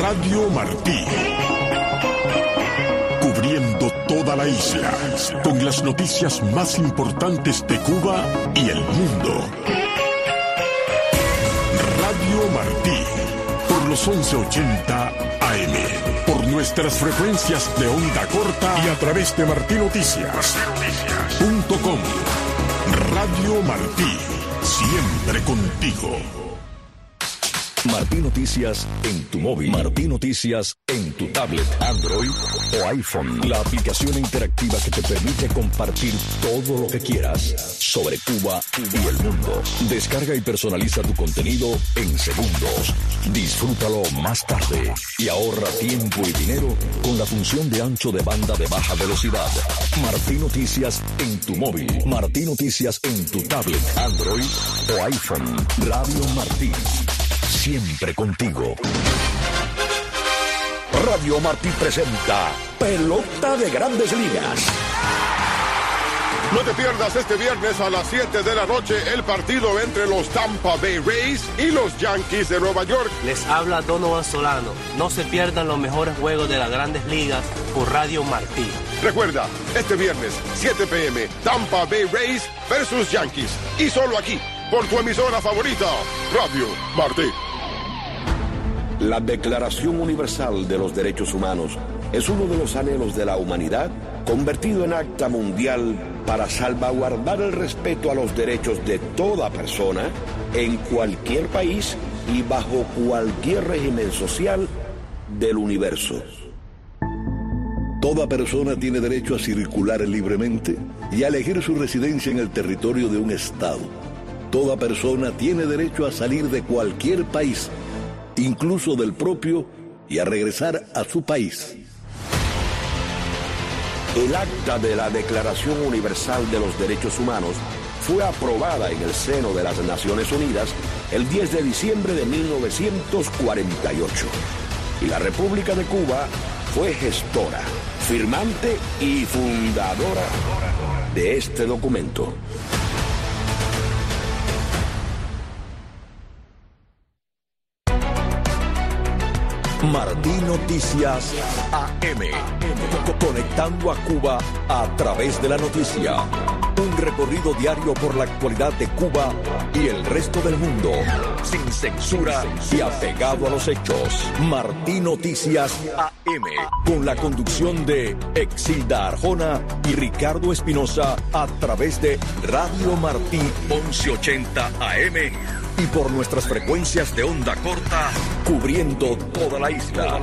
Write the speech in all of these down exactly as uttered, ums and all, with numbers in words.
Radio Martí. Cubriendo toda la isla, con las noticias más importantes de Cuba y el mundo. Radio Martí, por los once ochenta A M, por nuestras frecuencias de onda corta y a través de martinoticias punto com. Radio Martí, siempre contigo. Martí Noticias en tu móvil. Martí Noticias en tu tablet, Android o iPhone. La aplicación interactiva que te permite compartir todo lo que quieras sobre Cuba y el mundo. Descarga y personaliza tu contenido en segundos. Disfrútalo más tarde y ahorra tiempo y dinero con la función de ancho de banda de baja velocidad. Martí Noticias en tu móvil. Martí Noticias en tu tablet, Android o iPhone. Radio Martí. Siempre contigo. Radio Martí presenta Pelota de Grandes Ligas. No te pierdas este viernes a las siete de la noche el partido entre los Tampa Bay Rays y los Yankees de Nueva York. Les habla Donovan Solano. No se pierdan los mejores juegos de las Grandes Ligas por Radio Martí. Recuerda, este viernes, siete p m, Tampa Bay Rays versus Yankees. Y solo aquí, por tu emisora favorita, Radio Martí. La Declaración Universal de los Derechos Humanos es uno de los anhelos de la humanidad convertido en acta mundial para salvaguardar el respeto a los derechos de toda persona en cualquier país y bajo cualquier régimen social del universo. Toda persona tiene derecho a circular libremente y a elegir su residencia en el territorio de un estado. Toda persona tiene derecho a salir de cualquier país, incluso del propio, y a regresar a su país. El acta de la Declaración Universal de los Derechos Humanos fue aprobada en el seno de las Naciones Unidas el diez de diciembre de mil novecientos cuarenta y ocho. Y la República de Cuba fue gestora, firmante y fundadora de este documento. Martí Noticias A M, conectando a Cuba a través de la noticia. Un recorrido diario por la actualidad de Cuba y el resto del mundo, sin censura y apegado a los hechos. Martí Noticias A M, con la conducción de Exilda Arjona y Ricardo Espinosa a través de Radio Martí once ochenta A M. Y por nuestras frecuencias de onda corta, cubriendo toda la isla.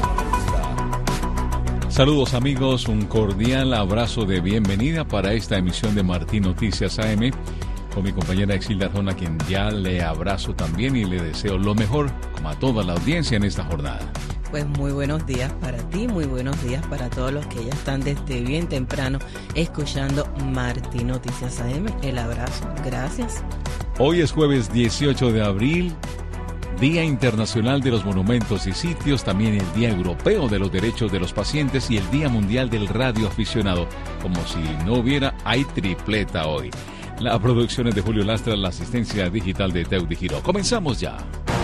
Saludos amigos, un cordial abrazo de bienvenida para esta emisión de Martí Noticias A M, con mi compañera Exilda Arjona, a quien ya le abrazo también y le deseo lo mejor, como a toda la audiencia en esta jornada. Pues muy buenos días para ti, muy buenos días para todos los que ya están desde bien temprano escuchando Martí Noticias A M. El abrazo, gracias. Hoy es jueves dieciocho de abril, Día Internacional de los Monumentos y Sitios, también el Día Europeo de los Derechos de los Pacientes y el Día Mundial del Radio Aficionado. Como si no hubiera, hay tripleta hoy. La producción es de Julio Lastra, la asistencia digital de Teudi Giró. Comenzamos ya.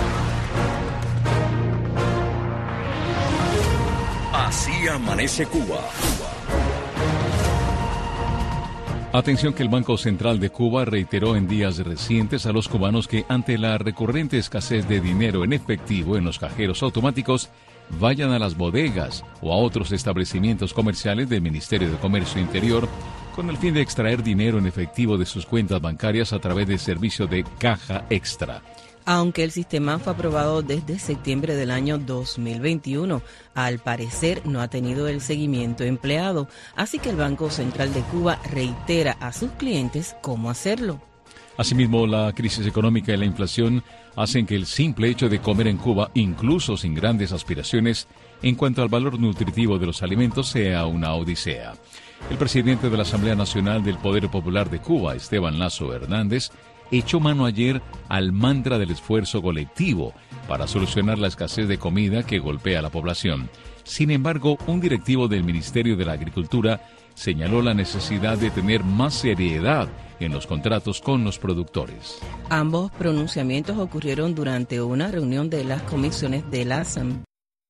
Así amanece Cuba. Atención que el Banco Central de Cuba reiteró en días recientes a los cubanos que ante la recurrente escasez de dinero en efectivo en los cajeros automáticos, vayan a las bodegas o a otros establecimientos comerciales del Ministerio de Comercio Interior con el fin de extraer dinero en efectivo de sus cuentas bancarias a través del servicio de Caja Extra. Aunque el sistema fue aprobado desde septiembre del año dos mil veintiuno, al parecer no ha tenido el seguimiento empleado, así que el Banco Central de Cuba reitera a sus clientes cómo hacerlo. Asimismo, la crisis económica y la inflación hacen que el simple hecho de comer en Cuba, incluso sin grandes aspiraciones, en cuanto al valor nutritivo de los alimentos, sea una odisea. El presidente de la Asamblea Nacional del Poder Popular de Cuba, Esteban Lazo Hernández, echó mano ayer al mantra del esfuerzo colectivo para solucionar la escasez de comida que golpea a la población. Sin embargo, un directivo del Ministerio de la Agricultura señaló la necesidad de tener más seriedad en los contratos con los productores. Ambos pronunciamientos ocurrieron durante una reunión de las comisiones de la Asamblea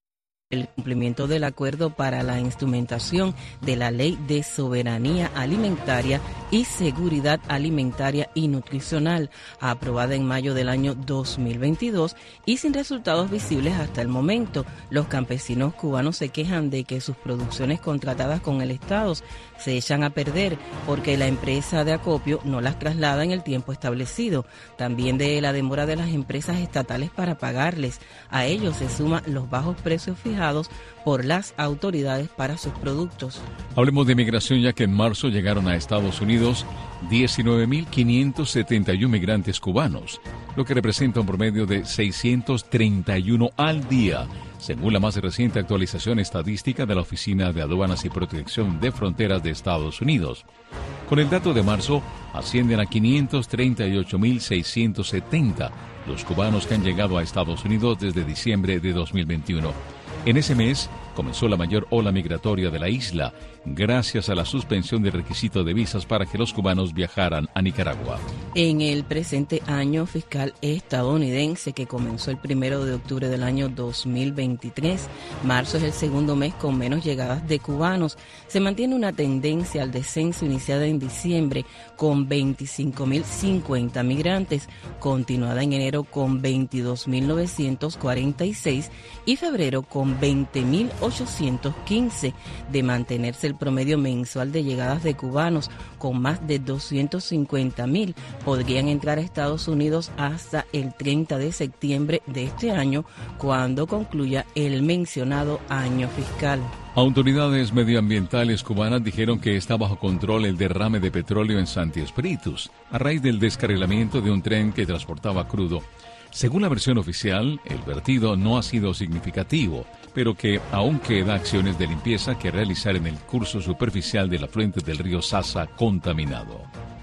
el cumplimiento del acuerdo para la instrumentación de la Ley de Soberanía Alimentaria y Seguridad Alimentaria y Nutricional, aprobada en mayo del año dos mil veintidós y sin resultados visibles hasta el momento. Los campesinos cubanos se quejan de que sus producciones contratadas con el Estado se echan a perder porque la empresa de acopio no las traslada en el tiempo establecido. También de la demora de las empresas estatales para pagarles. A ello se suman los bajos precios fijados por las autoridades para sus productos. Hablemos de migración, ya que en marzo llegaron a Estados Unidos diecinueve mil quinientos setenta y uno migrantes cubanos, lo que representa un promedio de seiscientos treinta y uno al día, según la más reciente actualización estadística de la Oficina de Aduanas y Protección de Fronteras de Estados Unidos. Con el dato de marzo, ascienden a quinientos treinta y ocho mil seiscientos setenta los cubanos que han llegado a Estados Unidos desde diciembre de dos mil veintiuno. En ese mes comenzó la mayor ola migratoria de la isla, gracias a la suspensión del requisito de visas para que los cubanos viajaran a Nicaragua. En el presente año fiscal estadounidense, que comenzó el primero de octubre del año dos mil veintitrés, marzo es el segundo mes con menos llegadas de cubanos. Se mantiene una tendencia al descenso iniciada en diciembre con veinticinco mil cincuenta migrantes, continuada en enero con veintidós mil novecientos cuarenta y seis y febrero con veinte mil ochocientos quince. De mantenerse el promedio mensual de llegadas de cubanos con más de doscientos cincuenta mil, podrían entrar a Estados Unidos hasta el treinta de septiembre de este año, cuando concluya el mencionado año fiscal. Autoridades medioambientales cubanas dijeron que está bajo control el derrame de petróleo en Santi Espíritus, a raíz del descarrilamiento de un tren que transportaba crudo. Según la versión oficial, el vertido no ha sido significativo, pero que aún queda acciones de limpieza que realizar en el curso superficial del afluente del río Sasa contaminado.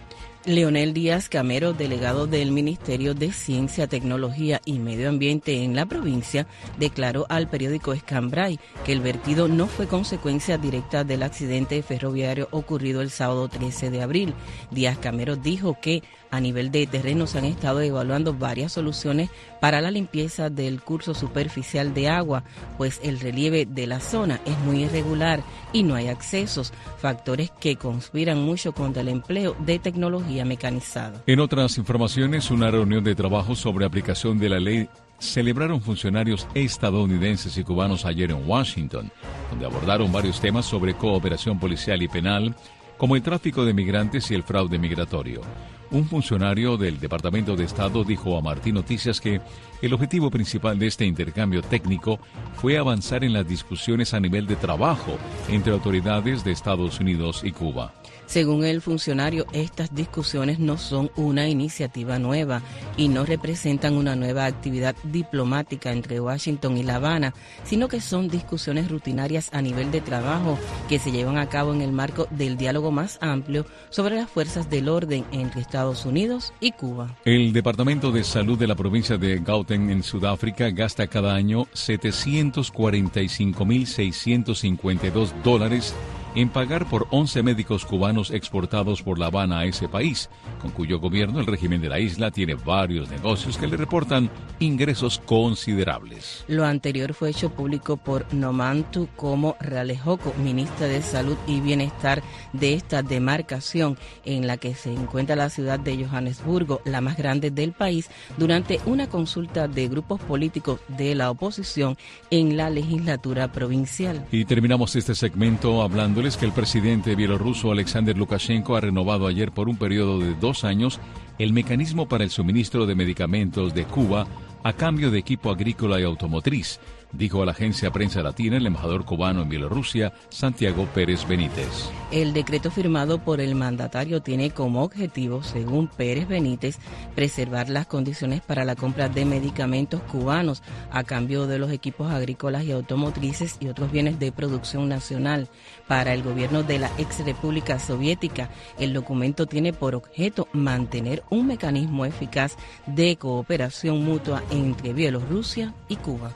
Leonel Díaz Camero, delegado del Ministerio de Ciencia, Tecnología y Medio Ambiente en la provincia, declaró al periódico Escambray que el vertido no fue consecuencia directa del accidente ferroviario ocurrido el sábado trece de abril. Díaz Camero dijo que a nivel de terreno se han estado evaluando varias soluciones para la limpieza del curso superficial de agua, pues el relieve de la zona es muy irregular y no hay accesos, factores que conspiran mucho contra el empleo de tecnología mecanizada. En otras informaciones, una reunión de trabajo sobre aplicación de la ley celebraron funcionarios estadounidenses y cubanos ayer en Washington, donde abordaron varios temas sobre cooperación policial y penal, como el tráfico de migrantes y el fraude migratorio. Un funcionario del Departamento de Estado dijo a Martín Noticias que el objetivo principal de este intercambio técnico fue avanzar en las discusiones a nivel de trabajo entre autoridades de Estados Unidos y Cuba. Según el funcionario, estas discusiones no son una iniciativa nueva y no representan una nueva actividad diplomática entre Washington y La Habana, sino que son discusiones rutinarias a nivel de trabajo que se llevan a cabo en el marco del diálogo más amplio sobre las fuerzas del orden entre Estados Unidos y Cuba. El Departamento de Salud de la provincia de Gauteng en Sudáfrica gasta cada año setecientos cuarenta y cinco mil seiscientos cincuenta y dos dólares en pagar por once médicos cubanos exportados por La Habana a ese país, con cuyo gobierno el régimen de la isla tiene varios negocios que le reportan ingresos considerables. Lo anterior fue hecho público por Nomantu como Ralejoko, ministra de Salud y Bienestar de esta demarcación, en la que se encuentra la ciudad de Johannesburgo, la más grande del país, durante una consulta de grupos políticos de la oposición en la legislatura provincial. Y terminamos este segmento hablándoles que el presidente bielorruso Alexander Lukashenko ha renovado ayer por un periodo de dos años el mecanismo para el suministro de medicamentos de Cuba a cambio de equipo agrícola y automotriz, dijo a la agencia Prensa Latina el embajador cubano en Bielorrusia, Santiago Pérez Benítez. El decreto firmado por el mandatario tiene como objetivo, según Pérez Benítez, preservar las condiciones para la compra de medicamentos cubanos a cambio de los equipos agrícolas y automotrices y otros bienes de producción nacional. Para el gobierno de la ex República Soviética, el documento tiene por objeto mantener un mecanismo eficaz de cooperación mutua entre Bielorrusia y Cuba.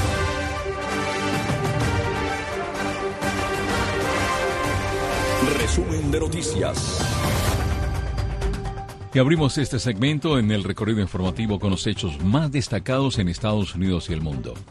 Resumen de noticias. Y abrimos este segmento en el recorrido informativo con los hechos más destacados en Estados Unidos y el mundo.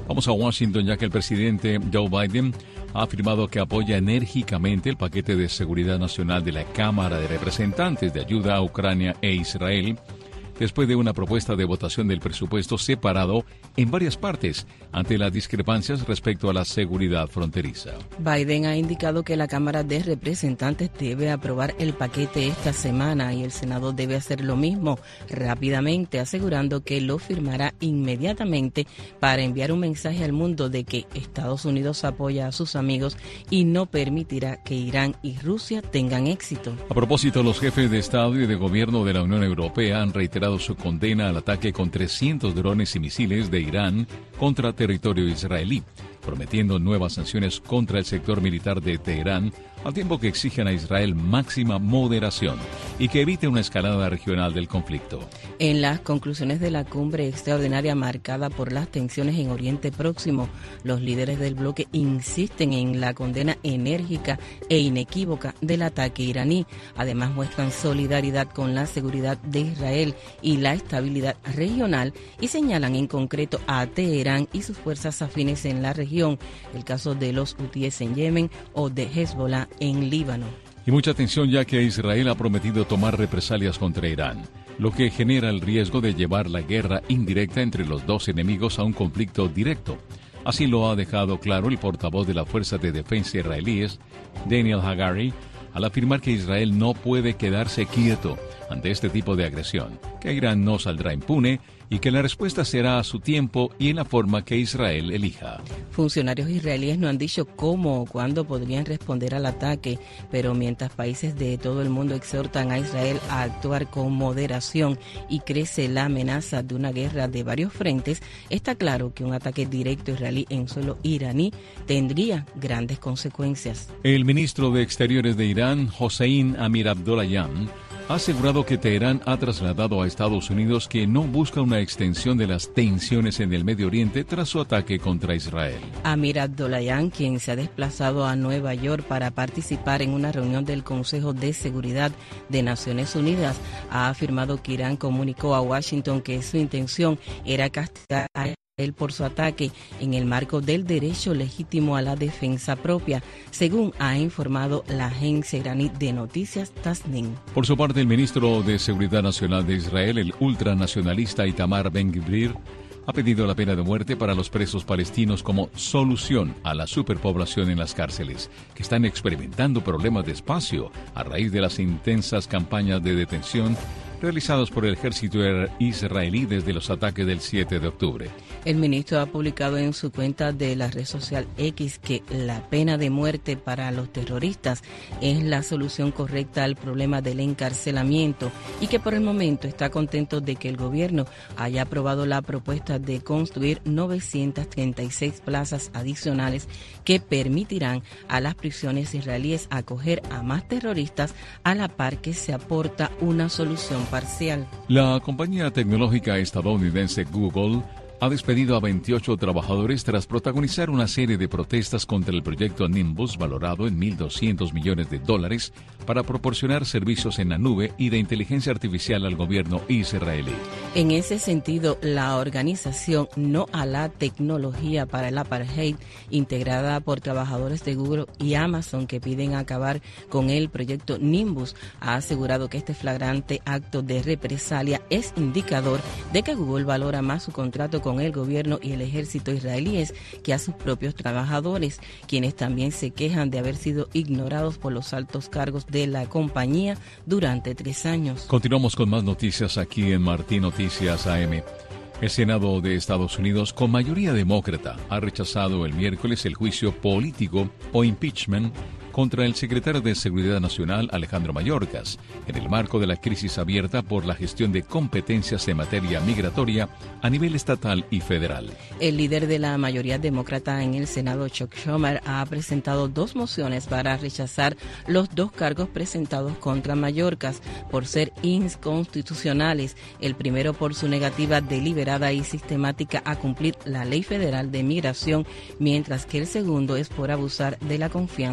Vamos a Washington, ya que el presidente Joe Biden ha afirmado que apoya enérgicamente el paquete de seguridad nacional de la Cámara de Representantes de ayuda a Ucrania e Israel, después de una propuesta de votación del presupuesto separado en varias partes ante las discrepancias respecto a la seguridad fronteriza. Biden ha indicado que la Cámara de Representantes debe aprobar el paquete esta semana y el Senado debe hacer lo mismo rápidamente, asegurando que lo firmará inmediatamente para enviar un mensaje al mundo de que Estados Unidos apoya a sus amigos y no permitirá que Irán y Rusia tengan éxito. A propósito, los jefes de Estado y de Gobierno de la Unión Europea han reiterado su condena al ataque con trescientos drones y misiles de Irán contra territorio israelí, prometiendo nuevas sanciones contra el sector militar de Teherán, al tiempo que exigen a Israel máxima moderación y que evite una escalada regional del conflicto. En las conclusiones de la cumbre extraordinaria marcada por las tensiones en Oriente Próximo, los líderes del bloque insisten en la condena enérgica e inequívoca del ataque iraní. Además, muestran solidaridad con la seguridad de Israel y la estabilidad regional y señalan en concreto a Teherán y sus fuerzas afines en la región, el caso de los hutíes en Yemen o de Hezbollah en Líbano. Y mucha atención, ya que Israel ha prometido tomar represalias contra Irán, lo que genera el riesgo de llevar la guerra indirecta entre los dos enemigos a un conflicto directo. Así lo ha dejado claro el portavoz de la Fuerza de Defensa israelíes, Daniel Hagari, al afirmar que Israel no puede quedarse quieto ante este tipo de agresión, que Irán no saldrá impune y que la respuesta será a su tiempo y en la forma que Israel elija. Funcionarios israelíes no han dicho cómo o cuándo podrían responder al ataque, pero mientras países de todo el mundo exhortan a Israel a actuar con moderación y crece la amenaza de una guerra de varios frentes, está claro que un ataque directo israelí en suelo iraní tendría grandes consecuencias. El ministro de Exteriores de Irán, Hossein Amir-Abdollahian, ha asegurado que Teherán ha trasladado a Estados Unidos que no busca una extensión de las tensiones en el Medio Oriente tras su ataque contra Israel. Amir Abdollahian, quien se ha desplazado a Nueva York para participar en una reunión del Consejo de Seguridad de Naciones Unidas, ha afirmado que Irán comunicó a Washington que su intención era castigar a él por su ataque en el marco del derecho legítimo a la defensa propia, según ha informado la agencia iraní de noticias Tasnim. Por su parte, el ministro de Seguridad Nacional de Israel, el ultranacionalista Itamar Ben-Gvir, ha pedido la pena de muerte para los presos palestinos como solución a la superpoblación en las cárceles, que están experimentando problemas de espacio a raíz de las intensas campañas de detención realizados por el ejército israelí desde los ataques del siete de octubre. El ministro ha publicado en su cuenta de la red social X que la pena de muerte para los terroristas es la solución correcta al problema del encarcelamiento y que por el momento está contento de que el gobierno haya aprobado la propuesta de construir novecientas treinta y seis plazas adicionales que permitirán a las prisiones israelíes acoger a más terroristas a la par que se aporta una solución parcial. La compañía tecnológica estadounidense Google ha despedido a veintiocho trabajadores tras protagonizar una serie de protestas contra el proyecto Nimbus, valorado en mil doscientos millones de dólares, para proporcionar servicios en la nube y de inteligencia artificial al gobierno israelí. En ese sentido, la organización No a la Tecnología para el Apartheid, integrada por trabajadores de Google y Amazon que piden acabar con el proyecto Nimbus, ha asegurado que este flagrante acto de represalia es indicador de que Google valora más su contrato con con el gobierno y el ejército israelíes que a sus propios trabajadores, quienes también se quejan de haber sido ignorados por los altos cargos de la compañía durante tres años. Continuamos con más noticias aquí en Martín Noticias A M. El Senado de Estados Unidos, con mayoría demócrata, ha rechazado el miércoles el juicio político o impeachment contra el secretario de Seguridad Nacional, Alejandro Mayorkas, en el marco de la crisis abierta por la gestión de competencias en materia migratoria a nivel estatal y federal. El líder de la mayoría demócrata en el Senado, Chuck Schumer, ha presentado dos mociones para rechazar los dos cargos presentados contra Mayorkas por ser inconstitucionales, el primero por su negativa deliberada y sistemática a cumplir la ley federal de migración, mientras que el segundo es por abusar de la confianza ciudadana.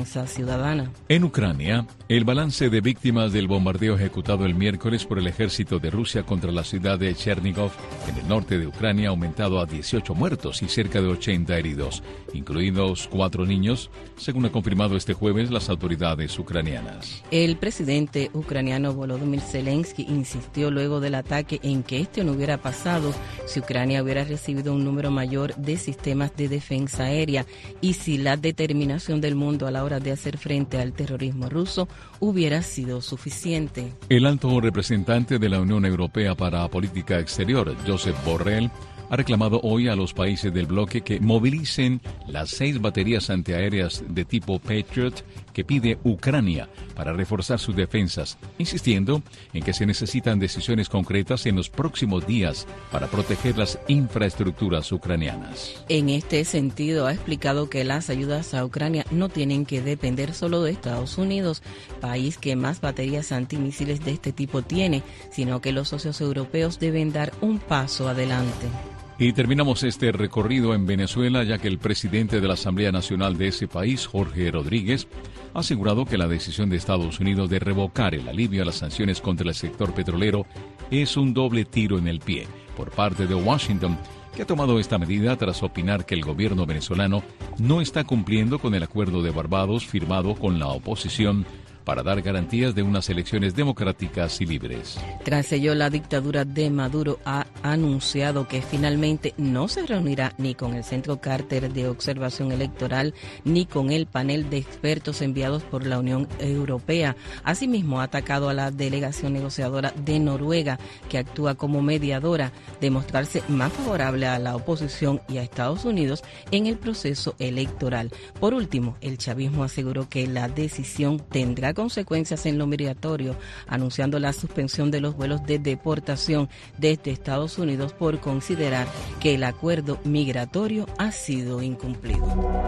ciudadana. En Ucrania, el balance de víctimas del bombardeo ejecutado el miércoles por el ejército de Rusia contra la ciudad de Chernigov, en el norte de Ucrania, ha aumentado a dieciocho muertos y cerca de ochenta heridos, incluidos cuatro niños, según ha confirmado este jueves las autoridades ucranianas. El presidente ucraniano Volodymyr Zelensky insistió luego del ataque en que este no hubiera pasado si Ucrania hubiera recibido un número mayor de sistemas de defensa aérea y si la determinación del mundo a la hora de hacer frente al terrorismo ruso hubiera sido suficiente. El alto representante de la Unión Europea para Política Exterior, Josep Borrell, ha reclamado hoy a los países del bloque que movilicen las seis baterías antiaéreas de tipo Patriot que pide Ucrania para reforzar sus defensas, insistiendo en que se necesitan decisiones concretas en los próximos días para proteger las infraestructuras ucranianas. En este sentido, ha explicado que las ayudas a Ucrania no tienen que depender solo de Estados Unidos, país que más baterías antimisiles de este tipo tiene, sino que los socios europeos deben dar un paso adelante. Y terminamos este recorrido en Venezuela, ya que el presidente de la Asamblea Nacional de ese país, Jorge Rodríguez, ha asegurado que la decisión de Estados Unidos de revocar el alivio a las sanciones contra el sector petrolero es un doble tiro en el pie por parte de Washington, que ha tomado esta medida tras opinar que el gobierno venezolano no está cumpliendo con el acuerdo de Barbados firmado con la oposición para dar garantías de unas elecciones democráticas y libres. Tras ello, la dictadura de Maduro ha anunciado que finalmente no se reunirá ni con el Centro Carter de Observación Electoral ni con el panel de expertos enviados por la Unión Europea. Asimismo, ha atacado a la delegación negociadora de Noruega, que actúa como mediadora, de mostrarse más favorable a la oposición y a Estados Unidos en el proceso electoral. Por último, el chavismo aseguró que la decisión tendrá consecuencias en lo migratorio, anunciando la suspensión de los vuelos de deportación desde Estados Unidos por considerar que el acuerdo migratorio ha sido incumplido.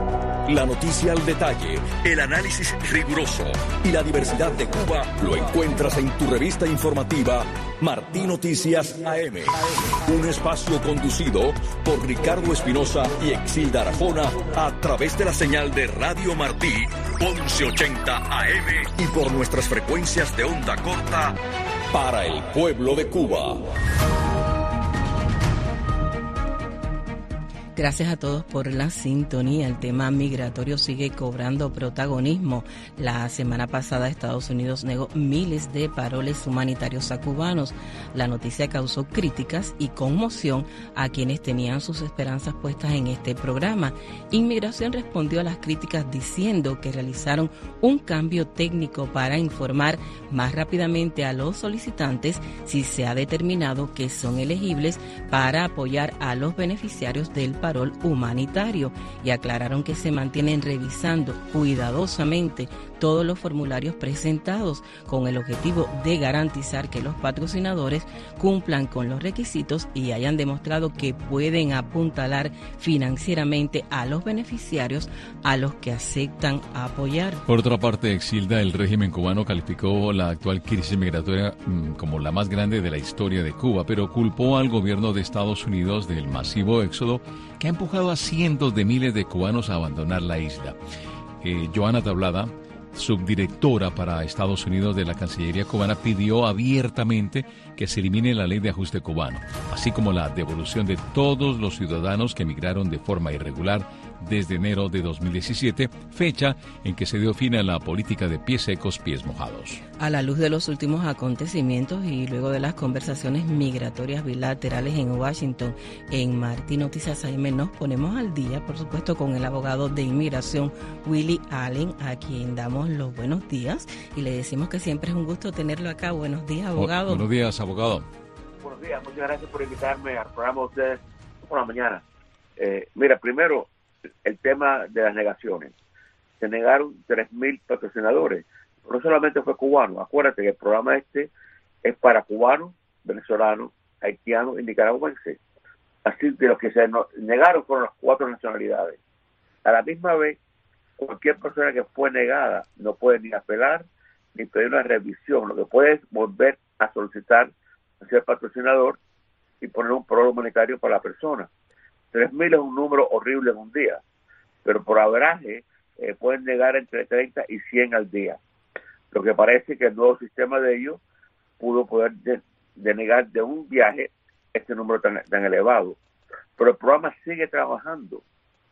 La noticia al detalle, el análisis riguroso y la diversidad de Cuba lo encuentras en tu revista informativa Martí Noticias A M. Un espacio conducido por Ricardo Espinosa y Exilda Arjona a través de la señal de Radio Martí once ochenta A M y por nuestras frecuencias de onda corta para el pueblo de Cuba. Gracias a todos por la sintonía. El tema migratorio sigue cobrando protagonismo. La semana pasada Estados Unidos negó miles de paroles humanitarios a cubanos. La noticia causó críticas y conmoción a quienes tenían sus esperanzas puestas en este programa. Inmigración respondió a las críticas diciendo que realizaron un cambio técnico para informar más rápidamente a los solicitantes si se ha determinado que son elegibles para apoyar a los beneficiarios del parol humanitario, y aclararon que se mantienen revisando cuidadosamente todos los formularios presentados con el objetivo de garantizar que los patrocinadores cumplan con los requisitos y hayan demostrado que pueden apuntalar financieramente a los beneficiarios a los que aceptan apoyar. Por otra parte, Exilda, el régimen cubano calificó la actual crisis migratoria mmm, como la más grande de la historia de Cuba, pero culpó al gobierno de Estados Unidos del masivo éxodo que ha empujado a cientos de miles de cubanos a abandonar la isla. Eh, Joana Tablada, subdirectora para Estados Unidos de la Cancillería cubana, pidió abiertamente que se elimine la ley de ajuste cubano, así como la devolución de todos los ciudadanos que emigraron de forma irregular desde enero de dos mil diecisiete, fecha en que se dio fin a la política de pies secos, pies mojados. A la luz de los últimos acontecimientos y luego de las conversaciones migratorias bilaterales en Washington, en Martí Noticias A M nos ponemos al día, por supuesto, con el abogado de inmigración Willie Allen, a quien damos los buenos días y le decimos que siempre es un gusto tenerlo acá. Buenos días, abogado. Bu- buenos días, abogado. Buenos días, muchas gracias por invitarme al programa de ustedes por la mañana. Eh, mira, primero, el tema de las negaciones. Se negaron tres mil patrocinadores. No solamente fue cubano. Acuérdate que el programa este es para cubanos, venezolanos, haitianos y nicaragüenses. Así que los que se negaron fueron las cuatro nacionalidades. A la misma vez, cualquier persona que fue negada no puede ni apelar ni pedir una revisión. Lo que puede es volver a solicitar a ser patrocinador y poner un programa humanitario para la persona. tres mil es un número horrible en un día, pero por averaje, eh, pueden negar entre treinta y cien al día. Lo que parece que el nuevo sistema de ellos pudo poder de, denegar de un viaje este número tan, tan elevado. Pero el programa sigue trabajando.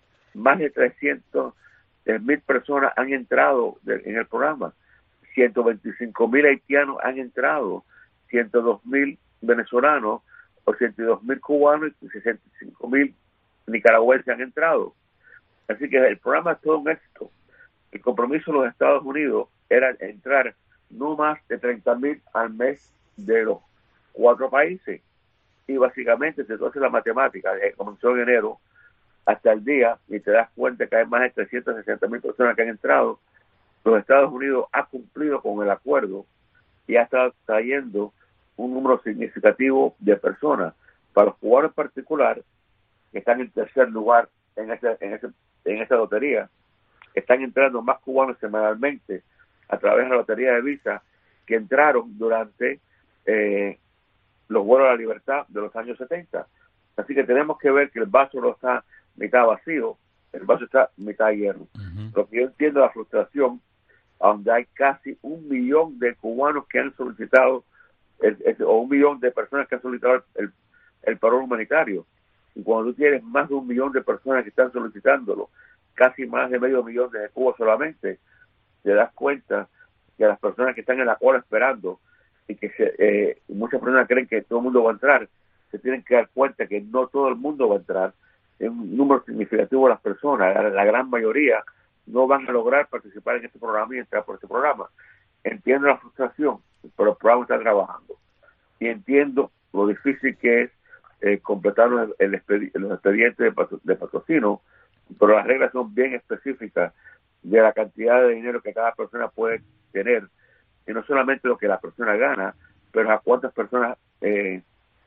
Más de trescientas mil personas han entrado de, en el programa. ciento veinticinco mil haitianos han entrado. ciento dos mil venezolanos, ochenta y dos mil cubanos y sesenta y cinco mil nicaragüenses han entrado. Así que el programa es todo un éxito. El compromiso de los Estados Unidos era entrar no más de treinta mil al mes de los cuatro países. Y básicamente, si tú haces la matemática, eh, comenzó en enero hasta el día, y te das cuenta que hay más de trescientas sesenta mil personas que han entrado, los Estados Unidos ha cumplido con el acuerdo y ha estado trayendo un número significativo de personas. Para los cubanos en particular, que están en tercer lugar en ese, en ese, en esa lotería, están entrando más cubanos semanalmente a través de la lotería de Visa que entraron durante eh, los vuelos a la libertad de los años setenta. Así que tenemos que ver que el vaso no está mitad vacío, el vaso está mitad lleno. Uh-huh. Lo que yo entiendo la frustración, donde hay casi un millón de cubanos que han solicitado, el, el, o un millón de personas que han solicitado el, el paro humanitario. Y cuando tú tienes más de un millón de personas que están solicitándolo, casi más de medio millón de Cuba solamente, te das cuenta que las personas que están en la cola esperando y que se, eh, muchas personas creen que todo el mundo va a entrar, se tienen que dar cuenta que no todo el mundo va a entrar. Es un número significativo de las personas, la, la gran mayoría no van a lograr participar en este programa y entrar por este programa. Entiendo la frustración, pero el programa está trabajando. Y entiendo lo difícil que es eh, completar los, el expedi- los expedientes de, patro- de patrocinio, pero las reglas son bien específicas de la cantidad de dinero que cada persona puede tener, y no solamente lo que la persona gana, pero a cuántas personas eh,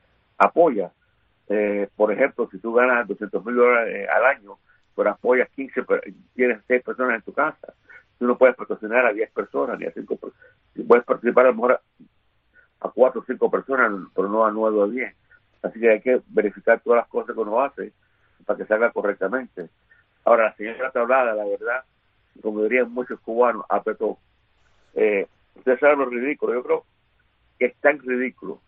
apoya. Eh, por ejemplo, si tú ganas doscientos mil dólares eh, al año, pero apoyas quince, tienes seis personas en tu casa, tú no puedes patrocinar a diez personas ni a cinco personas. Puedes participar a lo mejor a cuatro o cinco personas, pero no a nueve o diez. Así que hay que verificar todas las cosas que uno hace para que salga correctamente. Ahora, la señora Tablada, la verdad, como dirían muchos cubanos, apretó. Eh, ustedes saben lo ridículo. Yo creo que es tan ridículo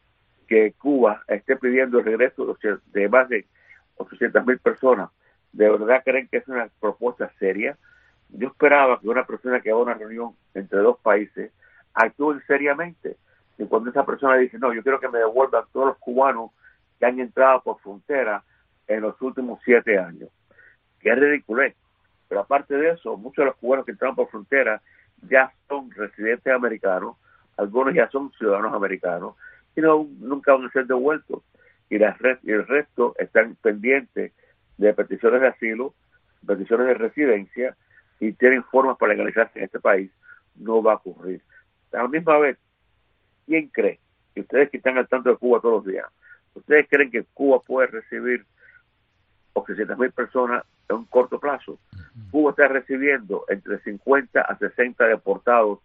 que Cuba esté pidiendo el regreso de más de ochocientas mil personas. ¿De verdad creen que es una propuesta seria? Yo esperaba que una persona que haga una reunión entre dos países actúe seriamente. Y cuando esa persona dice, no, yo quiero que me devuelvan todos los cubanos que han entrado por frontera en los últimos siete años. Que es ridículo. Pero aparte de eso, muchos de los cubanos que entraron por frontera ya son residentes americanos, algunos ya son ciudadanos americanos, y no, nunca van a ser devueltos. Y, la red, y el resto están pendientes de peticiones de asilo, peticiones de residencia, y tienen formas para legalizarse en este país. No va a ocurrir. A la misma vez, ¿quién cree? Y ustedes que están al tanto de Cuba todos los días, ¿ustedes creen que Cuba puede recibir ochocientas mil personas en un corto plazo? Uh-huh. Cuba está recibiendo entre cincuenta a sesenta deportados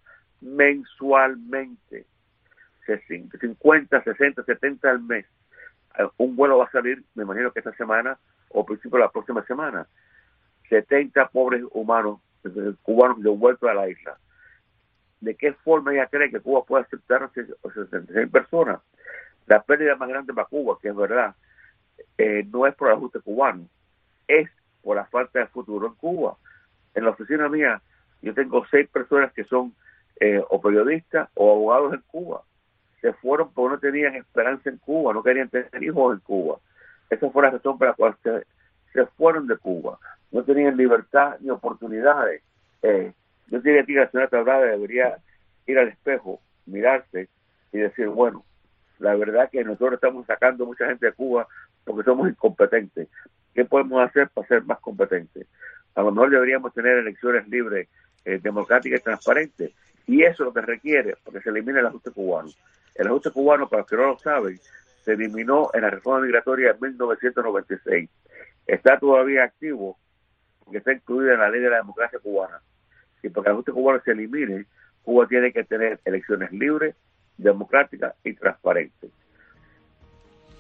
mensualmente. cincuenta, sesenta, setenta al mes. Un vuelo va a salir, me imagino que esta semana o principio de la próxima semana. setenta pobres humanos cubanos devueltos a la isla. ¿De qué forma ella cree que Cuba puede aceptar a sesenta y seis personas? La pérdida más grande para Cuba, que es verdad, eh, no es por el ajuste cubano, es por la falta de futuro en Cuba. En la oficina mía, yo tengo seis personas que son eh, o periodistas o abogados en Cuba. Se fueron porque no tenían esperanza en Cuba, no querían tener hijos en Cuba. Esa fue la razón por la cual se, se fueron de Cuba. No tenían libertad ni oportunidades. Eh, yo diría que la señora Tablada debería ir al espejo, mirarse y decir, bueno, la verdad que nosotros estamos sacando mucha gente de Cuba porque somos incompetentes. ¿Qué podemos hacer para ser más competentes? A lo mejor deberíamos tener elecciones libres, eh, democráticas y transparentes. Y eso es lo que requiere para que se elimine el ajuste cubano. El ajuste cubano, para los que no lo saben, se eliminó en la reforma migratoria de mil novecientos noventa y seis. Está todavía activo porque está incluida en la ley de la democracia cubana. Y para que el ajuste cubano se elimine, Cuba tiene que tener elecciones libres, democráticas y transparentes.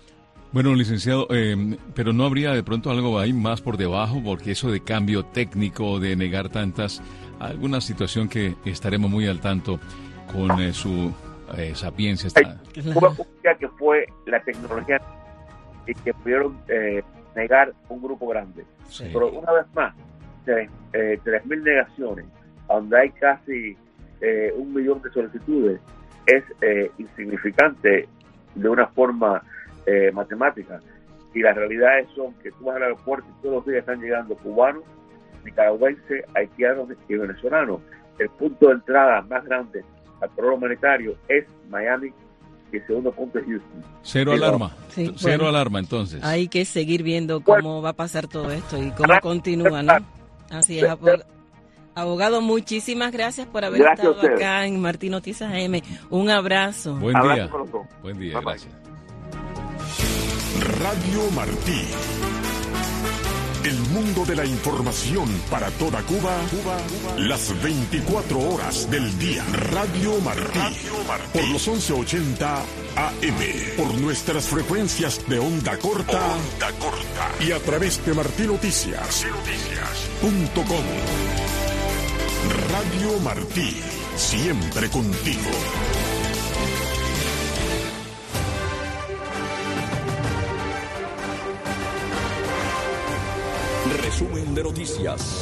Bueno, licenciado, eh, pero no habría de pronto algo ahí más por debajo, porque eso de cambio técnico, de negar tantas, alguna situación que estaremos muy al tanto con eh, su eh, sapiencia. Está... Cuba que fue la tecnología y que pudieron eh, negar un grupo grande. Sí. Pero una vez más, tres eh, mil negaciones, donde hay casi eh, un millón de solicitudes, es eh, insignificante de una forma eh, matemática. Y las realidades son que tú vas al aeropuerto y todos los días están llegando cubanos, nicaragüenses, haitianos y venezolanos. El punto de entrada más grande al programa humanitario es Miami y el segundo punto es Houston. Cero sí, alarma, sí, cero bueno, alarma entonces. Hay que seguir viendo cómo bueno, va a pasar todo esto y cómo continúa, ¿no? Así es, abog- abogado, muchísimas gracias por haber gracias estado acá en Martín Noticias A M. Un abrazo. Buen día. Buen día, bye, gracias. Radio Martí. El mundo de la información para toda Cuba, Cuba, Cuba, las veinticuatro horas del día. Radio Martí, Radio Martí, por los once ochenta A M, por nuestras frecuencias de onda corta, onda corta y a través de martí noticias punto com. Radio Martí, siempre contigo. Resumen de noticias.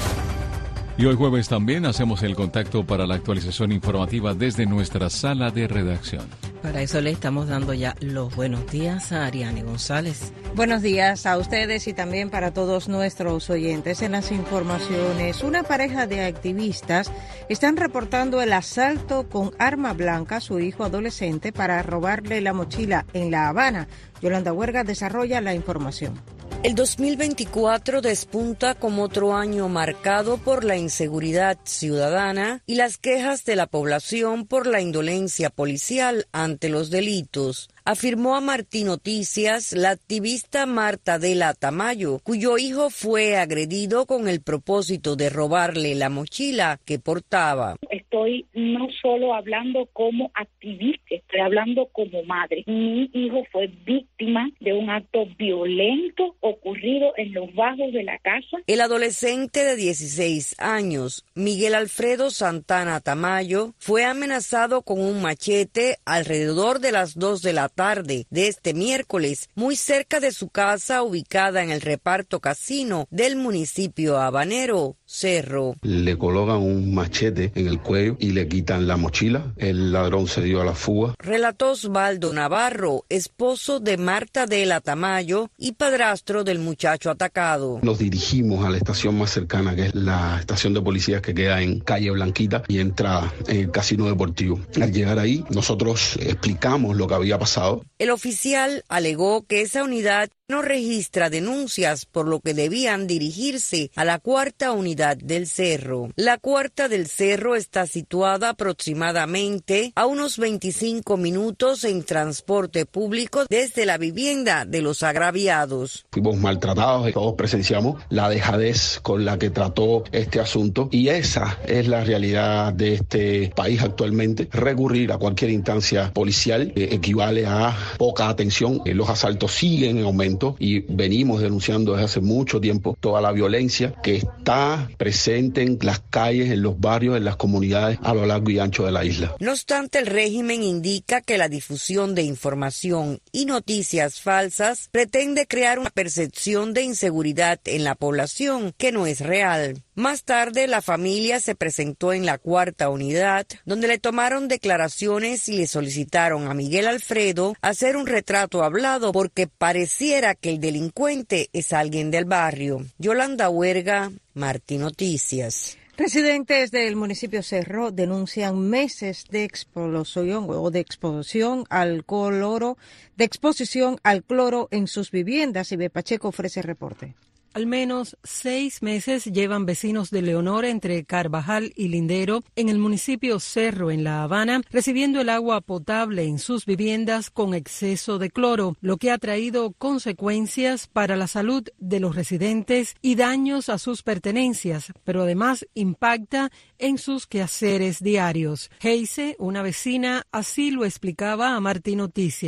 Y hoy jueves también hacemos el contacto para la actualización informativa desde nuestra sala de redacción. Para eso le estamos dando ya los buenos días a Ariane González. Buenos días a ustedes y también para todos nuestros oyentes. En las informaciones, una pareja de activistas están reportando el asalto con arma blanca a su hijo adolescente para robarle la mochila en La Habana. Yolanda Huerga desarrolla la información. El dos mil veinticuatro despunta como otro año marcado por la inseguridad ciudadana y las quejas de la población por la indolencia policial ante los delitos, afirmó a Martí Noticias la activista Marta Adela Tamayo, cuyo hijo fue agredido con el propósito de robarle la mochila que portaba. Estoy no solo hablando como activista, estoy hablando como madre. Mi hijo fue víctima de un acto violento ocurrido en los bajos de la casa. El adolescente de dieciséis años, Miguel Alfredo Santana Tamayo, fue amenazado con un machete alrededor de las dos de la tarde de este miércoles, muy cerca de su casa ubicada en el reparto Casino del municipio habanero, Cerro. Le colocan un machete en el cuello y le quitan la mochila. El ladrón se dio a la fuga. Relató Osvaldo Navarro, esposo de Marta Adela Tamayo y padrastro del muchacho atacado. Nos dirigimos a la estación más cercana, que es la estación de policías que queda en calle Blanquita y entrada en el Casino Deportivo. Al llegar ahí, nosotros explicamos lo que había pasado. El oficial alegó que esa unidad no registra denuncias, por lo que debían dirigirse a la cuarta unidad del Cerro. La cuarta del Cerro está situada aproximadamente a unos veinticinco minutos en transporte público desde la vivienda de los agraviados. Fuimos maltratados, todos presenciamos la dejadez con la que trató este asunto y esa es la realidad de este país actualmente. Recurrir a cualquier instancia policial eh, equivale a poca atención. Eh, los asaltos siguen en aumento y venimos denunciando desde hace mucho tiempo toda la violencia que está presente en las calles, en los barrios, en las comunidades a lo largo y ancho de la isla. No obstante, el régimen indica que la difusión de información y noticias falsas pretende crear una percepción de inseguridad en la población que no es real. Más tarde, la familia se presentó en la cuarta unidad, donde le tomaron declaraciones y le solicitaron a Miguel Alfredo hacer un retrato hablado porque pareciera que el delincuente es alguien del barrio. Yolanda Huerga, Martí Noticias. Residentes del municipio Cerro denuncian meses de explosión o de exposición al cloro, de exposición al cloro en sus viviendas. Ibe Pacheco ofrece reporte. Al menos seis meses llevan vecinos de Leonor entre Carvajal y Lindero en el municipio Cerro en La Habana recibiendo el agua potable en sus viviendas con exceso de cloro, lo que ha traído consecuencias para la salud de los residentes y daños a sus pertenencias, pero además impacta en sus quehaceres diarios. Heise, una vecina, así lo explicaba a Martí Noticias.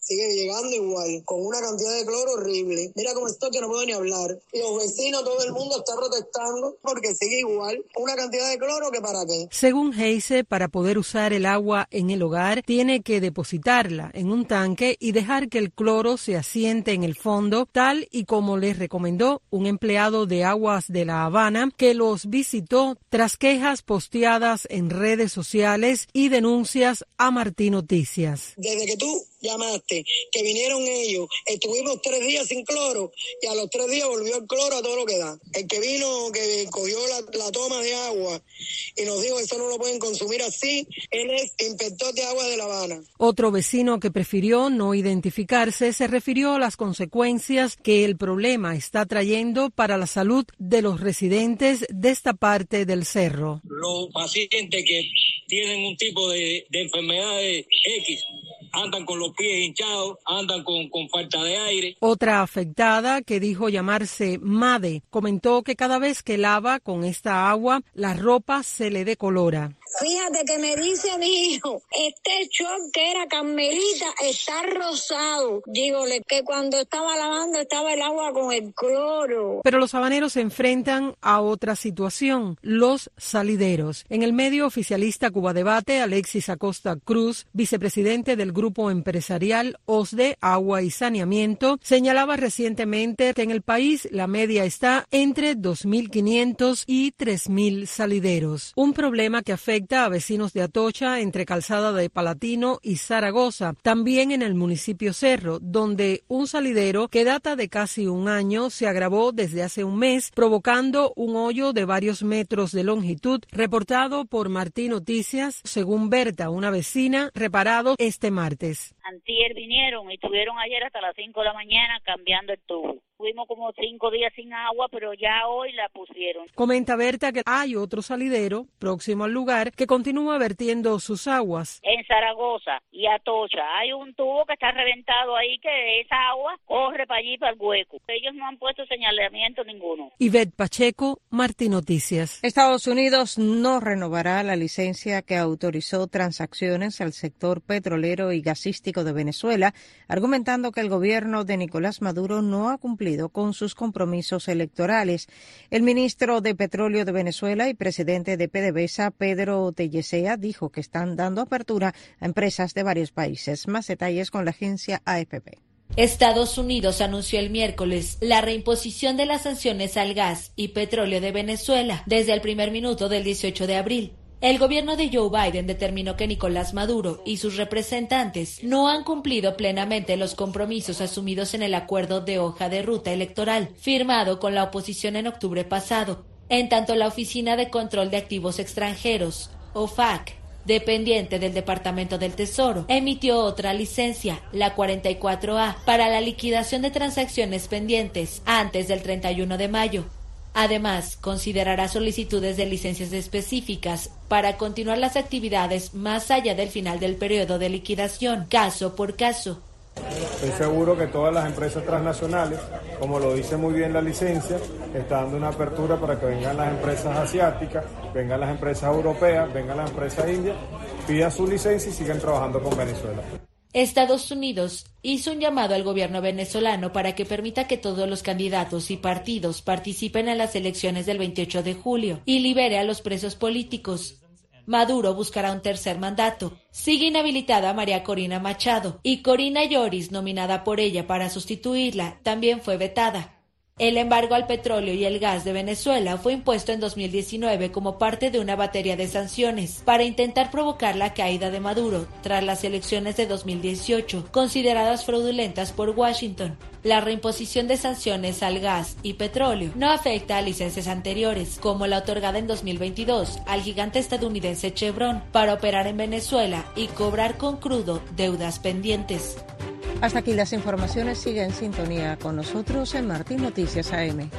sigue llegando igual, con una cantidad de cloro horrible. Mira cómo estoy que no puedo ni hablar. Y los vecinos, todo el mundo está protestando porque sigue igual, una cantidad de cloro que para qué. Según Heise, para poder usar el agua en el hogar, tiene que depositarla en un tanque y dejar que el cloro se asiente en el fondo, tal y como les recomendó un empleado de Aguas de La Habana que los visitó tras quejas posteadas en redes sociales y denuncias a Martín Noticias. Desde que tú llamaste, que vinieron ellos, estuvimos tres días sin cloro y a los tres días volvió el cloro a todo lo que da. El que vino, que cogió la, la toma de agua y nos dijo que eso no lo pueden consumir así, él es inspector de Aguas de La Habana. Otro vecino que prefirió no identificarse se refirió a las consecuencias que el problema está trayendo para la salud de los residentes de esta parte del cerro. Los pacientes que tienen un tipo de, de enfermedades X andan con los pies hinchados, andan con, con falta de aire. Otra afectada, que dijo llamarse Made, comentó que cada vez que lava con esta agua, la ropa se le decolora. Fíjate que me dice mi hijo, este short que era Carmelita está rosado. Dígole que cuando estaba lavando estaba el agua con el cloro. Pero los habaneros se enfrentan a otra situación, los salideros. En el medio oficialista Cuba Debate, Alexis Acosta Cruz, vicepresidente del grupo empresarial OSDE, Agua y Saneamiento, señalaba recientemente que en el país la media está entre dos mil quinientos y tres mil salideros. Un problema que afecta a vecinos de Atocha, entre Calzada de Palatino y Zaragoza, también en el municipio Cerro, donde un salidero que data de casi un año se agravó desde hace un mes, provocando un hoyo de varios metros de longitud, reportado por Martín Noticias, según Berta, una vecina, reparado este martes. Antier vinieron y estuvieron ayer hasta las cinco de la mañana cambiando el tubo. Tuvimos como cinco días sin agua, pero ya hoy la pusieron. Comenta Berta que hay otro salidero próximo al lugar que continúa vertiendo sus aguas. En Zaragoza y Atocha hay un tubo que está reventado ahí, que esa agua corre para allí, para el hueco. Ellos no han puesto señalamiento ninguno. Ivette Pacheco, Martín Noticias. Estados Unidos no renovará la licencia que autorizó transacciones al sector petrolero y gasístico de Venezuela, argumentando que el gobierno de Nicolás Maduro no ha cumplido con sus compromisos electorales. El ministro de Petróleo de Venezuela y presidente de PDVSA, Pedro Tellesea, dijo que están dando apertura a empresas de varios países. Más detalles con la agencia A F P. Estados Unidos anunció el miércoles la reimposición de las sanciones al gas y petróleo de Venezuela desde el primer minuto del dieciocho de abril. El gobierno de Joe Biden determinó que Nicolás Maduro y sus representantes no han cumplido plenamente los compromisos asumidos en el acuerdo de hoja de ruta electoral firmado con la oposición en octubre pasado. En tanto, la Oficina de Control de Activos Extranjeros, O F A C, dependiente del Departamento del Tesoro, emitió otra licencia, la cuarenta y cuatro A, para la liquidación de transacciones pendientes antes del treinta y uno de mayo. Además, considerará solicitudes de licencias específicas para continuar las actividades más allá del final del periodo de liquidación, caso por caso. Estoy seguro que todas las empresas transnacionales, como lo dice muy bien la licencia, está dando una apertura para que vengan las empresas asiáticas, vengan las empresas europeas, vengan las empresas indias, pidan su licencia y sigan trabajando con Venezuela. Estados Unidos hizo un llamado al gobierno venezolano para que permita que todos los candidatos y partidos participen en las elecciones del veintiocho de julio y libere a los presos políticos. Maduro buscará un tercer mandato. Sigue inhabilitada María Corina Machado y Corina Lloris, nominada por ella para sustituirla, también fue vetada. El embargo al petróleo y el gas de Venezuela fue impuesto en dos mil diecinueve como parte de una batería de sanciones para intentar provocar la caída de Maduro tras las elecciones de dos mil dieciocho, consideradas fraudulentas por Washington. La reimposición de sanciones al gas y petróleo no afecta a licencias anteriores, como la otorgada en dos mil veintidós al gigante estadounidense Chevron para operar en Venezuela y cobrar con crudo deudas pendientes. Hasta aquí las informaciones. Sigue en sintonía con nosotros en Martín Noticias A M.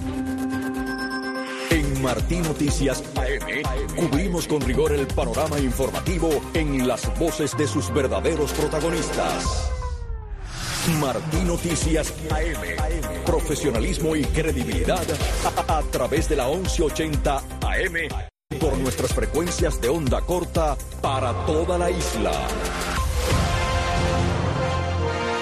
En Martín Noticias A M cubrimos con rigor el panorama informativo en las voces de sus verdaderos protagonistas. Martín Noticias A M. Profesionalismo y credibilidad a, a través de la once ochenta A M por nuestras frecuencias de onda corta para toda la isla.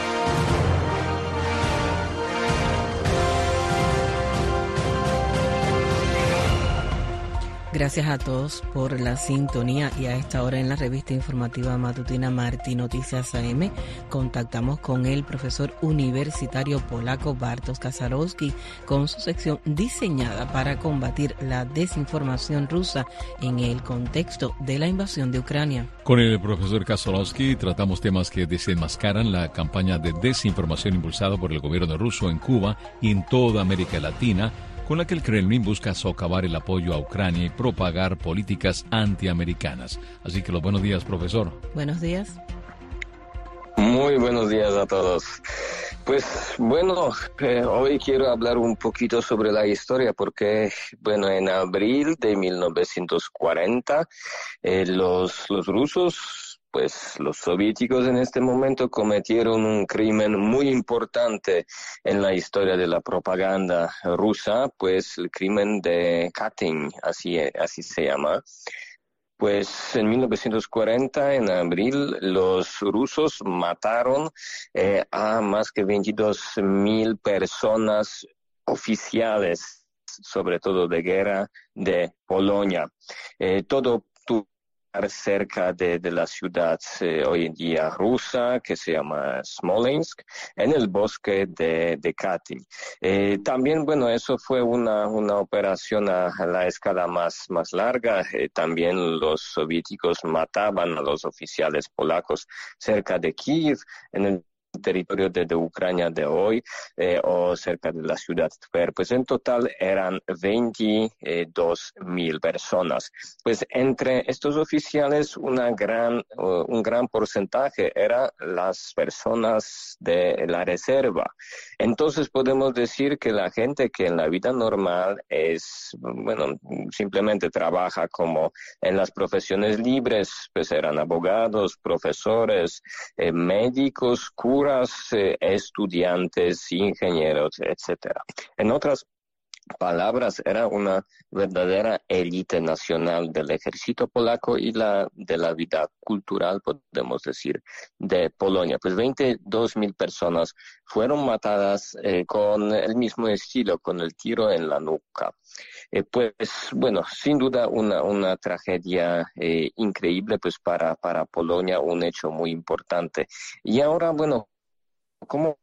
Gracias a todos por la sintonía y a esta hora en la revista informativa matutina Martí Noticias A M contactamos con el profesor universitario polaco Bartosz Kaczorowski con su sección diseñada para combatir la desinformación rusa en el contexto de la invasión de Ucrania. Con el profesor Kaczorowski tratamos temas que desenmascaran la campaña de desinformación impulsada por el gobierno ruso en Cuba y en toda América Latina, con la que el Kremlin busca socavar el apoyo a Ucrania y propagar políticas antiamericanas. Así que los buenos días, profesor. Buenos días. Muy buenos días a todos. Pues bueno, eh, hoy quiero hablar un poquito sobre la historia porque, bueno, en abril de mil novecientos cuarenta, eh, los, los rusos... Pues los soviéticos en este momento cometieron un crimen muy importante en la historia de la propaganda rusa, pues el crimen de Katyn, así, así se llama. Pues en mil novecientos cuarenta, en abril, los rusos mataron eh, a más que veintidós mil personas oficiales, sobre todo de guerra, de Polonia. Eh, todo cerca de, de la ciudad eh, hoy en día rusa, que se llama Smolensk, en el bosque de, de Katyn. Eh, también, bueno, eso fue una, una operación a, a la escala más, más larga. Eh, también los soviéticos mataban a los oficiales polacos cerca de Kiev, en el territorio de, de Ucrania de hoy, eh, o cerca de la ciudad de Tver. Pues en total eran veintidós mil personas. Pues entre estos oficiales una gran, uh, un gran porcentaje eran las personas de la reserva. Entonces podemos decir que la gente que en la vida normal es, bueno, simplemente trabaja como en las profesiones libres, pues eran abogados, profesores, eh, médicos, curas, Eh, estudiantes, ingenieros, etcétera. En otras palabras, era una verdadera élite nacional del ejército polaco y la de la vida cultural, podemos decir, de Polonia. Pues veintidós mil personas fueron matadas eh, con el mismo estilo, con el tiro en la nuca. Eh, pues, bueno, sin duda una, una tragedia eh, increíble pues para, para Polonia, un hecho muy importante. Y ahora, bueno, ¿cómo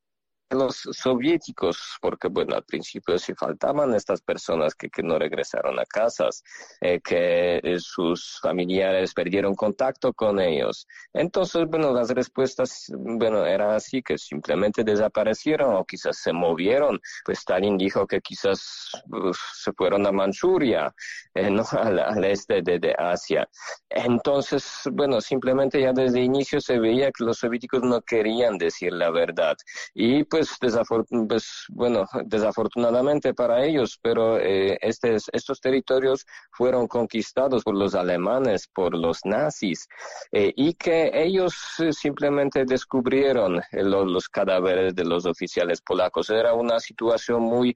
los soviéticos? Porque, bueno, al principio sí faltaban estas personas que, que no regresaron a casas, eh, que eh, sus familiares perdieron contacto con ellos. Entonces, bueno, las respuestas, bueno, eran así, que simplemente desaparecieron o quizás se movieron. Pues Stalin dijo que quizás uh, se fueron a Manchuria, eh, no al, al este de, de Asia. Entonces, bueno, simplemente ya desde el inicio se veía que los soviéticos no querían decir la verdad. Y pues Pues, desafortun- pues, bueno, desafortunadamente para ellos, pero eh, estes, estos territorios fueron conquistados por los alemanes, por los nazis, eh, y que ellos eh, simplemente descubrieron eh, lo, los cadáveres de los oficiales polacos. Era una situación muy,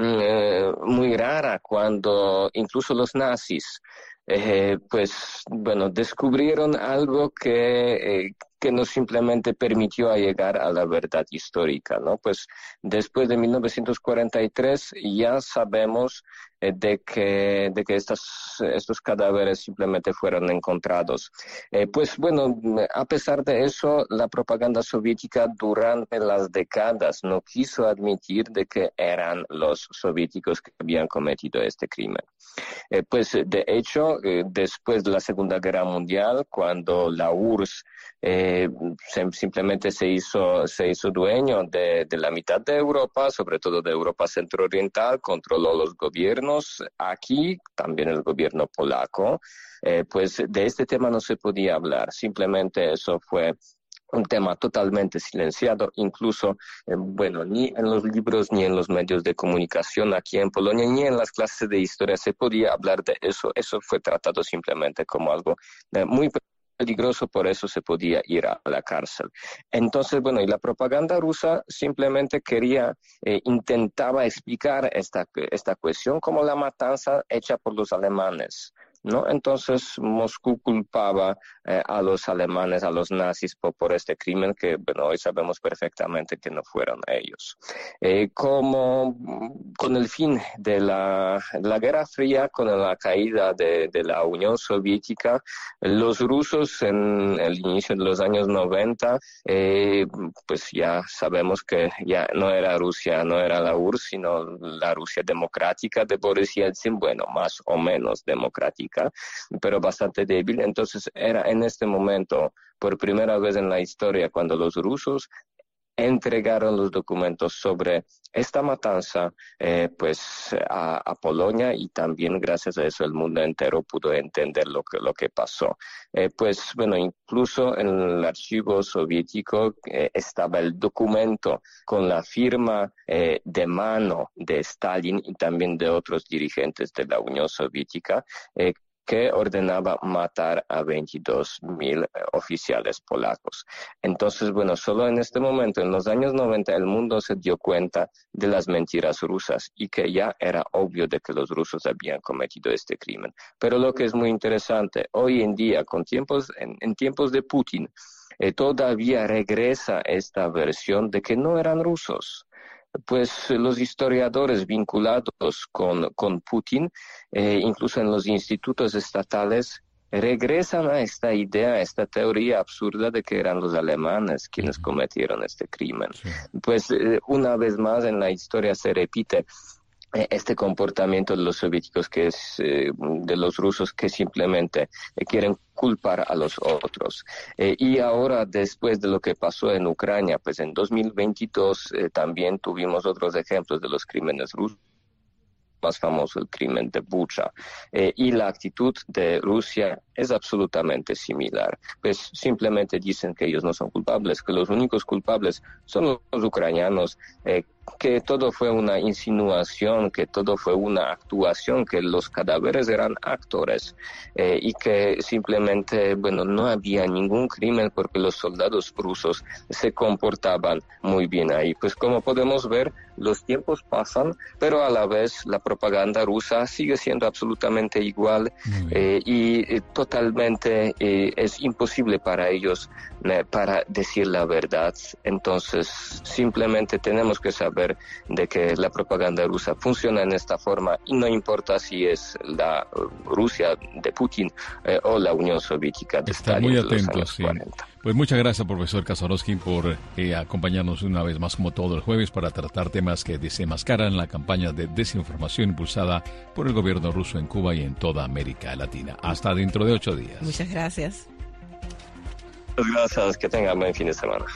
eh, muy rara cuando incluso los nazis Eh, pues, bueno, descubrieron algo que, eh, que no simplemente permitió a llegar a la verdad histórica, ¿no? Pues después de mil novecientos cuarenta y tres ya sabemos eh, de que, de que estas, estos cadáveres simplemente fueron encontrados. Eh, pues bueno, a pesar de eso, la propaganda soviética durante las décadas no quiso admitir de que eran los soviéticos que habían cometido este crimen. Eh, pues de hecho, eh, después de la Segunda Guerra Mundial, cuando la U R S S eh, se, simplemente se hizo, se hizo dueño de, de la mitad de Europa, sobre todo de Europa centro-oriental, controló los gobiernos, aquí también el gobierno polaco, eh, pues de este tema no se podía hablar, simplemente eso fue un tema totalmente silenciado, incluso, eh, bueno, ni en los libros ni en los medios de comunicación aquí en Polonia, ni en las clases de historia se podía hablar de eso. Eso fue tratado simplemente como algo eh, muy peligroso, por eso se podía ir a la cárcel. Entonces, bueno, y la propaganda rusa simplemente quería, eh, intentaba explicar esta, esta cuestión como la matanza hecha por los alemanes. ¿no? Entonces Moscú culpaba eh, a los alemanes, a los nazis por, por este crimen que, bueno, hoy sabemos perfectamente que no fueron ellos. Eh, como con el fin de la, la Guerra Fría, con la caída de, de la Unión Soviética, los rusos en el inicio de los años noventa, eh, pues ya sabemos que ya no era Rusia, no era la U R S S, sino la Rusia democrática de Boris Yeltsin, bueno, más o menos democrática, pero bastante débil. Entonces era en este momento, por primera vez en la historia, cuando los rusos entregaron los documentos sobre esta matanza eh, pues a, a Polonia, y también gracias a eso el mundo entero pudo entender lo que, lo que pasó. Eh, pues bueno, incluso en el archivo soviético eh, estaba el documento con la firma eh, de mano de Stalin y también de otros dirigentes de la Unión Soviética, eh, que ordenaba matar a veintidós mil eh, oficiales polacos. Entonces, bueno, solo en este momento, en los años noventa, el mundo se dio cuenta de las mentiras rusas y que ya era obvio de que los rusos habían cometido este crimen. Pero lo que es muy interesante, hoy en día, con tiempos, en, en tiempos de Putin, eh, todavía regresa esta versión de que no eran rusos. Pues los historiadores vinculados con, con Putin, eh, incluso en los institutos estatales, regresan a esta idea, a esta teoría absurda de que eran los alemanes quienes cometieron este crimen. Sí. Pues eh, una vez más en la historia se repite este comportamiento de los soviéticos, que es eh, de los rusos, que simplemente eh, quieren culpar a los otros. Eh, y ahora, después de lo que pasó en Ucrania, pues en dos mil veintidós eh, también tuvimos otros ejemplos de los crímenes rusos, más famoso el crimen de Bucha, eh, y la actitud de Rusia es absolutamente similar. Pues simplemente dicen que ellos no son culpables, que los únicos culpables son los ucranianos, eh, que todo fue una insinuación, que todo fue una actuación, que los cadáveres eran actores, eh, y que simplemente, bueno, no había ningún crimen porque los soldados rusos se comportaban muy bien ahí. Pues como podemos ver, los tiempos pasan, pero a la vez la propaganda rusa sigue siendo absolutamente igual, eh, y eh, totalmente eh, es imposible para ellos eh, para decir la verdad. Entonces simplemente tenemos que saber de que la propaganda rusa funciona en esta forma, y no importa si es la Rusia de Putin eh, o la Unión Soviética de Está Stalin. muy de los atento, años sí. cuarenta. Pues muchas gracias, profesor Kazarovsky, por eh, acompañarnos una vez más, como todo el jueves, para tratar temas que desenmascaran la campaña de desinformación impulsada por el gobierno ruso en Cuba y en toda América Latina. Hasta dentro de ocho días. Muchas gracias. Muchas gracias, que tengan buen fin de semana.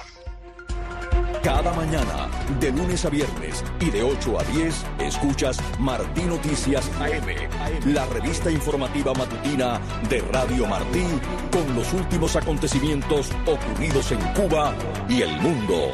Cada mañana, de lunes a viernes y de ocho a diez, escuchas Martí Noticias A M, la revista informativa matutina de Radio Martí, con los últimos acontecimientos ocurridos en Cuba y el mundo.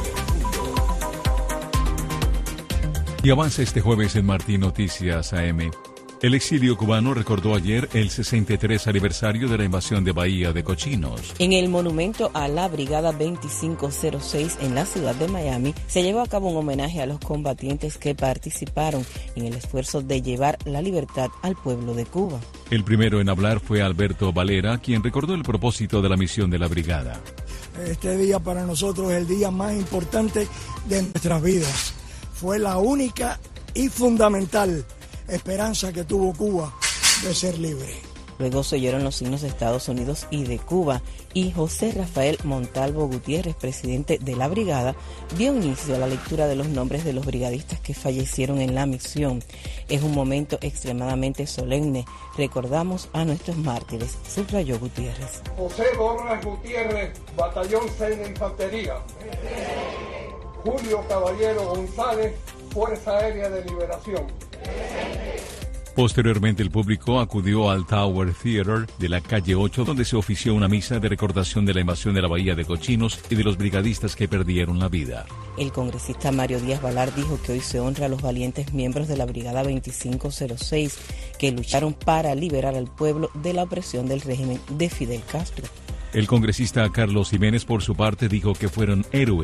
Y avanza este jueves en Martí Noticias A M. El exilio cubano recordó ayer el sesenta y tres aniversario de la invasión de Bahía de Cochinos. En el monumento a la Brigada veinticinco cero seis en la ciudad de Miami se llevó a cabo un homenaje a los combatientes que participaron en el esfuerzo de llevar la libertad al pueblo de Cuba. El primero en hablar fue Alberto Valera, quien recordó el propósito de la misión de la brigada. Este día para nosotros es el día más importante de nuestras vidas. Fue la única y fundamental esperanza que tuvo Cuba de ser libre. Luego se oyeron los himnos de Estados Unidos y de Cuba, y José Rafael Montalvo Gutiérrez, presidente de la brigada, dio inicio a la lectura de los nombres de los brigadistas que fallecieron en la misión. Es un momento extremadamente solemne. Recordamos a nuestros mártires, subrayó Gutiérrez. José Borras Gutiérrez, Batallón seis de Infantería. Julio Caballero González, Fuerza Aérea de Liberación. Posteriormente, el público acudió al Tower Theater de la calle ocho, donde se ofició una misa de recordación de la invasión de la Bahía de Cochinos y de los brigadistas que perdieron la vida. El congresista Mario Díaz Balar dijo que hoy se honra a los valientes miembros de la Brigada veinticinco cero seis que lucharon para liberar al pueblo de la opresión del régimen de Fidel Castro. El congresista Carlos Jiménez, por su parte, dijo que fueron héroes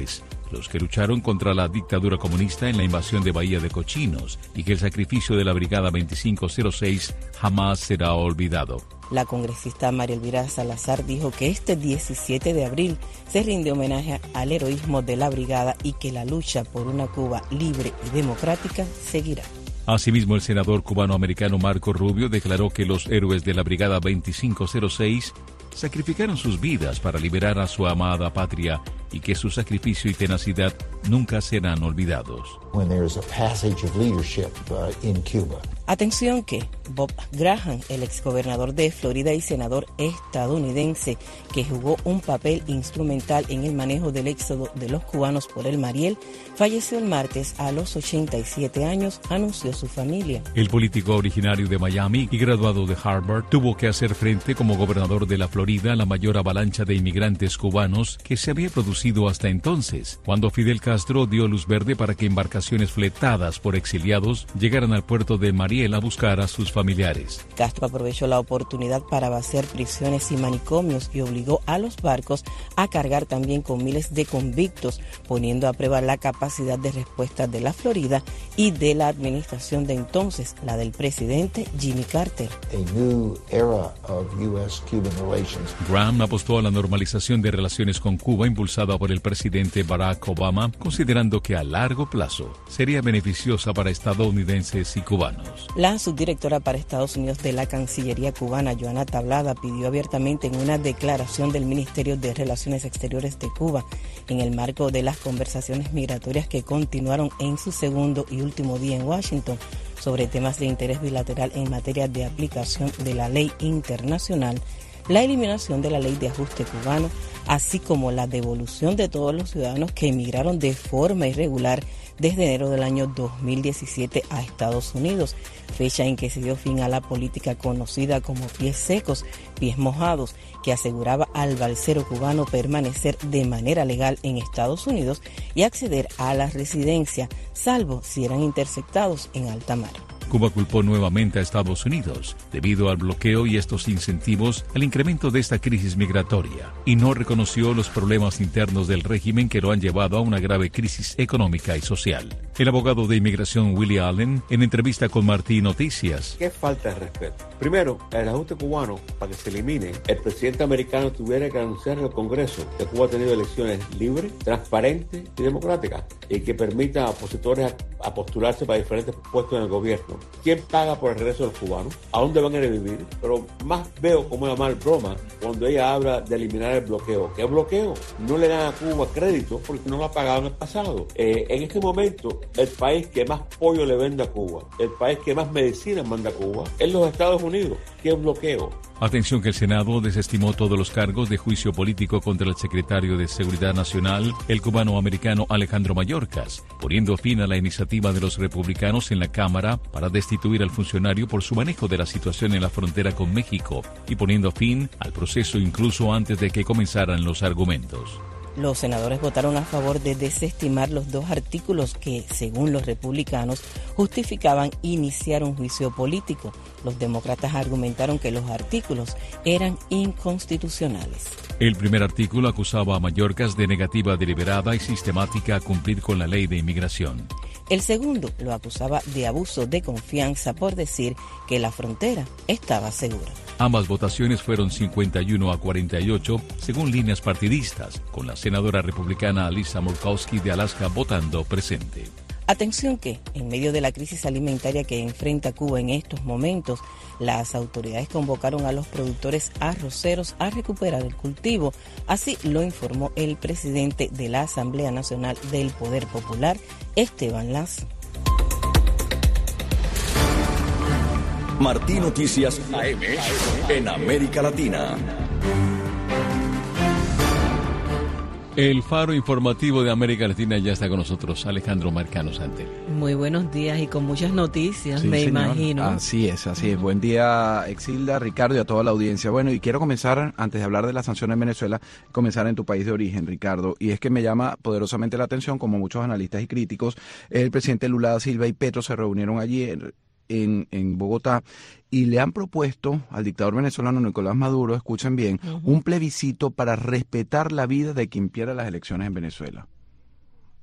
los que lucharon contra la dictadura comunista en la invasión de Bahía de Cochinos y que el sacrificio de la Brigada veinticinco cero seis jamás será olvidado. La congresista María Elvira Salazar dijo que este diecisiete de abril se rinde homenaje al heroísmo de la brigada y que la lucha por una Cuba libre y democrática seguirá. Asimismo, el senador cubano-americano Marco Rubio declaró que los héroes de la Brigada veinticinco cero seis sacrificaron sus vidas para liberar a su amada patria y que su sacrificio y tenacidad nunca serán olvidados. When there's a passage of leadership uh, in Cuba. Atención que Bob Graham, el exgobernador de Florida y senador estadounidense que jugó un papel instrumental en el manejo del éxodo de los cubanos por el Mariel, falleció el martes a los ochenta y siete años, anunció su familia. El político originario de Miami y graduado de Harvard tuvo que hacer frente como gobernador de la Florida a la mayor avalancha de inmigrantes cubanos que se había producido hasta entonces, cuando Fidel Castro dio luz verde para que embarcaciones fletadas por exiliados llegaran al puerto de Mariel a buscar a sus familiares. Castro aprovechó la oportunidad para vaciar prisiones y manicomios y obligó a los barcos a cargar también con miles de convictos, poniendo a prueba la capacidad de respuesta de la Florida y de la administración de entonces, la del presidente Jimmy Carter. A new era of U S Cuban relations. Graham apostó a la normalización de relaciones con Cuba impulsada por el presidente Barack Obama, considerando que a largo plazo sería beneficiosa para estadounidenses y cubanos. La subdirectora para Estados Unidos de la Cancillería cubana, Joana Tablada, pidió abiertamente en una declaración del Ministerio de Relaciones Exteriores de Cuba, en el marco de las conversaciones migratorias que continuaron en su segundo y último día en Washington, sobre temas de interés bilateral en materia de aplicación de la ley internacional, la eliminación de la ley de ajuste cubano, así como la devolución de todos los ciudadanos que emigraron de forma irregular desde enero del año dos mil diecisiete a Estados Unidos, fecha en que se dio fin a la política conocida como pies secos, pies mojados, que aseguraba al balsero cubano permanecer de manera legal en Estados Unidos y acceder a la residencia, salvo si eran interceptados en alta mar. Cuba culpó nuevamente a Estados Unidos debido al bloqueo y estos incentivos al incremento de esta crisis migratoria y no reconoció los problemas internos del régimen que lo han llevado a una grave crisis económica y social. El abogado de inmigración Willie Allen, en entrevista con Martín Noticias. ¿Qué falta de respeto? Primero, el ajuste cubano, para que se elimine, el presidente americano tuviera que anunciar al Congreso que Cuba ha tenido elecciones libres, transparentes y democráticas y que permita a opositores a, a postularse para diferentes puestos en el gobierno. ¿Quién paga por el regreso de los cubanos? ¿A dónde van a ir a vivir? Pero más veo como una mal broma cuando ella habla de eliminar el bloqueo. ¿Qué bloqueo? No le dan a Cuba crédito porque no lo ha pagado en el pasado. Eh, en este momento, el país que más pollo le vende a Cuba, el país que más medicinas manda a Cuba, es los Estados Unidos. ¿Qué bloqueo? Atención que el Senado desestimó todos los cargos de juicio político contra el secretario de Seguridad Nacional, el cubano-americano Alejandro Mayorkas, poniendo fin a la iniciativa de los republicanos en la Cámara para destituir al funcionario por su manejo de la situación en la frontera con México y poniendo fin al proceso incluso antes de que comenzaran los argumentos. Los senadores votaron a favor de desestimar los dos artículos que, según los republicanos, justificaban iniciar un juicio político. Los demócratas argumentaron que los artículos eran inconstitucionales. El primer artículo acusaba a Mayorkas de negativa deliberada y sistemática a cumplir con la ley de inmigración. El segundo lo acusaba de abuso de confianza por decir que la frontera estaba segura. Ambas votaciones fueron cincuenta y uno a cuarenta y ocho, según líneas partidistas, con la senadora republicana Lisa Murkowski de Alaska votando presente. Atención que, en medio de la crisis alimentaria que enfrenta Cuba en estos momentos, las autoridades convocaron a los productores arroceros a recuperar el cultivo. Así lo informó el presidente de la Asamblea Nacional del Poder Popular, Esteban Lazo. Martín Noticias A M en América Latina. El faro informativo de América Latina ya está con nosotros, Alejandro Marcano Santel. Muy buenos días y con muchas noticias, sí, me señor. imagino. Así es, así es. Buen día, Exilda, Ricardo y a toda la audiencia. Bueno, y quiero comenzar, antes de hablar de las sanciones en Venezuela, comenzar en tu país de origen, Ricardo. Y es que me llama poderosamente la atención, como muchos analistas y críticos, el presidente Lula da Silva y Petro se reunieron allí en, en, en Bogotá y le han propuesto al dictador venezolano Nicolás Maduro, escuchen bien, uh-huh. un plebiscito para respetar la vida de quien pierda las elecciones en Venezuela.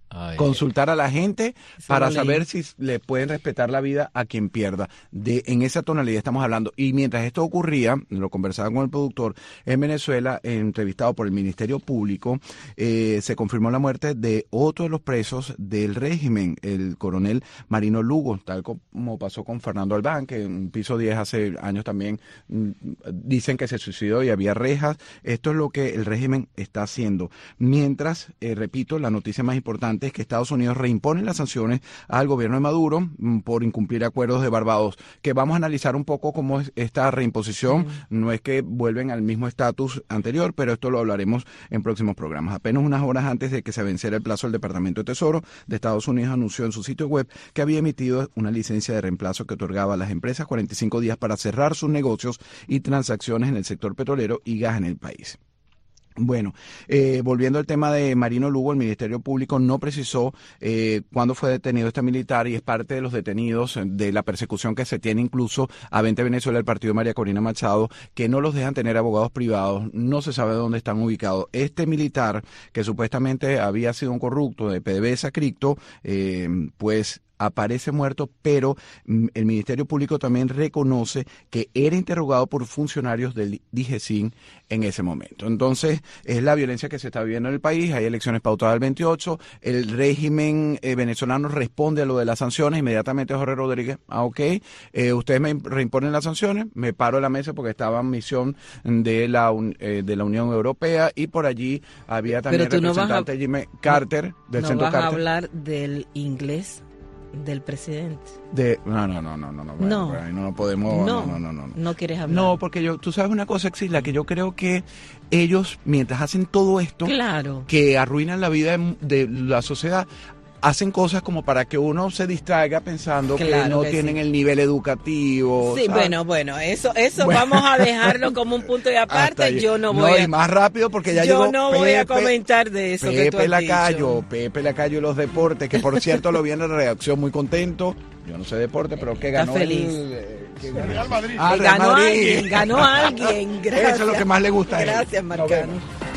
Ay, consultar a la gente para saber si le pueden respetar la vida a quien pierda. De en esa tonalidad estamos hablando. Y mientras esto ocurría, lo conversaba con el productor, en Venezuela, entrevistado por el Ministerio Público, eh, se confirmó la muerte de otro de los presos del régimen, el coronel Marino Lugo, tal como pasó con Fernando Albán, que en piso diez hace años también mm, dicen que se suicidó y había rejas. Esto es lo que el régimen está haciendo. Mientras, eh, repito, la noticia más importante es que Estados Unidos reimpone las sanciones al gobierno de Maduro mm, por incumplir acuerdos de Barbados, que vamos a analizar un poco cómo es esta reimposición. Mm. No es que vuelven al mismo estatus anterior, pero esto lo hablaremos en próximos programas. Apenas unas horas antes de que se venciera el plazo, el Departamento de Tesoro de Estados Unidos anunció en su sitio web que había emitido una licencia de reemplazo que otorgaba a las empresas cuarenta y cinco días para cerrar sus negocios y transacciones en el sector petrolero y gas en el país. Bueno, eh, volviendo al tema de Marino Lugo, el Ministerio Público no precisó eh, cuándo fue detenido este militar y es parte de los detenidos de la persecución que se tiene incluso a Vente Venezuela, el partido de María Corina Machado, que no los dejan tener abogados privados, no se sabe dónde están ubicados. Este militar, que supuestamente había sido un corrupto de PDVSA Cripto, eh, pues aparece muerto, pero mm, el Ministerio Público también reconoce que era interrogado por funcionarios del DIGESIN en ese momento. Entonces, es la violencia que se está viviendo en el país, hay elecciones pautadas el veintiocho, el régimen eh, venezolano responde a lo de las sanciones, inmediatamente Jorge Rodríguez, ah, ok, eh, ustedes me reimponen las sanciones, me paro en la mesa porque estaba en misión de la, eh, de la Unión Europea y por allí había también el representante no a, Jimmy Carter, del no Centro vas Carter. A hablar del inglés del presidente. De no, no, no, no, no, no, bueno, no. Bueno, no podemos, no, no, no, no, no. No quieres hablar. No, porque yo, tú sabes una cosa, Exila, que yo creo que ellos, mientras hacen todo esto, claro, que arruinan la vida de, de la sociedad, hacen cosas como para que uno se distraiga pensando claro que no que tienen sí. el nivel educativo. Sí, ¿sabes? bueno, bueno, eso eso bueno. vamos a dejarlo como un punto de aparte. Yo no voy no, a... y más rápido porque ya yo llegó no Pepe, voy a comentar de eso Pepe que tú has Lacayo, dicho. Pepe Lacayo y los deportes, que por cierto lo vi en la reacción muy contento. Yo no sé deporte, pero que ganó Está feliz. el, eh, que ganó. Real Madrid. Ah, que Real ganó Madrid. alguien, ganó alguien. Gracias. Eso es lo que más le gusta a él. Gracias, Marcano.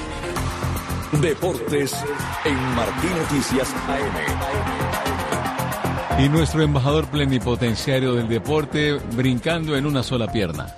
Deportes en Martín Noticias A M. Y nuestro embajador plenipotenciario del deporte brincando en una sola pierna.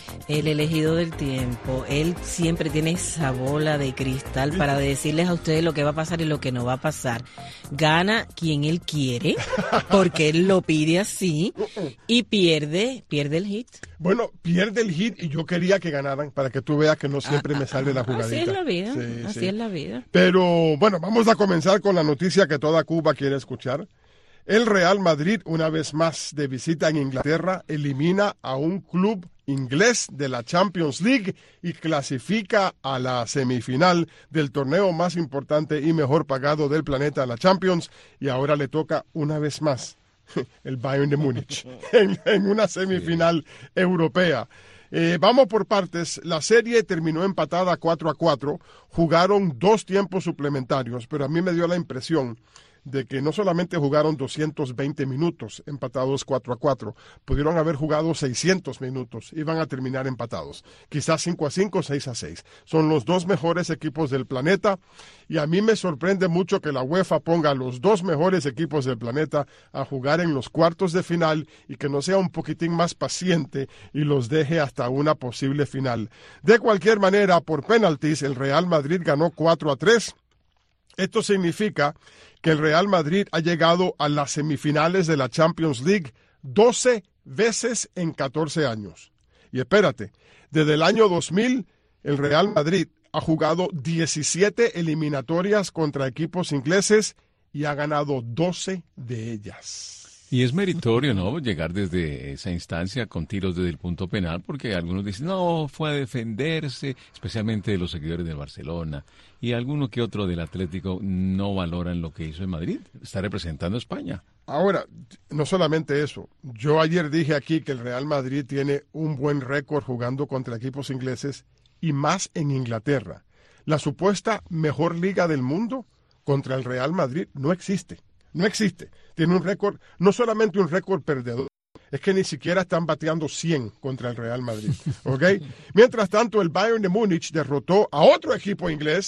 El elegido del tiempo, él siempre tiene esa bola de cristal para decirles a ustedes lo que va a pasar y lo que no va a pasar. Gana quien él quiere, porque él lo pide así, y pierde, pierde el hit. Bueno, pierde el hit y yo quería que ganaran para que tú veas que no siempre ah, me sale ah, la jugadita. Así es la vida, sí, así sí. es la vida. Pero bueno, vamos a comenzar con la noticia que toda Cuba quiere escuchar. El Real Madrid, una vez más de visita en Inglaterra, elimina a un club inglés de la Champions League y clasifica a la semifinal del torneo más importante y mejor pagado del planeta, la Champions, y ahora le toca una vez más el Bayern de Múnich en, en una semifinal sí. europea. Eh, vamos por partes. La serie terminó empatada cuatro a cuatro, jugaron dos tiempos suplementarios, pero a mí me dio la impresión de que no solamente jugaron doscientos veinte minutos empatados cuatro a cuatro, pudieron haber jugado seiscientos minutos, iban a terminar empatados, quizás cinco a cinco, seis a seis. Son los dos mejores equipos del planeta y a mí me sorprende mucho que la UEFA ponga a los dos mejores equipos del planeta a jugar en los cuartos de final y que no sea un poquitín más paciente y los deje hasta una posible final. De cualquier manera, por penaltis, el Real Madrid ganó cuatro a tres. Esto significa que el Real Madrid ha llegado a las semifinales de la Champions League doce veces en catorce años. Y espérate, desde el año dos mil, el Real Madrid ha jugado diecisiete eliminatorias contra equipos ingleses y ha ganado doce de ellas. Y es meritorio, ¿no?, llegar desde esa instancia con tiros desde el punto penal, porque algunos dicen, no, fue a defenderse, especialmente de los seguidores del Barcelona, y alguno que otro del Atlético no valoran lo que hizo en Madrid, está representando a España. Ahora, no solamente eso, yo ayer dije aquí que el Real Madrid tiene un buen récord jugando contra equipos ingleses, y más en Inglaterra. La supuesta mejor liga del mundo contra el Real Madrid no existe. No existe. Tiene un récord, no solamente un récord perdedor, es que ni siquiera están bateando cien contra el Real Madrid. ¿Ok? Mientras tanto, el Bayern de Múnich derrotó a otro equipo inglés,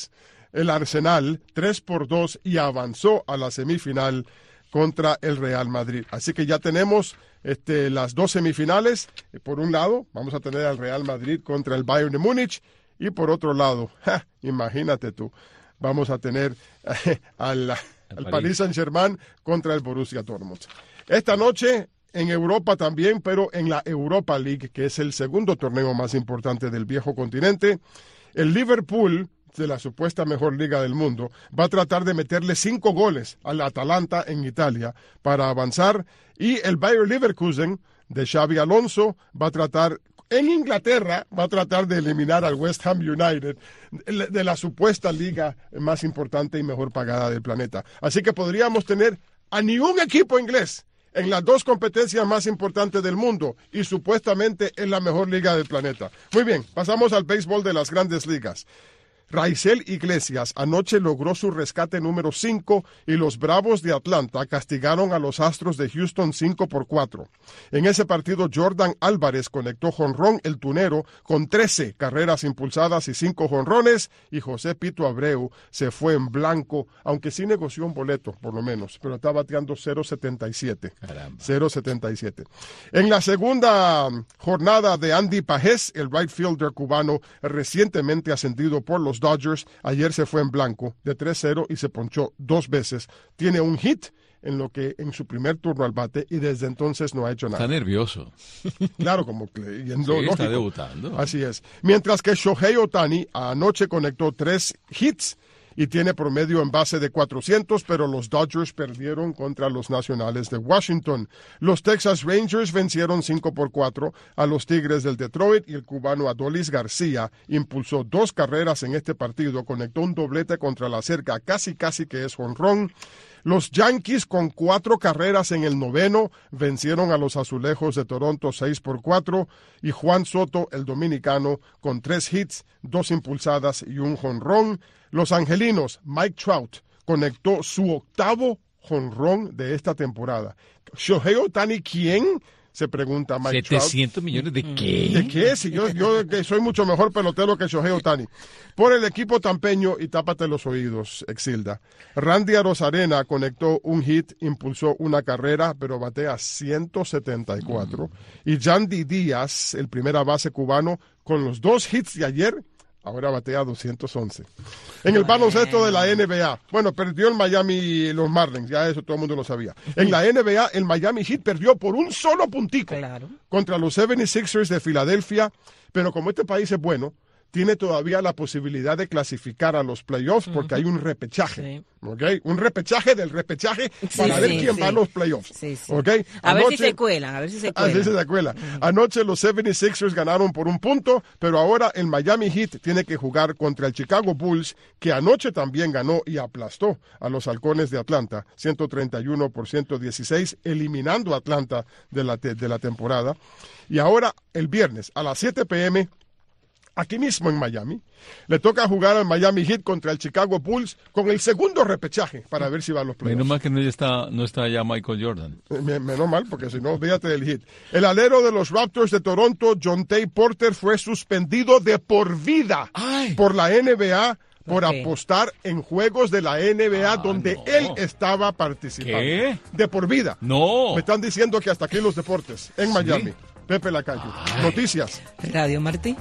el Arsenal tres por dos y avanzó a la semifinal contra el Real Madrid. Así que ya tenemos este, las dos semifinales. Por un lado, vamos a tener al Real Madrid contra el Bayern de Múnich. Y por otro lado, ja, imagínate tú, vamos a tener eh, al, al Paris Saint-Germain contra el Borussia Dortmund. Esta noche en Europa también, pero en la Europa League, que es el segundo torneo más importante del viejo continente, el Liverpool, de la supuesta mejor liga del mundo, va a tratar de meterle cinco goles al Atalanta en Italia para avanzar, y el Bayer Leverkusen de Xabi Alonso va a tratar en Inglaterra, va a tratar de eliminar al West Ham United de la supuesta liga más importante y mejor pagada del planeta. Así que podríamos tener a ningún equipo inglés en las dos competencias más importantes del mundo y supuestamente en la mejor liga del planeta. Muy bien, pasamos al béisbol de las grandes ligas. Raisel Iglesias anoche logró su rescate número cinco y los Bravos de Atlanta castigaron a los Astros de Houston cinco por cuatro. En ese partido, Jordan Álvarez conectó jonrón el tunero con trece carreras impulsadas y cinco jonrones, y José Pito Abreu se fue en blanco, aunque sí negoció un boleto, por lo menos, pero está bateando cero setenta y siete. cero setenta y siete. En la segunda jornada de Andy Pajés, el right fielder cubano recientemente ascendido por los Dodgers, ayer se fue en blanco de tres cero y se ponchó dos veces. Tiene un hit en lo que en su primer turno al bate y desde entonces no ha hecho nada. Está nervioso. Claro, como que y en sí, lo lógico. Está debutando. Así es. Mientras que Shohei Ohtani anoche conectó tres hits y tiene promedio en base de cuatrocientos, pero los Dodgers perdieron contra los Nacionales de Washington. Los Texas Rangers vencieron cinco por cuatro a los Tigres del Detroit, y el cubano Adolis García impulsó dos carreras en este partido, conectó un doblete contra la cerca, casi casi que es jonrón. Los Yankees, con cuatro carreras en el noveno, vencieron a los Azulejos de Toronto seis por cuatro, y Juan Soto, el dominicano, con tres hits, dos impulsadas y un jonrón. Los angelinos, Mike Trout, conectó su octavo jonrón de esta temporada. Shohei Ohtani, ¿quién? Se pregunta Mike Trout. ¿setecientos millones de qué? ¿De qué? Si yo, yo que soy mucho mejor pelotero que Shohei Ohtani. Por el equipo tampeño, y tápate los oídos, Exilda. Randy Arozarena conectó un hit, impulsó una carrera, pero batea ciento setenta y cuatro. Mm. Y Yandy Díaz, el primera base cubano, con los dos hits de ayer, ahora batea doscientos once. En el baloncesto de la N B A, bueno, perdió el Miami, los Marlins, ya eso todo el mundo lo sabía. En la N B A, el Miami Heat perdió por un solo puntico claro. contra los setenta y seis ers de Filadelfia, pero como este país es bueno, tiene todavía la posibilidad de clasificar a los playoffs porque uh-huh. hay un repechaje, sí. ¿okay? Un repechaje del repechaje para sí, ver sí, quién sí. va a los playoffs. Sí, sí. ¿Okay? A Anoche, ver si se cuelan, a ver si se cuelan. Así se cuela. Uh-huh. Anoche los setenta y seis ers ganaron por un punto, pero ahora el Miami Heat tiene que jugar contra el Chicago Bulls, que anoche también ganó y aplastó a los Halcones de Atlanta, ciento treinta y uno por ciento dieciséis, eliminando a Atlanta de la, te- de la temporada. Y ahora, el viernes, a las siete p.m., aquí mismo en Miami, le toca jugar al Miami Heat contra el Chicago Bulls con el segundo repechaje para ver si va a los playoffs. Menos mal que no está, no está ya Michael Jordan. Menos mal, porque si no, fíjate del Heat. El alero de los Raptors de Toronto, John Tay Porter, fue suspendido de por vida Ay. por la N B A por okay. apostar en juegos de la N B A ah, donde no. él estaba participando. ¿Qué? De por vida. No. Me están diciendo que hasta aquí los deportes en Miami. ¿Sí? Pepe Lacayo. Ay. Noticias. Radio Martí.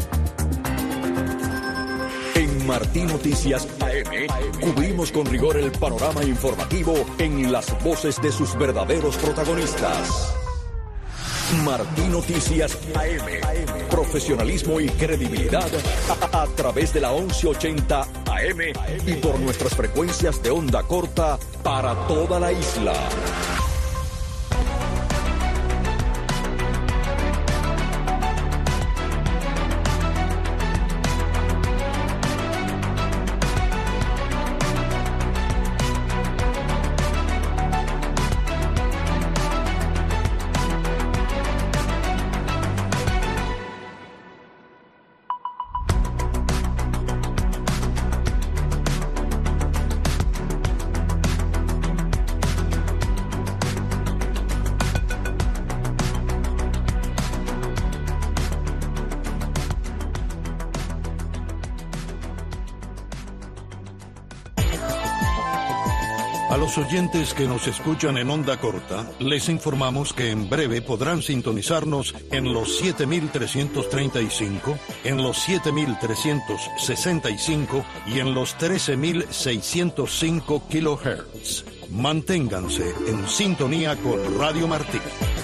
En Martí Noticias A M, cubrimos con rigor el panorama informativo en las voces de sus verdaderos protagonistas. Martí Noticias A M, profesionalismo y credibilidad a, a través de la once ochenta A M y por nuestras frecuencias de onda corta para toda la isla. A los oyentes que nos escuchan en onda corta, les informamos que en breve podrán sintonizarnos en los siete mil trescientos treinta y cinco, en los siete mil trescientos sesenta y cinco y en los trece mil seiscientos cinco kilohertz. Manténganse en sintonía con Radio Martí.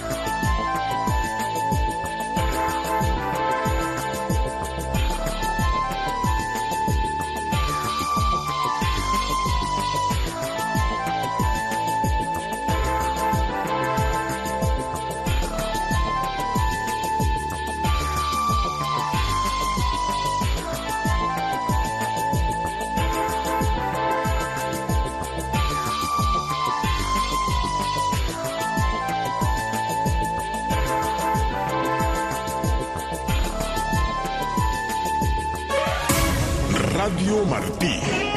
Radio Martí,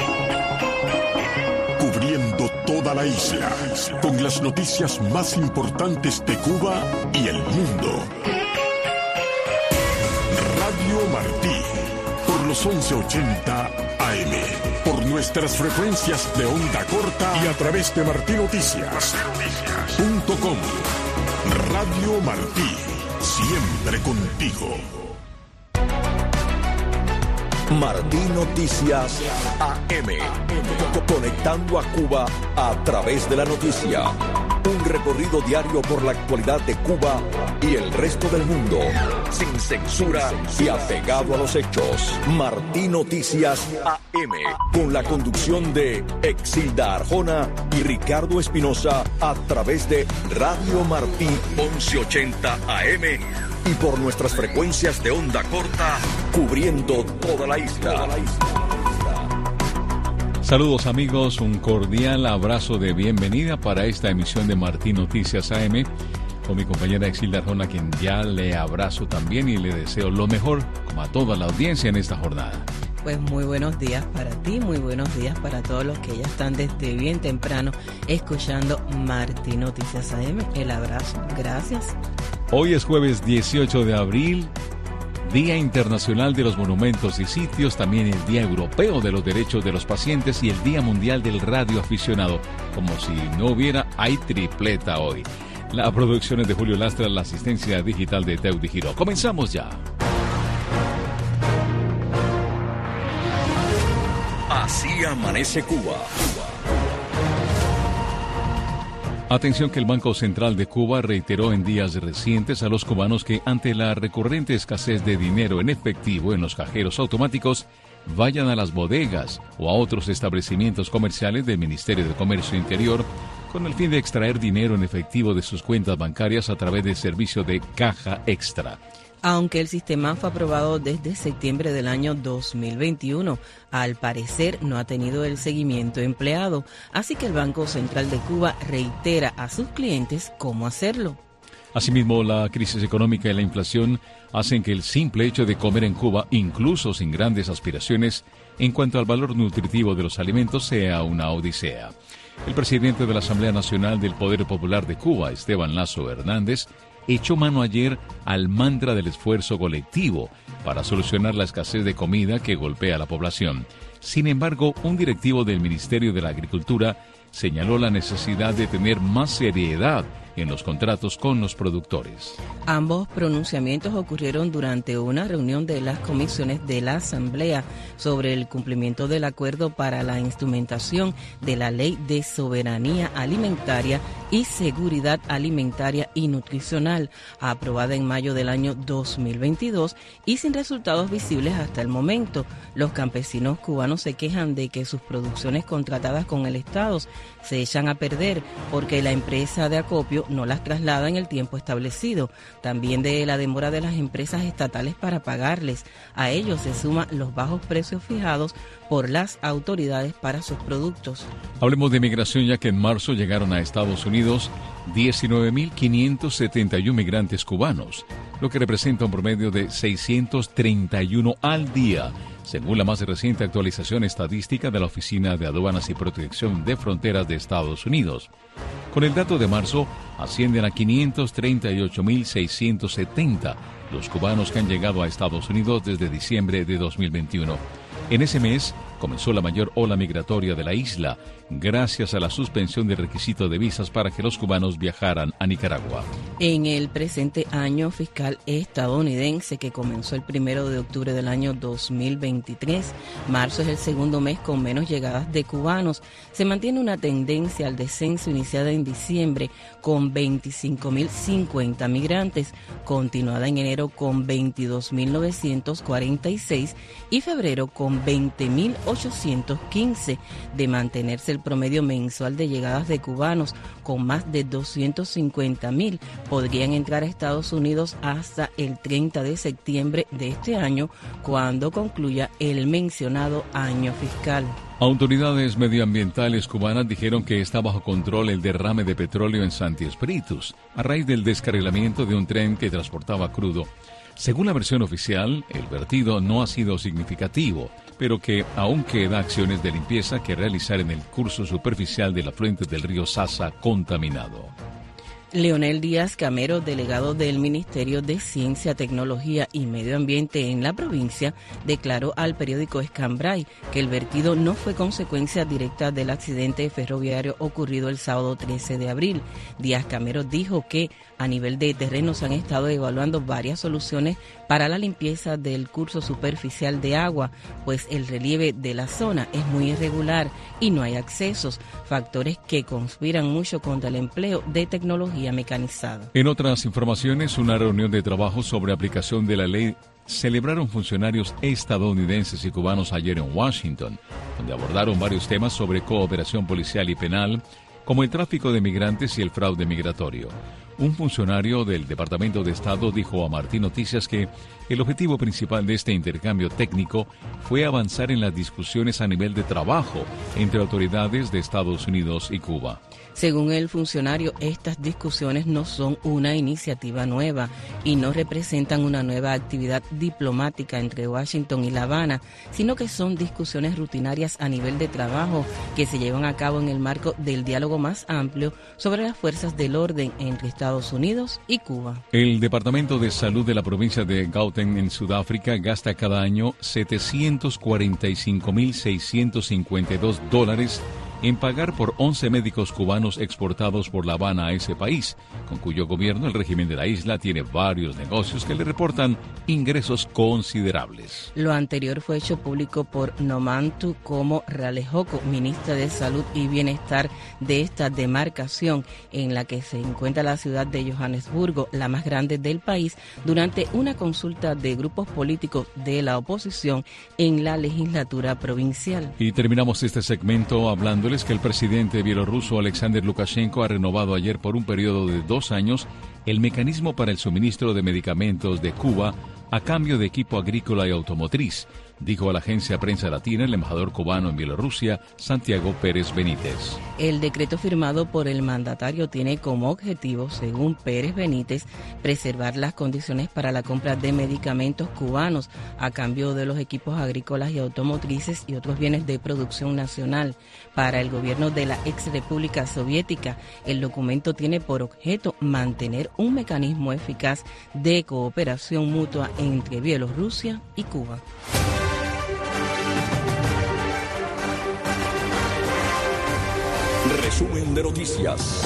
cubriendo toda la isla, con las noticias más importantes de Cuba y el mundo. Radio Martí, por los once ochenta A M, por nuestras frecuencias de onda corta y a través de martí noticias punto com. Radio Martí, siempre contigo. Martí Noticias A M, conectando a Cuba a través de la noticia. Un recorrido diario por la actualidad de Cuba y el resto del mundo, sin censura y apegado a los hechos. Martí Noticias A M, con la conducción de Exilda Arjona y Ricardo Espinosa a través de Radio Martí once ochenta A M y por nuestras frecuencias de onda corta, cubriendo toda la isla. Saludos amigos, un cordial abrazo de bienvenida para esta emisión de Martí Noticias A M, con mi compañera Exilda Arjona, quien ya le abrazo también y le deseo lo mejor, como a toda la audiencia en esta jornada. Pues muy buenos días para ti, muy buenos días para todos los que ya están desde bien temprano escuchando Martí Noticias A M. El abrazo, gracias. Hoy es jueves dieciocho de abril, Día Internacional de los Monumentos y Sitios, también el Día Europeo de los Derechos de los Pacientes y el Día Mundial del Radio Aficionado. Como si no hubiera, hay tripleta hoy. La producción es de Julio Lastra, la asistencia digital de Teudi Giró. Comenzamos ya. Así amanece Cuba. Atención que el Banco Central de Cuba reiteró en días recientes a los cubanos que ante la recurrente escasez de dinero en efectivo en los cajeros automáticos, vayan a las bodegas o a otros establecimientos comerciales del Ministerio de Comercio Interior con el fin de extraer dinero en efectivo de sus cuentas bancarias a través del servicio de Caja Extra. Aunque el sistema fue aprobado desde septiembre del año dos mil veintiuno, al parecer no ha tenido el seguimiento empleado, así que el Banco Central de Cuba reitera a sus clientes cómo hacerlo. Asimismo, la crisis económica y la inflación hacen que el simple hecho de comer en Cuba, incluso sin grandes aspiraciones, en cuanto al valor nutritivo de los alimentos, sea una odisea. El presidente de la Asamblea Nacional del Poder Popular de Cuba, Esteban Lazo Hernández, echó mano ayer al mantra del esfuerzo colectivo para solucionar la escasez de comida que golpea a la población. Sin embargo, un directivo del Ministerio de la Agricultura señaló la necesidad de tener más seriedad en los contratos con los productores. Ambos pronunciamientos ocurrieron durante una reunión de las comisiones de la Asamblea sobre el cumplimiento del acuerdo para la instrumentación de la Ley de Soberanía Alimentaria y Seguridad Alimentaria y Nutricional, aprobada en mayo del año dos mil veintidós y sin resultados visibles hasta el momento. Los campesinos cubanos se quejan de que sus producciones contratadas con el Estado se echan a perder porque la empresa de acopio no las traslada en el tiempo establecido. También de la demora de las empresas estatales para pagarles. A ello se suman los bajos precios fijados por las autoridades para sus productos. Hablemos de migración, ya que en marzo llegaron a Estados Unidos diecinueve mil quinientos setenta y uno migrantes cubanos, lo que representa un promedio de seiscientos treinta y uno al día, según la más reciente actualización estadística de la Oficina de Aduanas y Protección de Fronteras de Estados Unidos. Con el dato de marzo, ascienden a quinientos treinta y ocho mil seiscientos setenta los cubanos que han llegado a Estados Unidos desde diciembre de dos mil veintiuno. En ese mes, comenzó la mayor ola migratoria de la isla, gracias a la suspensión del requisito de visas para que los cubanos viajaran a Nicaragua. En el presente año fiscal estadounidense, que comenzó el primero de octubre del año dos mil veintitrés, marzo es el segundo mes con menos llegadas de cubanos. Se mantiene una tendencia al descenso iniciada en diciembre con veinticinco mil cincuenta migrantes, continuada en enero con veintidós mil novecientos cuarenta y seis y febrero con veinte mil ochocientos quince. De mantenerse el promedio mensual de llegadas de cubanos con más de doscientos cincuenta mil, podrían entrar a Estados Unidos hasta el treinta de septiembre de este año, cuando concluya el mencionado año fiscal. Autoridades medioambientales cubanas dijeron que está bajo control el derrame de petróleo en Santi Espíritus, a raíz del descarrilamiento de un tren que transportaba crudo. Según la versión oficial, el vertido no ha sido significativo, pero que aún queda acciones de limpieza que realizar en el curso superficial del afluente del río Sasa contaminado. Leonel Díaz Camero, delegado del Ministerio de Ciencia, Tecnología y Medio Ambiente en la provincia, declaró al periódico Escambray que el vertido no fue consecuencia directa del accidente ferroviario ocurrido el sábado trece de abril. Díaz Camero dijo que a nivel de terreno se han estado evaluando varias soluciones para la limpieza del curso superficial de agua, pues el relieve de la zona es muy irregular y no hay accesos, factores que conspiran mucho contra el empleo de tecnología mecanizada. En otras informaciones, una reunión de trabajo sobre aplicación de la ley celebraron funcionarios estadounidenses y cubanos ayer en Washington, donde abordaron varios temas sobre cooperación policial y penal, como el tráfico de migrantes y el fraude migratorio. Un funcionario del Departamento de Estado dijo a Martín Noticias que el objetivo principal de este intercambio técnico fue avanzar en las discusiones a nivel de trabajo entre autoridades de Estados Unidos y Cuba. Según el funcionario, estas discusiones no son una iniciativa nueva y no representan una nueva actividad diplomática entre Washington y La Habana, sino que son discusiones rutinarias a nivel de trabajo que se llevan a cabo en el marco del diálogo más amplio sobre las fuerzas del orden entre Estados Unidos y Cuba. El Departamento de Salud de la provincia de Gauteng en Sudáfrica gasta cada año setecientos cuarenta y cinco mil seiscientos cincuenta y dos dólares en pagar por once médicos cubanos exportados por La Habana a ese país, con cuyo gobierno el régimen de la isla tiene varios negocios que le reportan ingresos considerables. Lo anterior fue hecho público por Nomantu como Ralejoko, ministra de Salud y Bienestar de esta demarcación, en la que se encuentra la ciudad de Johannesburgo, la más grande del país, durante una consulta de grupos políticos de la oposición en la legislatura provincial. Y terminamos este segmento hablando que el presidente bielorruso Alexander Lukashenko ha renovado ayer por un periodo de dos años el mecanismo para el suministro de medicamentos de Cuba a cambio de equipo agrícola y automotriz, dijo a la agencia Prensa Latina el embajador cubano en Bielorrusia, Santiago Pérez Benítez. El decreto firmado por el mandatario tiene como objetivo, según Pérez Benítez, preservar las condiciones para la compra de medicamentos cubanos a cambio de los equipos agrícolas y automotrices y otros bienes de producción nacional. Para el gobierno de la ex República Soviética, el documento tiene por objeto mantener un mecanismo eficaz de cooperación mutua entre Bielorrusia y Cuba. Resumen de noticias.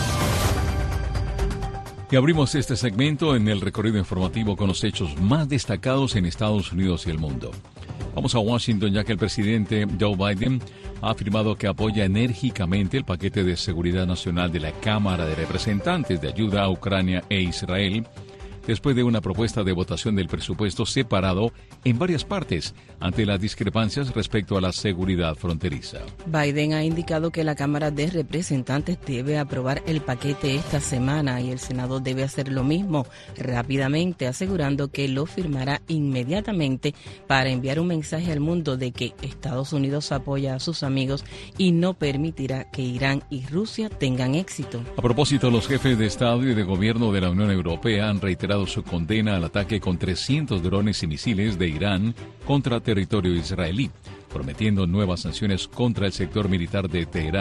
Y abrimos este segmento en el recorrido informativo con los hechos más destacados en Estados Unidos y el mundo. Vamos a Washington, ya que el presidente Joe Biden ha afirmado que apoya enérgicamente el paquete de seguridad nacional de la Cámara de Representantes de ayuda a Ucrania e Israel, después de una propuesta de votación del presupuesto separado en varias partes ante las discrepancias respecto a la seguridad fronteriza. Biden ha indicado que la Cámara de Representantes debe aprobar el paquete esta semana y el Senado debe hacer lo mismo rápidamente, asegurando que lo firmará inmediatamente para enviar un mensaje al mundo de que Estados Unidos apoya a sus amigos y no permitirá que Irán y Rusia tengan éxito. A propósito, los jefes de Estado y de Gobierno de la Unión Europea han reiterado su condena al ataque con trescientos drones y misiles de Irán contra territorio israelí, prometiendo nuevas sanciones contra el sector militar de Teherán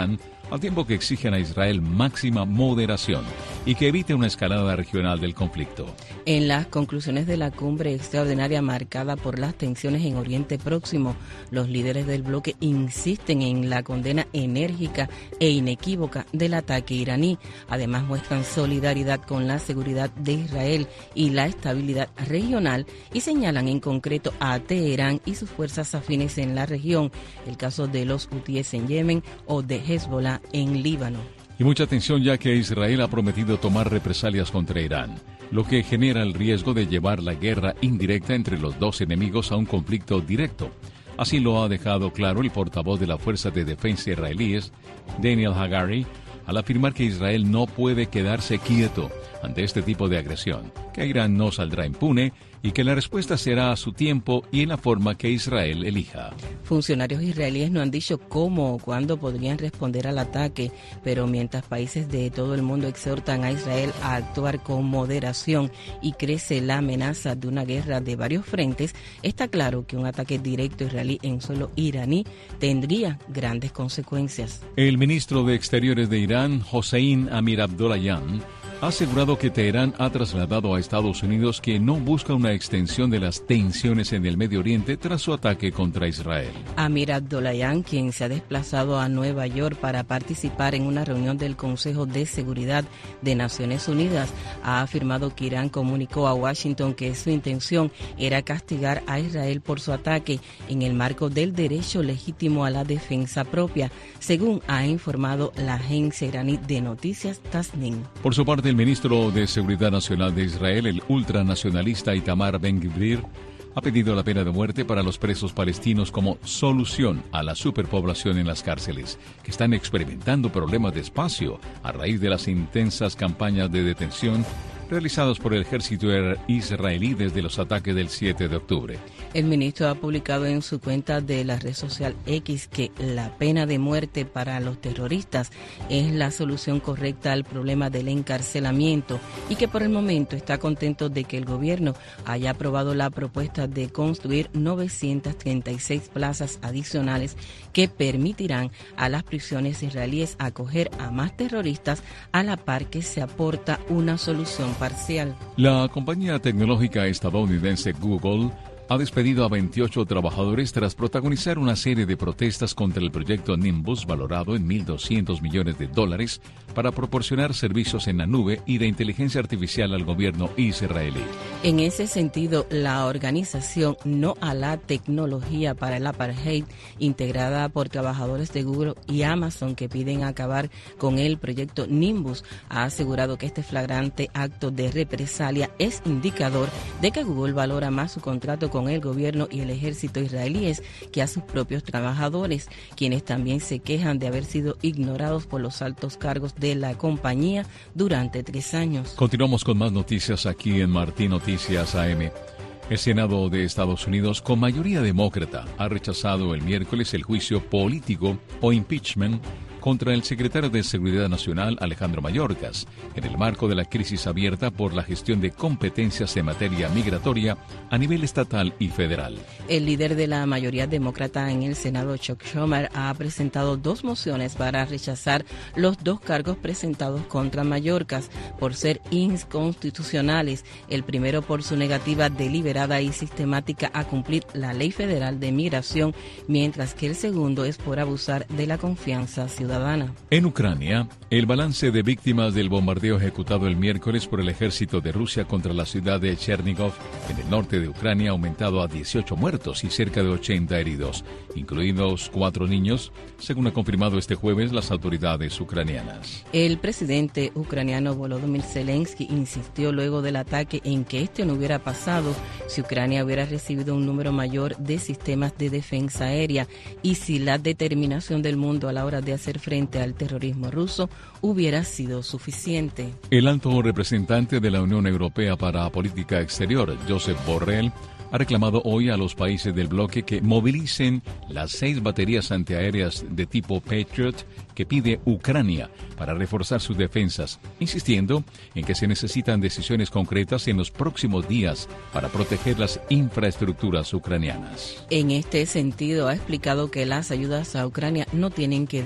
al tiempo que exigen a Israel máxima moderación y que evite una escalada regional del conflicto. En las conclusiones de la cumbre extraordinaria marcada por las tensiones en Oriente Próximo, los líderes del bloque insisten en la condena enérgica e inequívoca del ataque iraní. Además, muestran solidaridad con la seguridad de Israel y la estabilidad regional y señalan en concreto a Teherán y sus fuerzas afines en la región, el caso de los hutíes en Yemen o de Hezbollah en Líbano. Y mucha atención, ya que Israel ha prometido tomar represalias contra Irán, lo que genera el riesgo de llevar la guerra indirecta entre los dos enemigos a un conflicto directo. Así lo ha dejado claro el portavoz de la Fuerza de Defensa israelíes, Daniel Hagari, al afirmar que Israel no puede quedarse quieto ante este tipo de agresión, que Irán no saldrá impune y que la respuesta será a su tiempo y en la forma que Israel elija. Funcionarios israelíes no han dicho cómo o cuándo podrían responder al ataque, pero mientras países de todo el mundo exhortan a Israel a actuar con moderación y crece la amenaza de una guerra de varios frentes, está claro que un ataque directo israelí en suelo iraní tendría grandes consecuencias. El ministro de Exteriores de Irán, Hossein Amir Abdollahian, ha asegurado que Teherán ha trasladado a Estados Unidos que no busca una extensión de las tensiones en el Medio Oriente tras su ataque contra Israel. Amir Abdollahian, quien se ha desplazado a Nueva York para participar en una reunión del Consejo de Seguridad de Naciones Unidas, ha afirmado que Irán comunicó a Washington que su intención era castigar a Israel por su ataque en el marco del derecho legítimo a la defensa propia, según ha informado la agencia iraní de noticias Tasnim. Por su parte, el ministro de Seguridad Nacional de Israel, el ultranacionalista Itamar Ben-Gvir, ha pedido la pena de muerte para los presos palestinos como solución a la superpoblación en las cárceles, que están experimentando problemas de espacio a raíz de las intensas campañas de detención realizados por el ejército israelí desde los ataques del siete de octubre. El ministro ha publicado en su cuenta de la red social X que la pena de muerte para los terroristas es la solución correcta al problema del encarcelamiento y que por el momento está contento de que el gobierno haya aprobado la propuesta de construir novecientas treinta y seis plazas adicionales que permitirán a las prisiones israelíes acoger a más terroristas a la par que se aporta una solución parcial. La compañía tecnológica estadounidense Google ha despedido a veintiocho trabajadores tras protagonizar una serie de protestas contra el proyecto Nimbus, valorado en mil doscientos millones de dólares, para proporcionar servicios en la nube y de inteligencia artificial al gobierno israelí. En ese sentido, la organización No a la Tecnología para el Apartheid, integrada por trabajadores de Google y Amazon que piden acabar con el proyecto Nimbus, ha asegurado que este flagrante acto de represalia es indicador de que Google valora más su contrato con el gobierno y el ejército israelíes que a sus propios trabajadores, quienes también se quejan de haber sido ignorados por los altos cargos de la compañía durante tres años. Continuamos con más noticias aquí en Martín Noticias A M. El Senado de Estados Unidos, con mayoría demócrata, ha rechazado el miércoles el juicio político o impeachment contra el secretario de Seguridad Nacional, Alejandro Mayorkas, en el marco de la crisis abierta por la gestión de competencias en materia migratoria a nivel estatal y federal. El líder de la mayoría demócrata en el Senado, Chuck Schumer, ha presentado dos mociones para rechazar los dos cargos presentados contra Mayorkas por ser inconstitucionales, el primero por su negativa deliberada y sistemática a cumplir la ley federal de migración, mientras que el segundo es por abusar de la confianza ciudadana. En Ucrania, el balance de víctimas del bombardeo ejecutado el miércoles por el ejército de Rusia contra la ciudad de Chernigov, en el norte de Ucrania, ha aumentado a dieciocho muertos y cerca de ochenta heridos, incluidos cuatro niños, según ha confirmado este jueves las autoridades ucranianas. El presidente ucraniano Volodymyr Zelensky insistió luego del ataque en que este no hubiera pasado si Ucrania hubiera recibido un número mayor de sistemas de defensa aérea y si la determinación del mundo a la hora de hacer frente al terrorismo ruso hubiera sido suficiente. El alto representante de la Unión Europea para Política Exterior, Josep Borrell, ha reclamado hoy a los países del bloque que movilicen las seis baterías antiaéreas de tipo Patriot que pide Ucrania para reforzar sus defensas, insistiendo en que se necesitan decisiones concretas en los próximos días para proteger las infraestructuras ucranianas. En este sentido, ha explicado que las ayudas a Ucrania no tienen que depender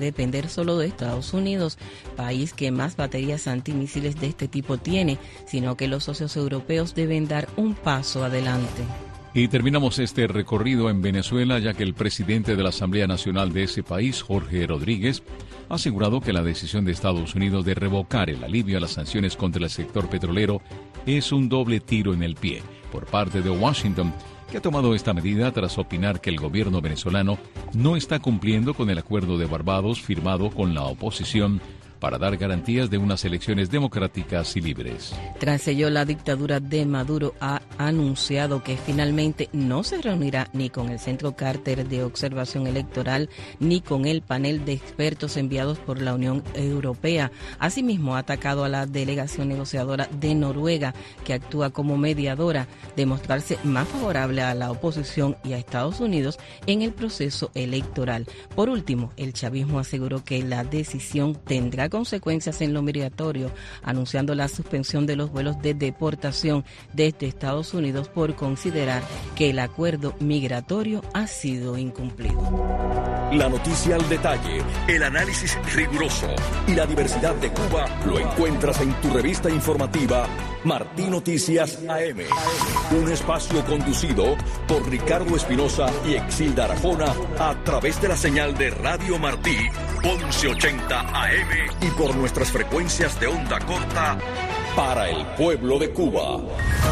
solo de Estados Unidos, país que más baterías antimisiles de este tipo tiene, sino que los socios europeos deben dar un paso adelante. Y terminamos este recorrido en Venezuela, ya que el presidente de la Asamblea Nacional de ese país, Jorge Rodríguez, ha asegurado que la decisión de Estados Unidos de revocar el alivio a las sanciones contra el sector petrolero es un doble tiro en el pie por parte de Washington, que ha tomado esta medida tras opinar que el gobierno venezolano no está cumpliendo con el acuerdo de Barbados firmado con la oposición para dar garantías de unas elecciones democráticas y libres. Tras ello, la dictadura de Maduro ha anunciado que finalmente no se reunirá ni con el Centro Carter de Observación Electoral ni con el panel de expertos enviados por la Unión Europea. Asimismo, ha atacado a la delegación negociadora de Noruega, que actúa como mediadora, de mostrarse más favorable a la oposición y a Estados Unidos en el proceso electoral. Por último, el chavismo aseguró que la decisión tendrá consecuencias en lo migratorio, anunciando la suspensión de los vuelos de deportación desde Estados Unidos por considerar que el acuerdo migratorio ha sido incumplido. La noticia al detalle, el análisis riguroso y la diversidad de Cuba lo encuentras en tu revista informativa Martí Noticias A M. Un espacio conducido por Ricardo Espinosa y Exilda Arjona a través de la señal de Radio Martí once ochenta A M y por nuestras frecuencias de onda corta para el pueblo de Cuba.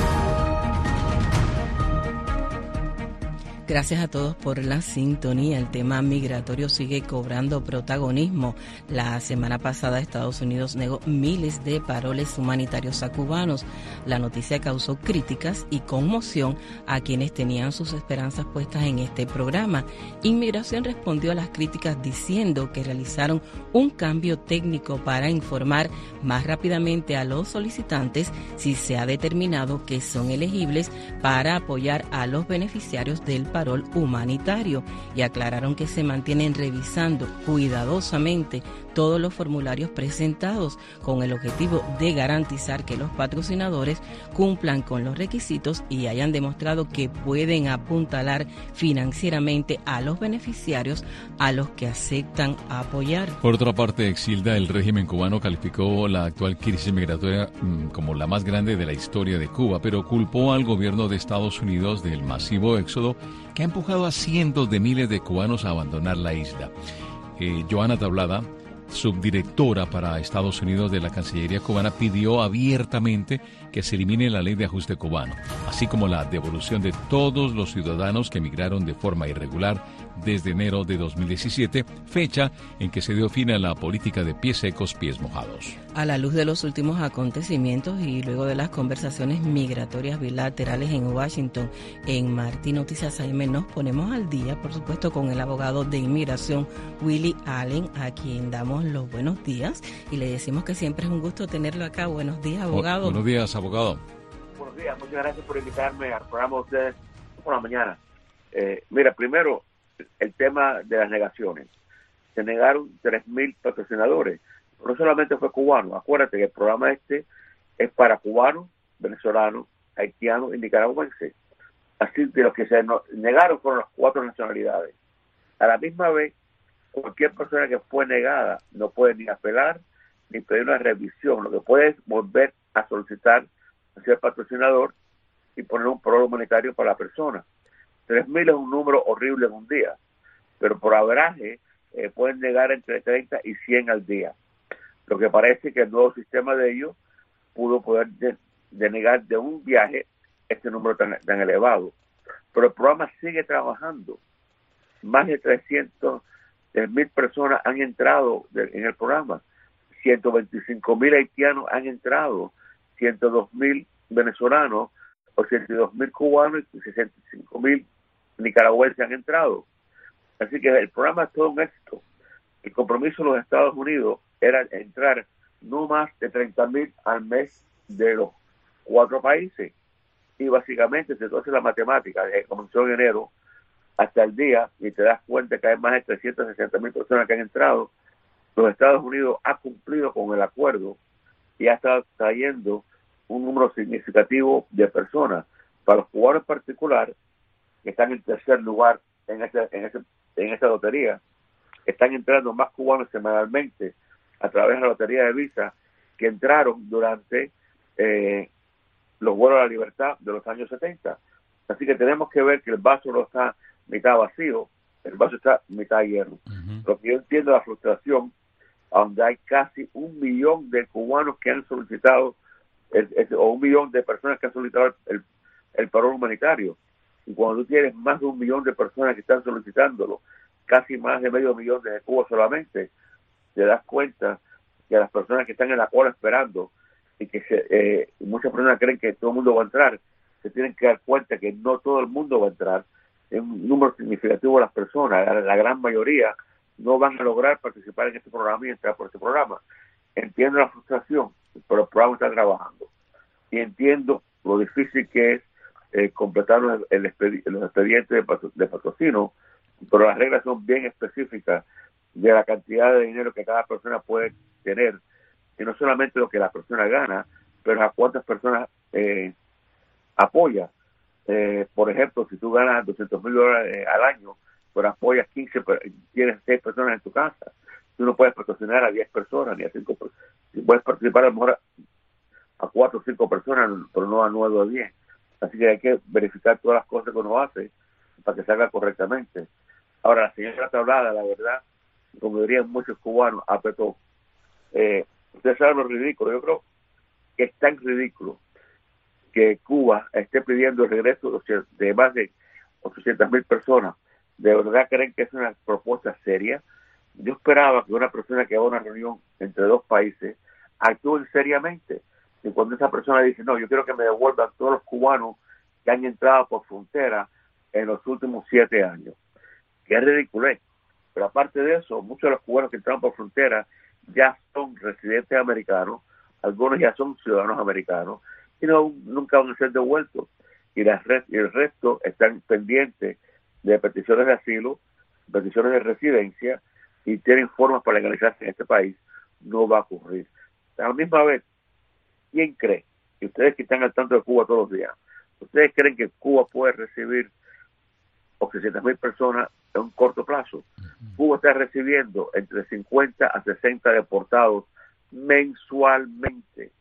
Gracias a todos por la sintonía. El tema migratorio sigue cobrando protagonismo. La semana pasada Estados Unidos negó miles de paroles humanitarios a cubanos. La noticia causó críticas y conmoción a quienes tenían sus esperanzas puestas en este programa. Inmigración respondió a las críticas diciendo que realizaron un cambio técnico para informar más rápidamente a los solicitantes si se ha determinado que son elegibles para apoyar a los beneficiarios del parol humanitario, y aclararon que se mantienen revisando cuidadosamente todos los formularios presentados con el objetivo de garantizar que los patrocinadores cumplan con los requisitos y hayan demostrado que pueden apuntalar financieramente a los beneficiarios a los que aceptan apoyar. Por otra parte, Exilda, el régimen cubano calificó la actual crisis migratoria mmm, como la más grande de la historia de Cuba, pero culpó al gobierno de Estados Unidos del masivo éxodo que ha empujado a cientos de miles de cubanos a abandonar la isla. Eh, Joana Tablada, subdirectora para Estados Unidos de la Cancillería cubana, pidió abiertamente que se elimine la ley de ajuste cubano, así como la devolución de todos los ciudadanos que emigraron de forma irregular desde enero de dos mil diecisiete, fecha en que se dio fin a la política de pies secos, pies mojados. A la luz de los últimos acontecimientos y luego de las conversaciones migratorias bilaterales en Washington, en Martí Noticias A M nos ponemos al día, por supuesto, con el abogado de inmigración Willy Allen, a quien damos los buenos días y le decimos que siempre es un gusto tenerlo acá. Buenos días, abogado. Buenos días, abogado. Buenos días, muchas gracias por invitarme al programa de ustedes por la mañana. Eh, mira, primero, el tema de las negaciones. Se negaron tres mil patrocinadores. No solamente fue cubano. Acuérdate que el programa este es para cubanos, venezolanos, haitianos y nicaragüenses. Así que los que se negaron fueron las cuatro nacionalidades. A la misma vez, cualquier persona que fue negada no puede ni apelar ni pedir una revisión. Lo que puede es volver a solicitar a ser patrocinador y poner un programa humanitario para la persona. tres mil es un número horrible en un día, pero por averaje eh, pueden negar entre treinta y cien al día. Lo que parece que el nuevo sistema de ellos pudo poder de, denegar de un viaje este número tan, tan elevado. Pero el programa sigue trabajando. Más de trescientas mil personas han entrado de, en el programa. ciento veinticinco mil haitianos han entrado. ciento dos mil venezolanos, ochenta y dos mil cubanos y sesenta y cinco mil nicaragüenses han entrado. Así que el programa es todo un éxito. El compromiso de los Estados Unidos era entrar no más de treinta mil al mes de los cuatro países. Y básicamente, si tú haces la matemática, desde que comenzó en enero hasta el día, y te das cuenta que hay más de trescientas sesenta mil personas que han entrado, los Estados Unidos ha cumplido con el acuerdo y ha estado trayendo un número significativo de personas. Para los cubanos en particular, que están en tercer lugar en ese, en ese, en esa lotería, están entrando más cubanos semanalmente a través de la lotería de visa que entraron durante eh, los vuelos a la libertad de los años setenta. Así que tenemos que ver que el vaso no está mitad vacío, el vaso está mitad lleno. Uh-huh. Lo que yo entiendo la frustración, donde hay casi un millón de cubanos que han solicitado, el, el, o un millón de personas que han solicitado el, el paro humanitario. Y cuando tú tienes más de un millón de personas que están solicitándolo, casi más de medio millón de Cuba solamente, te das cuenta que las personas que están en la cola esperando y que se, eh, muchas personas creen que todo el mundo va a entrar, se tienen que dar cuenta que no todo el mundo va a entrar. Es un número significativo de las personas, la, la gran mayoría no van a lograr participar en este programa y entrar por este programa. Entiendo la frustración, pero el programa está trabajando. Y entiendo lo difícil que es eh, completar los, el expedi- los expedientes de, patro- de patrocinio, pero las reglas son bien específicas de la cantidad de dinero que cada persona puede tener, y no solamente lo que la persona gana, pero a cuántas personas eh, apoya. Eh, por ejemplo, si tú ganas doscientos mil dólares al año, pero apoyas quince, tienes seis personas en tu casa, tú no puedes patrocinar a diez personas ni a cinco personas. Puedes participar a lo mejor a cuatro o cinco personas, pero no a nueve o diez. Así que hay que verificar todas las cosas que uno hace para que salga correctamente. Ahora, la señora Tablada, la verdad, como dirían muchos cubanos, apretó. Eh, ustedes saben lo ridículo. Yo creo que es tan ridículo que Cuba esté pidiendo el regreso de más de ochocientas mil personas. ¿De verdad creen que es una propuesta seria? Yo esperaba que una persona que haga una reunión entre dos países actúe seriamente. Y cuando esa persona dice, no, yo quiero que me devuelvan todos los cubanos que han entrado por frontera en los últimos siete años. Que es ridículo. Pero aparte de eso, muchos de los cubanos que entraron por frontera ya son residentes americanos, algunos ya son ciudadanos americanos, y no, nunca van a ser devueltos. Y, las, y el resto están pendientes de peticiones de asilo, peticiones de residencia, y tienen formas para legalizarse en este país. No va a ocurrir. A la misma vez, ¿quién cree? Y ustedes que están al tanto de Cuba todos los días, ¿ustedes creen que Cuba puede recibir ochocientas mil personas en un corto plazo? Uh-huh. Cuba está recibiendo entre cincuenta a sesenta deportados mensualmente.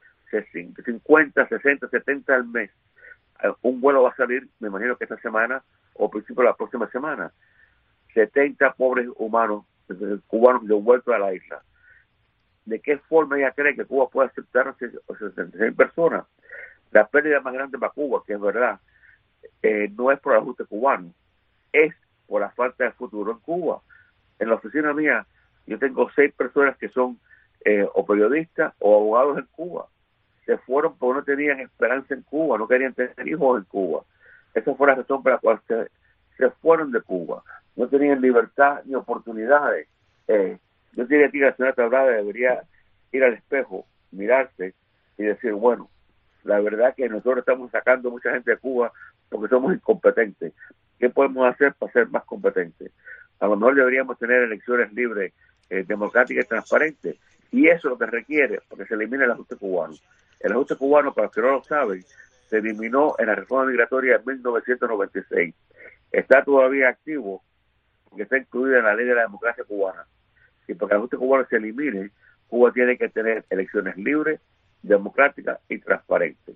cincuenta, sesenta, setenta al mes. Un vuelo va a salir, me imagino que esta semana o principio de la próxima semana. setenta pobres humanos cubanos devueltos a la isla. ¿De qué forma ella cree que Cuba puede aceptar a sesenta y seis personas? La pérdida más grande para Cuba, que es verdad, eh, no es por el ajuste cubano, es por la falta de futuro en Cuba. En la oficina mía, yo tengo seis personas que son eh, o periodistas o abogados en Cuba. Se fueron porque no tenían esperanza en Cuba, no querían tener hijos en Cuba. Esa fue la razón por la cual se, se fueron de Cuba. No tenían libertad ni oportunidades. Eh, yo diría que la señora Tablada debería ir al espejo, mirarse y decir, bueno, la verdad que nosotros estamos sacando mucha gente de Cuba porque somos incompetentes. ¿Qué podemos hacer para ser más competentes? A lo mejor deberíamos tener elecciones libres, eh, democráticas y transparentes. Y eso es lo que requiere, porque se elimine el ajuste cubano. El ajuste cubano, para los que no lo saben, se eliminó en la reforma migratoria de mil novecientos noventa y seis. Está todavía activo porque está incluida en la ley de la democracia cubana. Y para que el ajuste cubano se elimine, Cuba tiene que tener elecciones libres, democráticas y transparentes.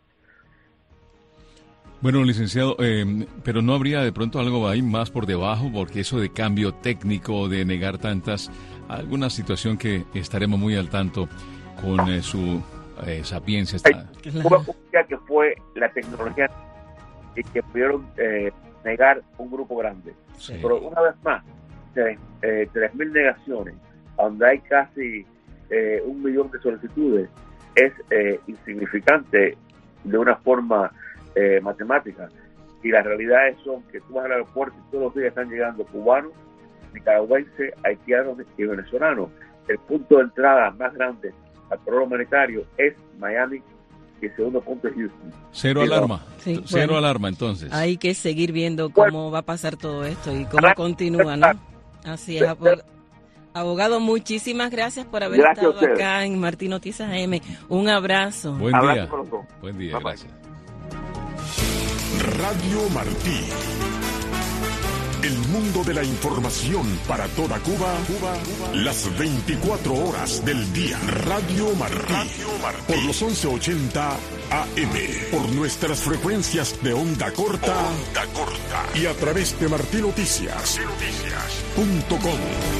Bueno, licenciado, eh, pero ¿no habría de pronto algo ahí más por debajo? Porque eso de cambio técnico, de negar tantas, alguna situación que estaremos muy al tanto con eh, su eh, sapiencia. Está... Cuba confía que fue la tecnología y que pudieron eh, negar un grupo grande. Sí. Pero una vez más, tres eh, mil negaciones, donde hay casi eh, un millón de solicitudes, es eh, insignificante de una forma eh, matemática. Y las realidades son que tú vas al aeropuerto y todos los días están llegando cubanos, nicaragüenses, haitianos y venezolanos. El punto de entrada más grande al programa humanitario es Miami y el segundo punto es Houston. Cero Pero, alarma, sí, cero bueno, alarma entonces. Hay que seguir viendo cómo bueno, va a pasar todo esto y cómo continúa, ¿no? Así es, abog- abogado, muchísimas gracias por haber gracias estado acá en Martín Noticias A M. Un abrazo. Buen día. Buen día, bye, gracias. Radio Martí. El mundo de la información para toda Cuba, Cuba, Cuba. Las veinticuatro horas del día. Radio Martí. Radio Martí. Por los once ochenta A M. Por nuestras frecuencias de onda corta. Onda corta. Y a través de Martí Noticias. Noticias punto com.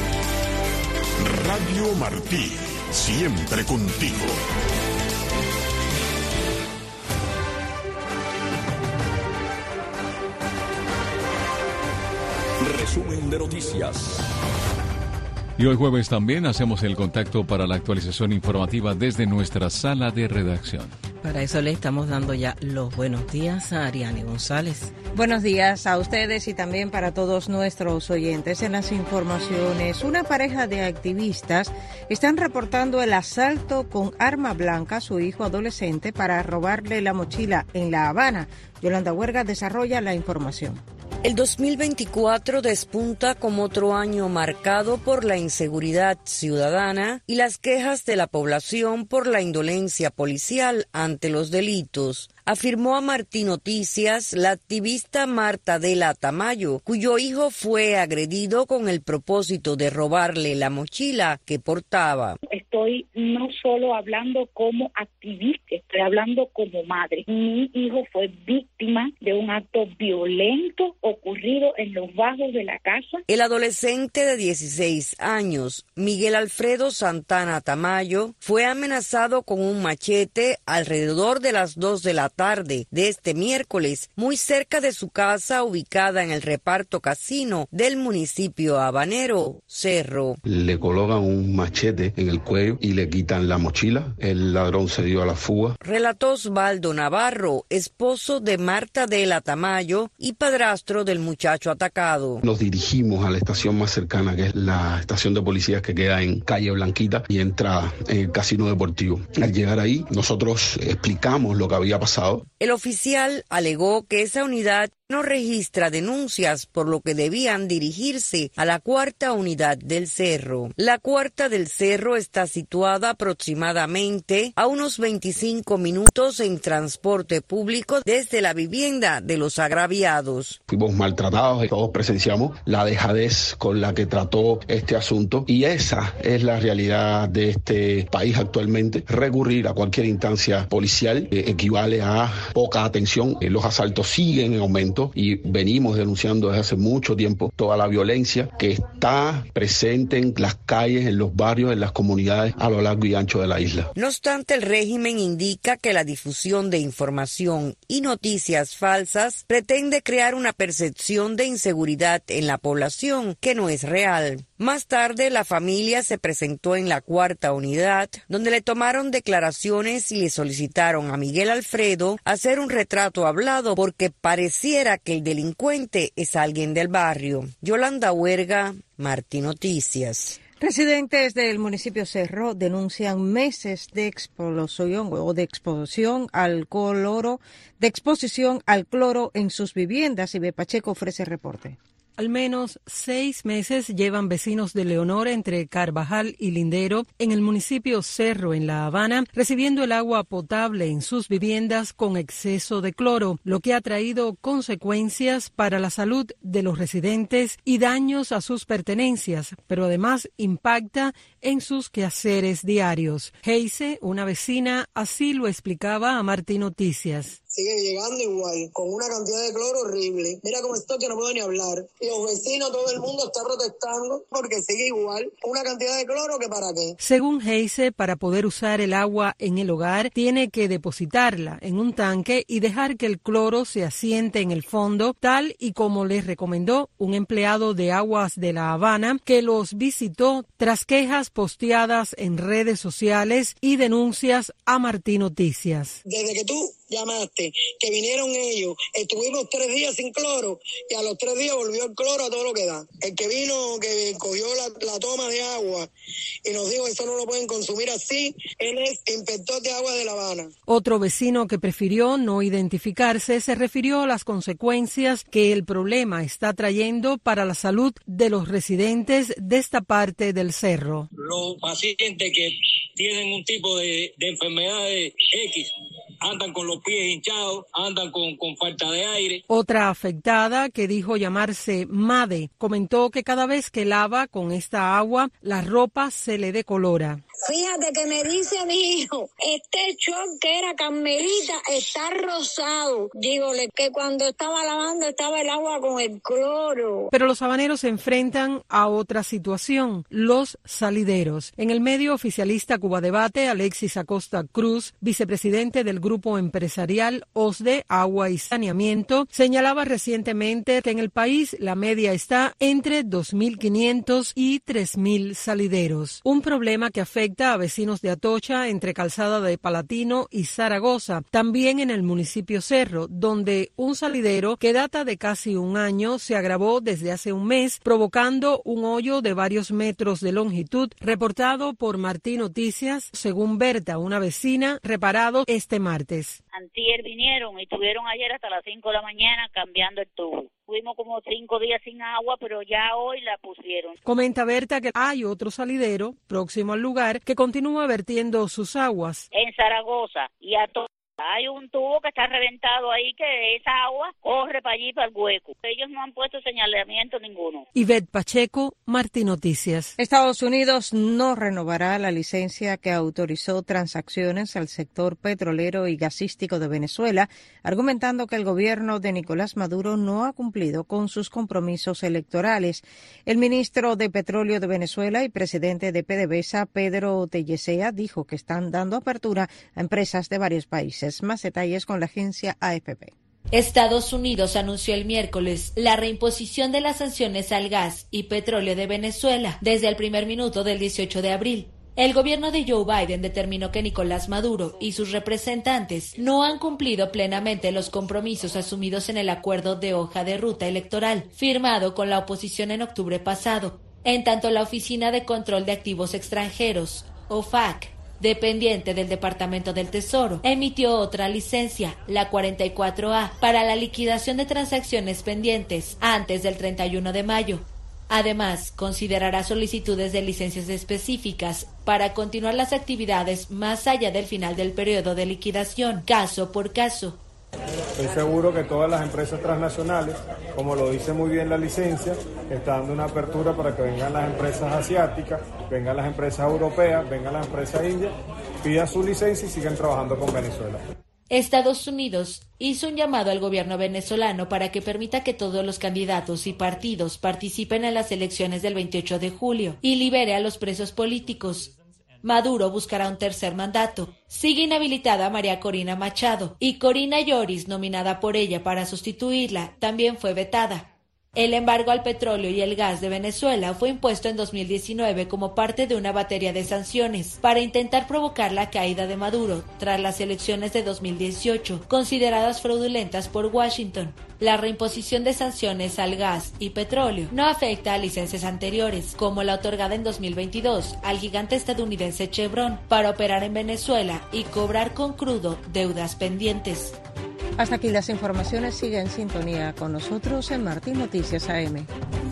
Radio Martí. Siempre contigo. Resumen de noticias. Y hoy jueves también hacemos el contacto para la actualización informativa desde nuestra sala de redacción. Para eso le estamos dando ya los buenos días a Ariane González. Buenos días a ustedes y también para todos nuestros oyentes. En las informaciones, una pareja de activistas están reportando el asalto con arma blanca a su hijo adolescente para robarle la mochila en La Habana. Yolanda Huerga desarrolla la información. El dos mil veinticuatro despunta como otro año marcado por la inseguridad ciudadana y las quejas de la población por la indolencia policial ante los delitos. Afirmó a Martí Noticias la activista Marta Adela Tamayo, cuyo hijo fue agredido con el propósito de robarle la mochila que portaba. Estoy no solo hablando como activista, estoy hablando como madre. Mi hijo fue víctima de un acto violento ocurrido en los bajos de la casa. El adolescente de dieciséis años, Miguel Alfredo Santana Tamayo, fue amenazado con un machete alrededor de las dos de la tarde de este miércoles, muy cerca de su casa ubicada en el reparto Casino del municipio habanero, Cerro. Le colocan un machete en el cuello y le quitan la mochila. El ladrón se dio a la fuga. Relató Osvaldo Navarro, esposo de Marta Adela Tamayo y padrastro del muchacho atacado. Nos dirigimos a la estación más cercana, que es la estación de policías que queda en calle Blanquita y entrada en el casino deportivo. Al llegar ahí, nosotros explicamos lo que había pasado. El oficial alegó que esa unidad no registra denuncias, por lo que debían dirigirse a la cuarta unidad del Cerro. La cuarta del Cerro está situada aproximadamente a unos veinticinco minutos en transporte público desde la vivienda de los agraviados. Fuimos maltratados, todos presenciamos la dejadez con la que trató este asunto y esa es la realidad de este país actualmente. Recurrir a cualquier instancia policial eh, equivale a poca atención. Eh, los asaltos siguen en aumento y venimos denunciando desde hace mucho tiempo toda la violencia que está presente en las calles, en los barrios, en las comunidades a lo largo y ancho de la isla. No obstante, el régimen indica que la difusión de información y noticias falsas pretende crear una percepción de inseguridad en la población que no es real. Más tarde, la familia se presentó en la cuarta unidad, donde le tomaron declaraciones y le solicitaron a Miguel Alfredo hacer un retrato hablado porque pareciera que el delincuente es alguien del barrio. Yolanda Huerga, Martí Noticias. Residentes del municipio Cerro denuncian meses de explosión o de exposición al cloro, de exposición al cloro en sus viviendas. Ibe Pacheco ofrece reporte. Al menos seis meses llevan vecinos de Leonor entre Carvajal y Lindero en el municipio Cerro en La Habana recibiendo el agua potable en sus viviendas con exceso de cloro, lo que ha traído consecuencias para la salud de los residentes y daños a sus pertenencias, pero además impacta en sus quehaceres diarios. Heise, una vecina, así lo explicaba a Martí Noticias. Sigue llegando igual, con una cantidad de cloro horrible. Mira cómo estoy que no puedo ni hablar. Y los vecinos, todo el mundo está protestando porque sigue igual. Una cantidad de cloro que para qué. Según Heise, para poder usar el agua en el hogar, tiene que depositarla en un tanque y dejar que el cloro se asiente en el fondo, tal y como les recomendó un empleado de Aguas de La Habana que los visitó tras quejas posteadas en redes sociales y denuncias a Martí Noticias. Desde que tú llamaste, que vinieron ellos, estuvimos tres días sin cloro y a los tres días volvió el cloro a todo lo que da. El que vino, que cogió la, la toma de agua y nos dijo eso no lo pueden consumir así, él es inspector de agua de La Habana. Otro vecino que prefirió no identificarse se refirió a las consecuencias que el problema está trayendo para la salud de los residentes de esta parte del cerro. Los pacientes que tienen un tipo de, de enfermedades X andan con los pies hinchados, andan con, con falta de aire. Otra afectada, que dijo llamarse Made, comentó que cada vez que lava con esta agua, la ropa se le decolora. Fíjate que me dice mi hijo, este short que era Carmelita está rosado. Dígole que cuando estaba lavando estaba el agua con el cloro. Pero los habaneros se enfrentan a otra situación, los salideros. En el medio oficialista Cuba Debate, Alexis Acosta Cruz, vicepresidente del grupo empresarial OSDE, Agua y Saneamiento, señalaba recientemente que en el país la media está entre dos mil quinientos y tres mil salideros. Un problema que afecta a vecinos de Atocha, entre Calzada de Palatino y Zaragoza, también en el municipio Cerro, donde un salidero que data de casi un año se agravó desde hace un mes, provocando un hoyo de varios metros de longitud, reportado por Martí Noticias, según Berta, una vecina, reparado este martes. Antier vinieron y estuvieron ayer hasta las cinco de la mañana cambiando el tubo. Fuimos como cinco días sin agua, pero ya hoy la pusieron. Comenta Berta que hay otro salidero próximo al lugar que continúa vertiendo sus aguas. En Zaragoza y a to- hay un tubo que está reventado ahí, que esa agua corre para allí, para el hueco. Ellos no han puesto señalamiento ninguno. Ivette Pacheco, Martí Noticias. Estados Unidos no renovará la licencia que autorizó transacciones al sector petrolero y gasístico de Venezuela, argumentando que el gobierno de Nicolás Maduro no ha cumplido con sus compromisos electorales. El ministro de Petróleo de Venezuela y presidente de PDVSA, Pedro Tellesea, dijo que están dando apertura a empresas de varios países. Más detalles con la agencia A F P. Estados Unidos anunció el miércoles la reimposición de las sanciones al gas y petróleo de Venezuela desde el primer minuto del dieciocho de abril. El gobierno de Joe Biden determinó que Nicolás Maduro y sus representantes no han cumplido plenamente los compromisos asumidos en el acuerdo de hoja de ruta electoral firmado con la oposición en octubre pasado. En tanto, la Oficina de Control de Activos Extranjeros, O F A C, dependiente del Departamento del Tesoro, emitió otra licencia, la cuarenta y cuatro A, para la liquidación de transacciones pendientes antes del treinta y uno de mayo. Además, considerará solicitudes de licencias específicas para continuar las actividades más allá del final del periodo de liquidación, caso por caso. Estoy seguro que todas las empresas transnacionales, como lo dice muy bien la licencia, está dando una apertura para que vengan las empresas asiáticas, vengan las empresas europeas, vengan las empresas indias, pidan su licencia y sigan trabajando con Venezuela. Estados Unidos hizo un llamado al gobierno venezolano para que permita que todos los candidatos y partidos participen en las elecciones del veintiocho de julio y libere a los presos políticos. Maduro buscará un tercer mandato. Sigue inhabilitada María Corina Machado y Corina Lloris, nominada por ella para sustituirla, también fue vetada. El embargo al petróleo y el gas de Venezuela fue impuesto en dos mil diecinueve como parte de una batería de sanciones para intentar provocar la caída de Maduro tras las elecciones de dos mil dieciocho, consideradas fraudulentas por Washington. La reimposición de sanciones al gas y petróleo no afecta a licencias anteriores, como la otorgada en dos mil veintidós al gigante estadounidense Chevron para operar en Venezuela y cobrar con crudo deudas pendientes. Hasta aquí las informaciones. Sigue en sintonía con nosotros en Martí Noticias A M.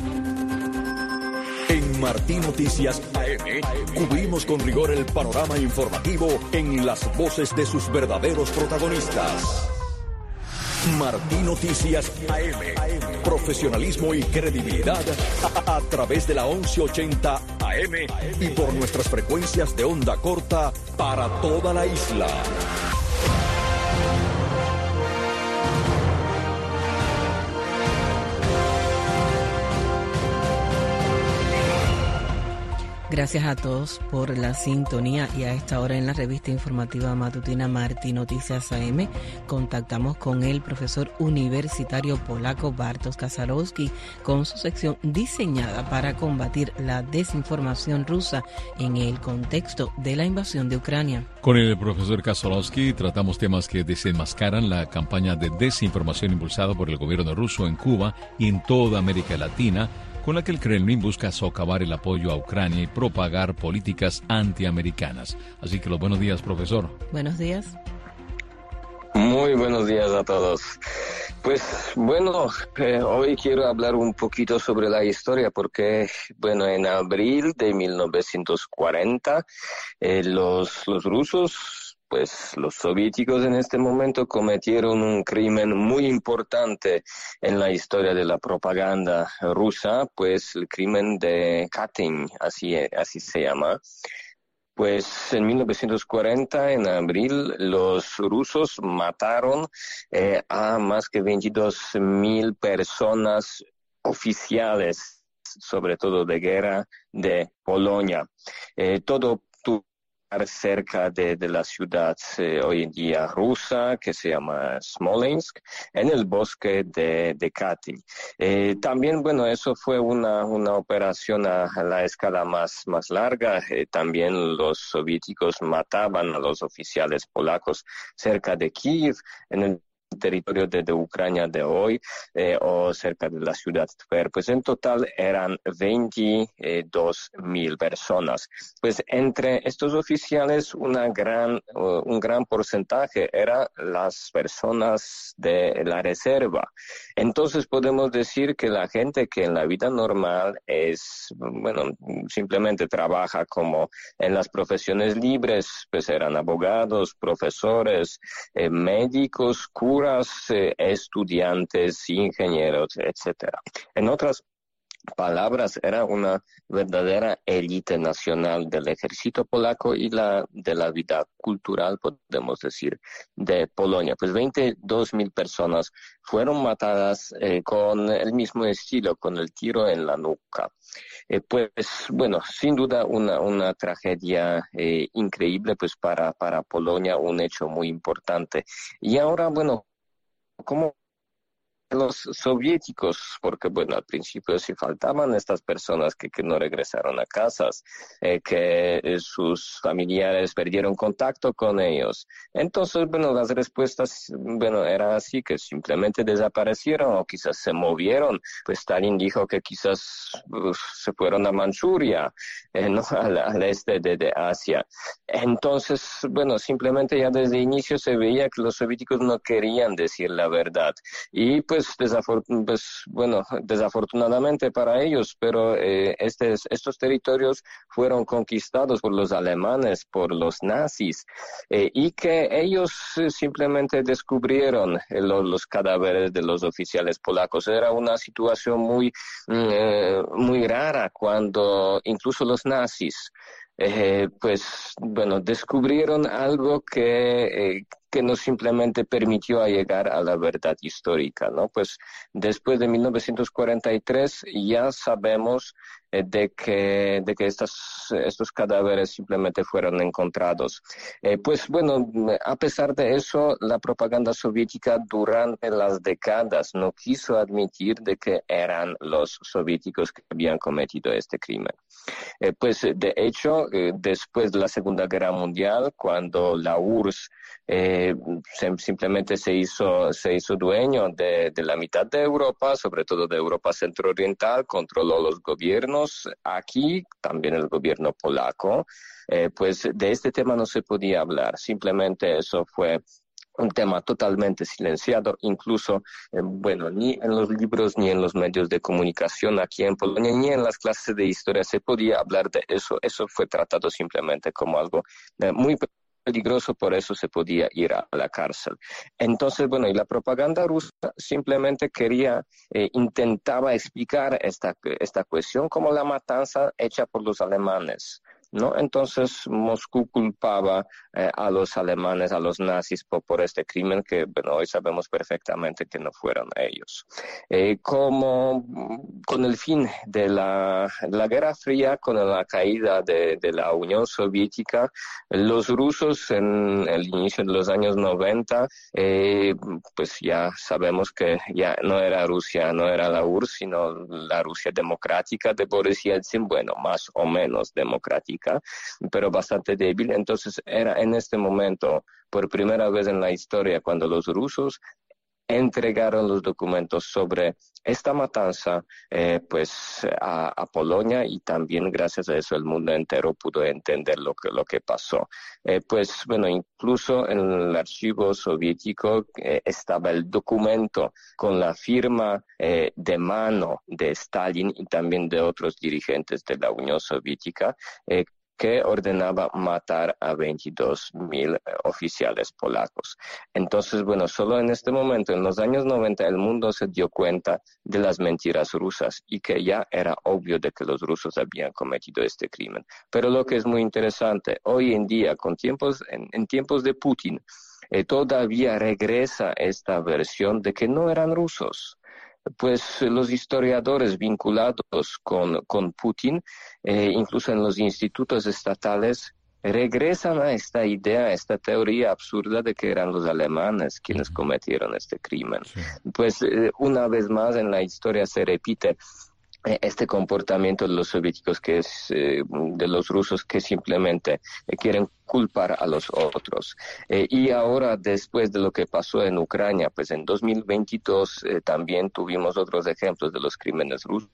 En Martí Noticias A M cubrimos con rigor el panorama informativo en las voces de sus verdaderos protagonistas. Martí Noticias A M. Profesionalismo y credibilidad a, a través de la once ochenta A M y por nuestras frecuencias de onda corta para toda la isla. Gracias a todos por la sintonía y a esta hora en la revista informativa matutina Martí Noticias A M contactamos con el profesor universitario polaco Bartosz Kasarowski con su sección diseñada para combatir la desinformación rusa en el contexto de la invasión de Ucrania. Con el profesor Kasarowski tratamos temas que desenmascaran la campaña de desinformación impulsada por el gobierno ruso en Cuba y en toda América Latina, con la que el Kremlin busca socavar el apoyo a Ucrania y propagar políticas antiamericanas. Así que los buenos días, profesor. Buenos días. Muy buenos días a todos. Pues bueno, eh, hoy quiero hablar un poquito sobre la historia porque, bueno, en abril de mil novecientos cuarenta eh, los, los rusos pues los soviéticos en este momento cometieron un crimen muy importante en la historia de la propaganda rusa, pues el crimen de Katyn, así, así se llama. Pues en mil novecientos cuarenta, en abril, los rusos mataron eh, a más que veintidós mil personas oficiales, sobre todo de guerra, de Polonia. Eh, todo tuvo lugar cerca de, de la ciudad eh, hoy en día rusa, que se llama Smolensk, en el bosque de, de Katyn. Eh, también, bueno, eso fue una, una operación a, a la escala más, más larga. Eh, también los soviéticos mataban a los oficiales polacos cerca de Kiev, en el territorio de, de Ucrania de hoy, eh, o cerca de la ciudad de Tver. Pues en total eran veintidós mil personas. Pues entre estos oficiales una gran, uh, un gran porcentaje eran las personas de la reserva. Entonces podemos decir que la gente que en la vida normal es, bueno, simplemente trabaja como en las profesiones libres, pues eran abogados, profesores, eh, médicos, curas, Eh, estudiantes, ingenieros, etcétera. En otras palabras, era una verdadera élite nacional del ejército polaco y la de la vida cultural, podemos decir, de Polonia. Pues veintidós mil personas fueron matadas eh, con el mismo estilo, con el tiro en la nuca. Eh, pues, bueno, sin duda una, una tragedia eh, increíble pues para, para Polonia, un hecho muy importante. Y ahora, bueno, ¿cómo los soviéticos? Porque, bueno, al principio sí faltaban estas personas que, que no regresaron a casas, eh, que eh, sus familiares perdieron contacto con ellos. Entonces, bueno, las respuestas, bueno, era así, que simplemente desaparecieron o quizás se movieron. Pues Stalin dijo que quizás uh, se fueron a Manchuria, eh, no al, al este de, de Asia. Entonces, bueno, simplemente ya desde el inicio se veía que los soviéticos no querían decir la verdad. Y pues Pues, desafor pues, bueno, desafortunadamente para ellos, pero eh, estes, estos territorios fueron conquistados por los alemanes, por los nazis, eh, y que ellos eh, simplemente descubrieron eh, los, los cadáveres de los oficiales polacos. Era una situación muy, eh, muy rara cuando incluso los nazis Eh, pues, bueno, descubrieron algo que, eh, que no simplemente permitió a llegar a la verdad histórica, ¿no? Pues después de mil novecientos cuarenta y tres ya sabemos eh, de que, de que estas, estos cadáveres simplemente fueron encontrados. Eh, pues bueno, a pesar de eso, la propaganda soviética durante las décadas no quiso admitir de que eran los soviéticos que habían cometido este crimen. Eh, pues de hecho, eh, después de la Segunda Guerra Mundial, cuando la U R S S eh, se, simplemente se hizo, se hizo dueño de, de la mitad de Europa, sobre todo de Europa centro-oriental, controló los gobiernos, aquí también el gobierno polaco, eh, pues de este tema no se podía hablar, simplemente eso fue un tema totalmente silenciado, incluso, eh, bueno, ni en los libros ni en los medios de comunicación aquí en Polonia, ni en las clases de historia se podía hablar de eso. Eso fue tratado simplemente como algo eh, muy peligroso, por eso se podía ir a la cárcel. Entonces, bueno, y la propaganda rusa simplemente quería, eh, intentaba explicar esta, esta cuestión como la matanza hecha por los alemanes, ¿no? Entonces Moscú culpaba eh, a los alemanes, a los nazis por, por este crimen que, bueno, hoy sabemos perfectamente que no fueron ellos. Eh, como con el fin de la, la Guerra Fría, con la caída de, de la Unión Soviética, los rusos en el inicio de los años noventa, eh, pues ya sabemos que ya no era Rusia, no era la U R S S, sino la Rusia democrática de Boris Yeltsin, bueno, más o menos democrática, pero bastante débil. Entonces era en este momento, por primera vez en la historia, cuando los rusos entregaron los documentos sobre esta matanza eh, pues a, a Polonia, y también gracias a eso el mundo entero pudo entender lo que, lo que pasó. Eh, pues bueno, incluso en el archivo soviético eh, estaba el documento con la firma eh, de mano de Stalin y también de otros dirigentes de la Unión Soviética, eh, que ordenaba matar a veintidós mil oficiales polacos. Entonces, bueno, solo en este momento, en los años noventa, el mundo se dio cuenta de las mentiras rusas y que ya era obvio de que los rusos habían cometido este crimen. Pero lo que es muy interesante, hoy en día, con tiempos, en, en tiempos de Putin, eh, todavía regresa esta versión de que no eran rusos. Pues los historiadores vinculados con, con Putin, eh, incluso en los institutos estatales, regresan a esta idea, a esta teoría absurda de que eran los alemanes quienes cometieron este crimen. Sí. Pues eh, una vez más en la historia se repite este comportamiento de los soviéticos, que es eh, de los rusos, que simplemente eh, quieren culpar a los otros. Eh, y ahora, después de lo que pasó en Ucrania, pues en dos mil veintidós eh, también tuvimos otros ejemplos de los crímenes rusos,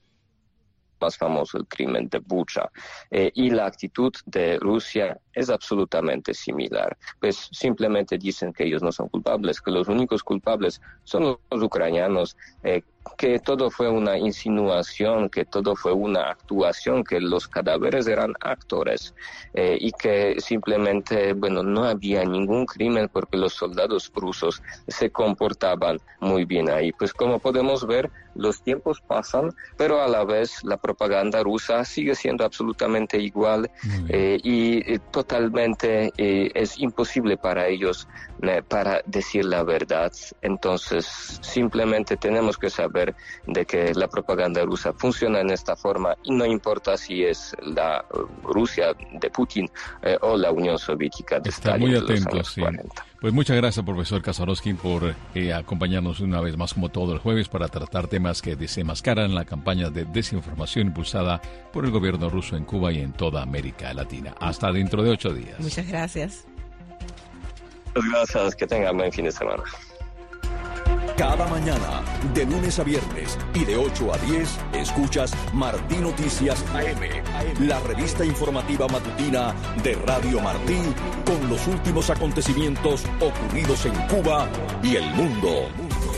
más famoso el crimen de Bucha, eh, y la actitud de Rusia es absolutamente similar. Pues simplemente dicen que ellos no son culpables, que los únicos culpables son los, los ucranianos, eh, que todo fue una insinuación, que todo fue una actuación, que los cadáveres eran actores, eh, y que simplemente, bueno, no había ningún crimen porque los soldados rusos se comportaban muy bien ahí. Pues como podemos ver, los tiempos pasan, pero a la vez la propaganda rusa sigue siendo absolutamente igual, eh, y eh, totalmente eh, es imposible para ellos eh, para decir la verdad. Entonces simplemente tenemos que saber de que la propaganda rusa funciona en esta forma y no importa si es la Rusia de Putin eh, o la Unión Soviética de Está Stalin muy de los atento, años sí. cuarenta. Pues muchas gracias, profesor Kazarovsky, por eh, acompañarnos una vez más como todo el jueves para tratar temas que desenmascaran la campaña de desinformación impulsada por el gobierno ruso en Cuba y en toda América Latina. Hasta dentro de ocho días. Muchas gracias. Muchas gracias, que tengan buen fin de semana. Cada mañana, de lunes a viernes y de ocho a diez, escuchas Martí Noticias A M, la revista informativa matutina de Radio Martí, con los últimos acontecimientos ocurridos en Cuba y el mundo.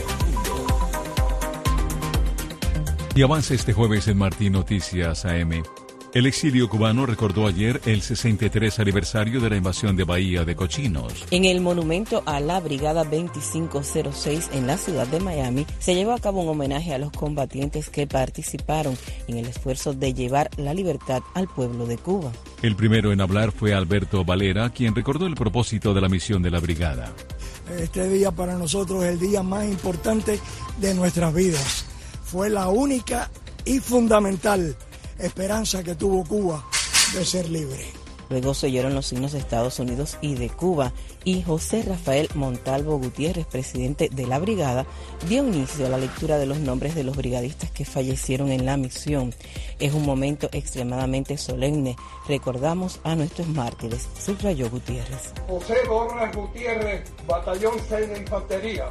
Y avanza este jueves en Martí Noticias A M. El exilio cubano recordó ayer el sesenta y tres aniversario de la invasión de Bahía de Cochinos. En el monumento a la Brigada veinticinco cero seis en la ciudad de Miami se llevó a cabo un homenaje a los combatientes que participaron en el esfuerzo de llevar la libertad al pueblo de Cuba. El primero en hablar fue Alberto Valera, quien recordó el propósito de la misión de la brigada. Este día para nosotros es el día más importante de nuestras vidas. Fue la única y fundamental esperanza que tuvo Cuba de ser libre. Luego se oyeron los himnos de Estados Unidos y de Cuba, y José Rafael Montalvo Gutiérrez, presidente de la brigada, dio inicio a la lectura de los nombres de los brigadistas que fallecieron en la misión. Es un momento extremadamente solemne. Recordamos a nuestros mártires, subrayó Gutiérrez. José Borras Gutiérrez, Batallón seis de Infantería.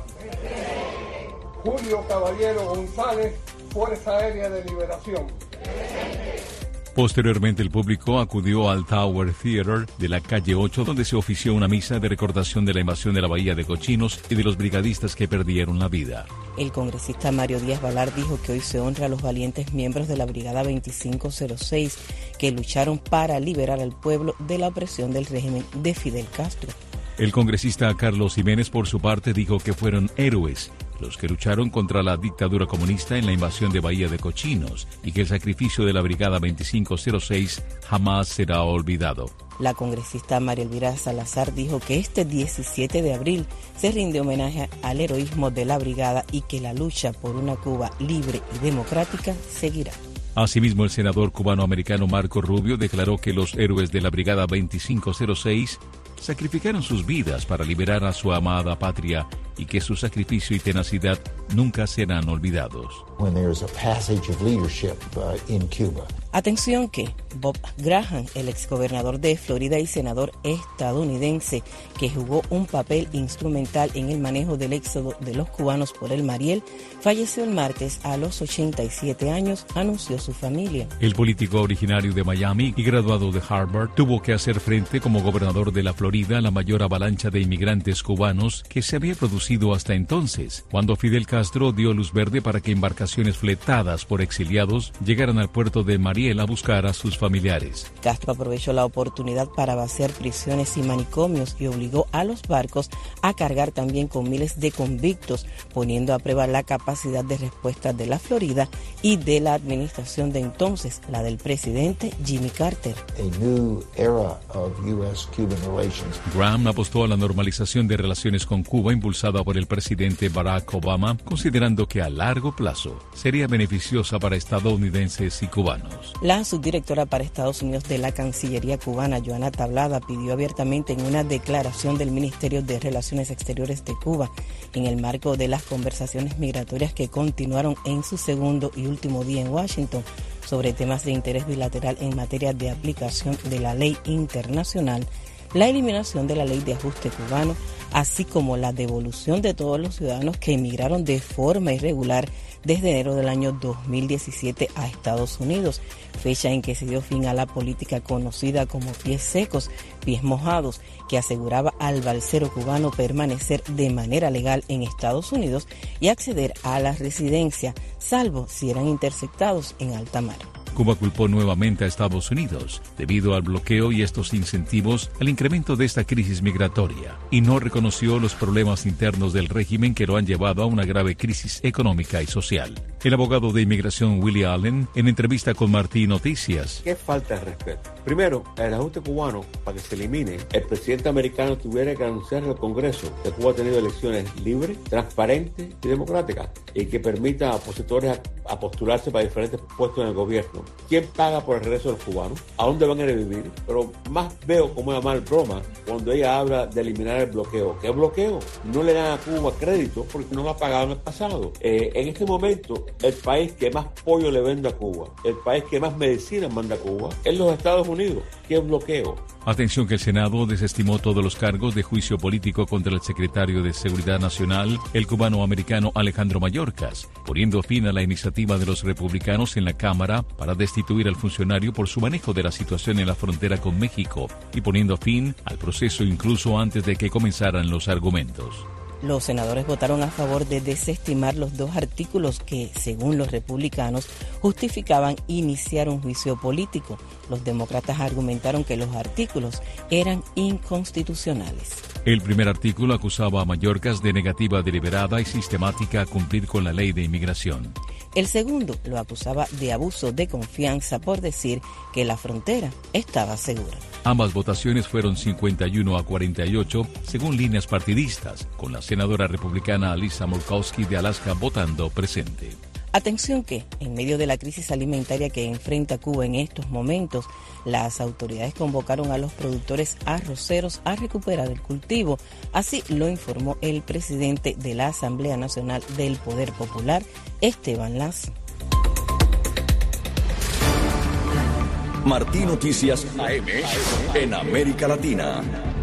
Julio Caballero González, Fuerza Aérea de Liberación. Posteriormente, el público acudió al Tower Theater de la calle ocho, donde se ofició una misa de recordación de la invasión de la Bahía de Cochinos y de los brigadistas que perdieron la vida. El congresista Mario Díaz Balar dijo que hoy se honra a los valientes miembros de la Brigada veinticinco cero seis que lucharon para liberar al pueblo de la opresión del régimen de Fidel Castro. El congresista Carlos Jiménez, por su parte, dijo que fueron héroes los que lucharon contra la dictadura comunista en la invasión de Bahía de Cochinos y que el sacrificio de la Brigada veinticinco cero seis jamás será olvidado. La congresista María Elvira Salazar dijo que este diecisiete de abril se rinde homenaje al heroísmo de la brigada y que la lucha por una Cuba libre y democrática seguirá. Asimismo, el senador cubano-americano Marco Rubio declaró que los héroes de la Brigada veinticinco cero seis sacrificaron sus vidas para liberar a su amada patria y que su sacrificio y tenacidad nunca serán olvidados. When there's a passage of leadership uh, in Cuba. Atención que Bob Graham, el exgobernador de Florida y senador estadounidense que jugó un papel instrumental en el manejo del éxodo de los cubanos por el Mariel, falleció el martes a los ochenta y siete años, anunció su familia. El político originario de Miami y graduado de Harvard tuvo que hacer frente como gobernador de la Florida a la mayor avalancha de inmigrantes cubanos que se había producido conocido hasta entonces, cuando Fidel Castro dio luz verde para que embarcaciones fletadas por exiliados llegaran al puerto de Mariel a buscar a sus familiares. Castro aprovechó la oportunidad para vaciar prisiones y manicomios y obligó a los barcos a cargar también con miles de convictos, poniendo a prueba la capacidad de respuesta de la Florida y de la administración de entonces, la del presidente Jimmy Carter. A new era of U S Cuban relations. Graham apostó a la normalización de relaciones con Cuba impulsada por el presidente Barack Obama, considerando que a largo plazo sería beneficiosa para estadounidenses y cubanos. La subdirectora para Estados Unidos de la Cancillería cubana, Joana Tablada, pidió abiertamente en una declaración del Ministerio de Relaciones Exteriores de Cuba, en el marco de las conversaciones migratorias que continuaron en su segundo y último día en Washington, sobre temas de interés bilateral en materia de aplicación de la ley internacional, la eliminación de la ley de ajuste cubano, así como la devolución de todos los ciudadanos que emigraron de forma irregular desde enero del año dos mil diecisiete a Estados Unidos, fecha en que se dio fin a la política conocida como pies secos, pies mojados, que aseguraba al balsero cubano permanecer de manera legal en Estados Unidos y acceder a la residencia, salvo si eran interceptados en alta mar. Cuba culpó nuevamente a Estados Unidos debido al bloqueo y estos incentivos al incremento de esta crisis migratoria y no reconoció los problemas internos del régimen que lo han llevado a una grave crisis económica y social. El abogado de inmigración Willie Allen, en entrevista con Martín Noticias. ¿Qué falta de respeto? Primero, el ajuste cubano, para que se elimine, el presidente americano tuviera que anunciar al Congreso que Cuba ha tenido elecciones libres, transparentes y democráticas y que permita a opositores a, a postularse para diferentes puestos en el gobierno. ¿Quién paga por el regreso de los cubanos? ¿A dónde van a ir a vivir? Pero más veo como una mal broma cuando ella habla de eliminar el bloqueo. ¿Qué bloqueo? No le dan a Cuba crédito porque no lo ha pagado en el pasado. Eh, en este momento, el país que más pollo le vende a Cuba, el país que más medicinas manda a Cuba, es los Estados Unidos. ¿Qué bloqueo? Atención que el Senado desestimó todos los cargos de juicio político contra el secretario de Seguridad Nacional, el cubano-americano Alejandro Mayorkas, poniendo fin a la iniciativa de los republicanos en la Cámara para destituir al funcionario por su manejo de la situación en la frontera con México y poniendo fin al proceso incluso antes de que comenzaran los argumentos. Los senadores votaron a favor de desestimar los dos artículos que, según los republicanos, justificaban iniciar un juicio político. Los demócratas argumentaron que los artículos eran inconstitucionales. El primer artículo acusaba a Mayorkas de negativa deliberada y sistemática a cumplir con la ley de inmigración. El segundo lo acusaba de abuso de confianza por decir que la frontera estaba segura. Ambas votaciones fueron cincuenta y uno a cuarenta y ocho, según líneas partidistas, con la senadora republicana Lisa Murkowski de Alaska votando presente. Atención que, en medio de la crisis alimentaria que enfrenta Cuba en estos momentos, las autoridades convocaron a los productores arroceros a recuperar el cultivo. Así lo informó el presidente de la Asamblea Nacional del Poder Popular, Esteban Lazo. Martín Noticias A M en América Latina.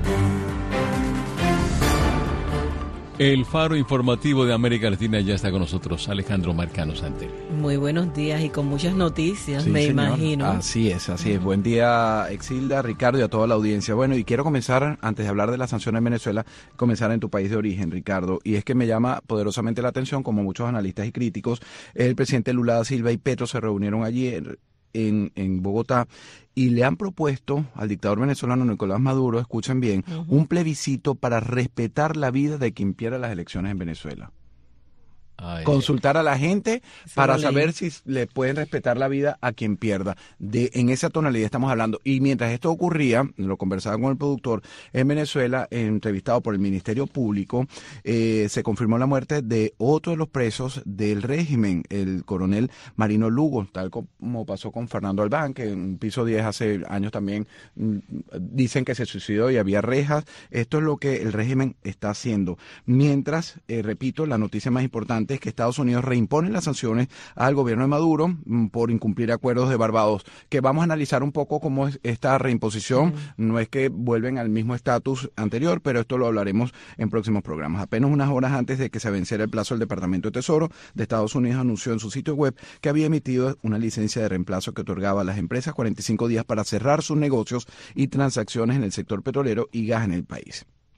El faro informativo de América Latina ya está con nosotros, Alejandro Marcano Santelli. Muy buenos días y con muchas noticias, sí, me señor. imagino. Así es, así es. Buen día, Exilda, Ricardo y a toda la audiencia. Bueno, y quiero comenzar, antes de hablar de las sanciones en Venezuela, comenzar en tu país de origen, Ricardo. Y es que me llama poderosamente la atención, como muchos analistas y críticos, el presidente Lula da Silva y Petro se reunieron ayer en, en Bogotá y le han propuesto al dictador venezolano Nicolás Maduro, escuchen bien, uh-huh. un plebiscito para respetar la vida de quien pierda las elecciones en Venezuela. Ay, consultar a la gente para saber si le pueden respetar la vida a quien pierda. De en esa tonalidad estamos hablando. Y mientras esto ocurría, lo conversaba con el productor, en Venezuela, entrevistado por el Ministerio Público, eh, se confirmó la muerte de otro de los presos del régimen, el coronel Marino Lugo, tal como pasó con Fernando Albán, que en piso diez hace años también mm, dicen que se suicidó y había rejas. Esto es lo que el régimen está haciendo. Mientras, eh, repito, la noticia más importante es que Estados Unidos reimpone las sanciones al gobierno de Maduro mm, por incumplir acuerdos de Barbados, que vamos a analizar un poco cómo es esta reimposición. Uh-huh. No es que vuelven al mismo estatus anterior, pero esto lo hablaremos en próximos programas. Apenas unas horas antes de que se venciera el plazo, el Departamento de Tesoro de Estados Unidos anunció en su sitio web que había emitido una licencia de reemplazo que otorgaba a las empresas cuarenta y cinco días para cerrar sus negocios y transacciones en el sector petrolero y gas en el país.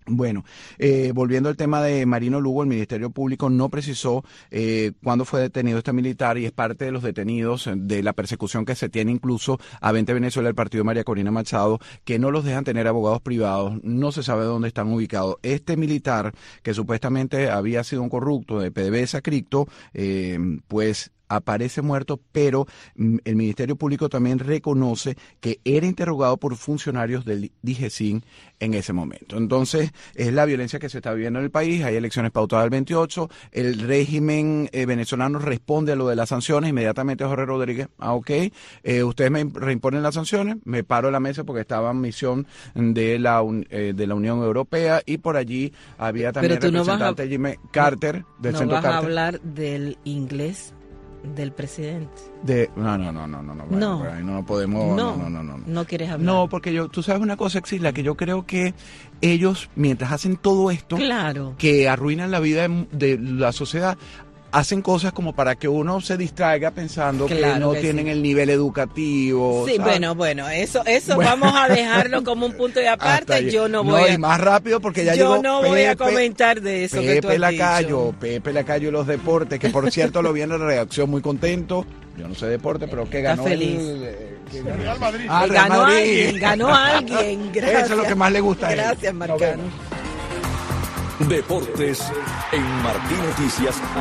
Bueno, eh, volviendo al tema de Marino Lugo, el Ministerio Público no precisó eh, cuándo fue detenido este militar y es parte de los detenidos de la persecución que se tiene incluso a Vente Venezuela, el partido de María Corina Machado, que no los dejan tener abogados privados, no se sabe dónde están ubicados. Este militar, que supuestamente había sido un corrupto de PDVSA Cripto, eh, pues aparece muerto, pero mm, el Ministerio Público también reconoce que era interrogado por funcionarios del DIGESIN en ese momento. Entonces, es la violencia que se está viviendo en el país, hay elecciones pautadas el veintiocho, el régimen eh, venezolano responde a lo de las sanciones, inmediatamente Jorge Rodríguez, ah, ok, eh, ustedes me reimponen las sanciones, me paro en la mesa porque estaba en misión de la, eh, de la Unión Europea y por allí había también el representante no Jimmy Carter, del no Centro vas Carter. a hablar del inglés del presidente. De, no, no, no, no, no, no, bueno, no, bueno, no podemos, no, no, no, no, no, no quieres hablar. No, porque yo, tú sabes una cosa, Exila, que yo creo que ellos, mientras hacen todo esto, claro, que arruinan la vida de, de la sociedad, hacen cosas como para que uno se distraiga pensando claro que no que tienen sí. el nivel educativo. Sí, ¿sabes? bueno, bueno, eso eso bueno. vamos a dejarlo como un punto de aparte. Yo no voy no, a... y más rápido porque ya yo llegó no Pepe, voy a comentar de eso Pepe que tú has Lacayo, dicho. Pepe Lacayo y los deportes, que por cierto lo vi en la redacción muy contento. Yo no sé deporte, pero que ganó Está feliz. el, eh, que ganó Real Madrid. Ah, Real ganó Madrid. alguien, ganó alguien. Gracias. Eso es lo que más le gusta a él. Gracias, Marcano. Deportes en Martín Noticias A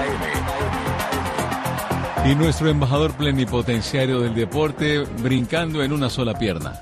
M. Y nuestro embajador plenipotenciario del deporte brincando en una sola pierna.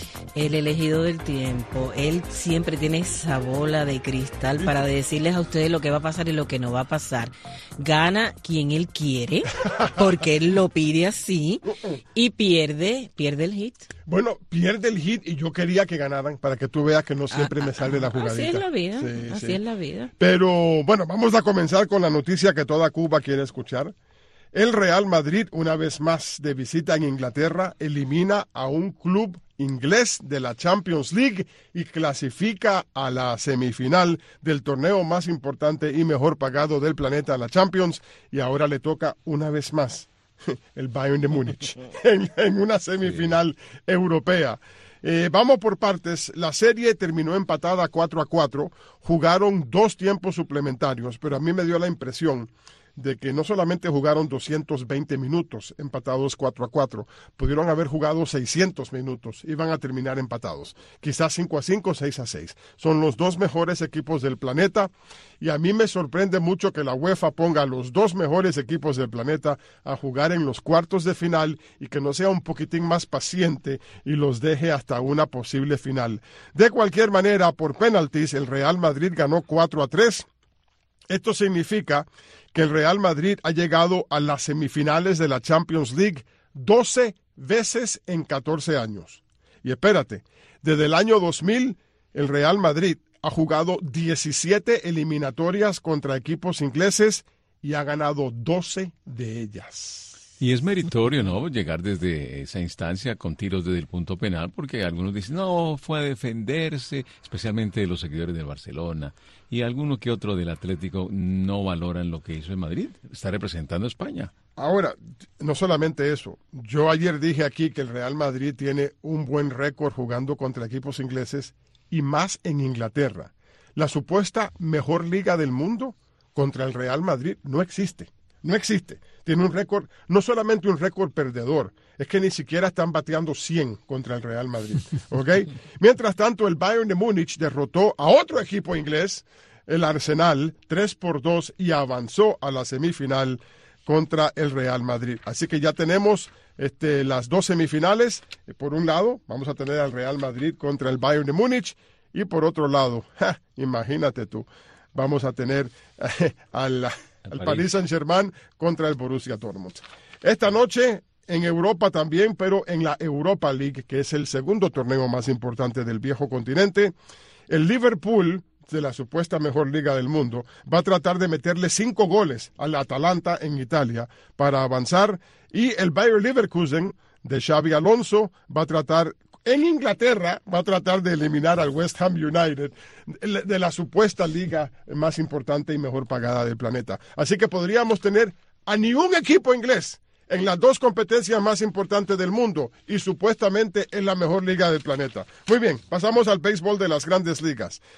El elegido del tiempo, él siempre tiene esa bola de cristal para decirles a ustedes lo que va a pasar y lo que no va a pasar. Gana quien él quiere, porque él lo pide así, y pierde, pierde el hit. Bueno, pierde el hit y yo quería que ganaran para que tú veas que no siempre ah, me sale la jugadita. Así es la vida, sí, así sí. es la vida. Pero bueno, vamos a comenzar con la noticia que toda Cuba quiere escuchar. El Real Madrid, una vez más de visita en Inglaterra, elimina a un club inglés de la Champions League y clasifica a la semifinal del torneo más importante y mejor pagado del planeta, la Champions, y ahora le toca una vez más el Bayern de Múnich en, en una semifinal sí. europea. Eh, vamos por partes. La serie terminó empatada cuatro a cuatro, jugaron dos tiempos suplementarios, pero a mí me dio la impresión de que no solamente jugaron doscientos veinte minutos empatados cuatro a cuatro, pudieron haber jugado seiscientos minutos, iban a terminar empatados, quizás cinco a cinco, seis a seis. Son los dos mejores equipos del planeta y a mí me sorprende mucho que la UEFA ponga a los dos mejores equipos del planeta a jugar en los cuartos de final y que no sea un poquitín más paciente y los deje hasta una posible final. De cualquier manera, por penaltis, el Real Madrid ganó cuatro a tres. Esto significa que el Real Madrid ha llegado a las semifinales de la Champions League doce veces en catorce años. Y espérate, desde el año dos mil, el Real Madrid ha jugado diecisiete eliminatorias contra equipos ingleses y ha ganado doce de ellas. Y es meritorio, ¿no?, llegar desde esa instancia con tiros desde el punto penal, porque algunos dicen, no, fue a defenderse, especialmente los seguidores del Barcelona, y alguno que otro del Atlético no valoran lo que hizo en Madrid, está representando a España. Ahora, no solamente eso, yo ayer dije aquí que el Real Madrid tiene un buen récord jugando contra equipos ingleses y más en Inglaterra. La supuesta mejor liga del mundo contra el Real Madrid no existe. No existe. Tiene un récord, no solamente un récord perdedor, es que ni siquiera están bateando cien contra el Real Madrid. ¿Ok? Mientras tanto, el Bayern de Múnich derrotó a otro equipo inglés, el Arsenal, tres por dos y avanzó a la semifinal contra el Real Madrid. Así que ya tenemos este, las dos semifinales. Por un lado, vamos a tener al Real Madrid contra el Bayern de Múnich y por otro lado, ja, imagínate tú, vamos a tener eh, al... al Paris Saint-Germain contra el Borussia Dortmund. Esta noche en Europa también, pero en la Europa League, que es el segundo torneo más importante del viejo continente, el Liverpool, de la supuesta mejor liga del mundo, va a tratar de meterle cinco goles al Atalanta en Italia para avanzar, y el Bayer Leverkusen de Xabi Alonso va a tratar en Inglaterra, va a tratar de eliminar al West Ham United de la supuesta liga más importante y mejor pagada del planeta. Así que podríamos tener a ningún equipo inglés en las dos competencias más importantes del mundo y supuestamente en la mejor liga del planeta. Muy bien, pasamos al béisbol de las grandes ligas.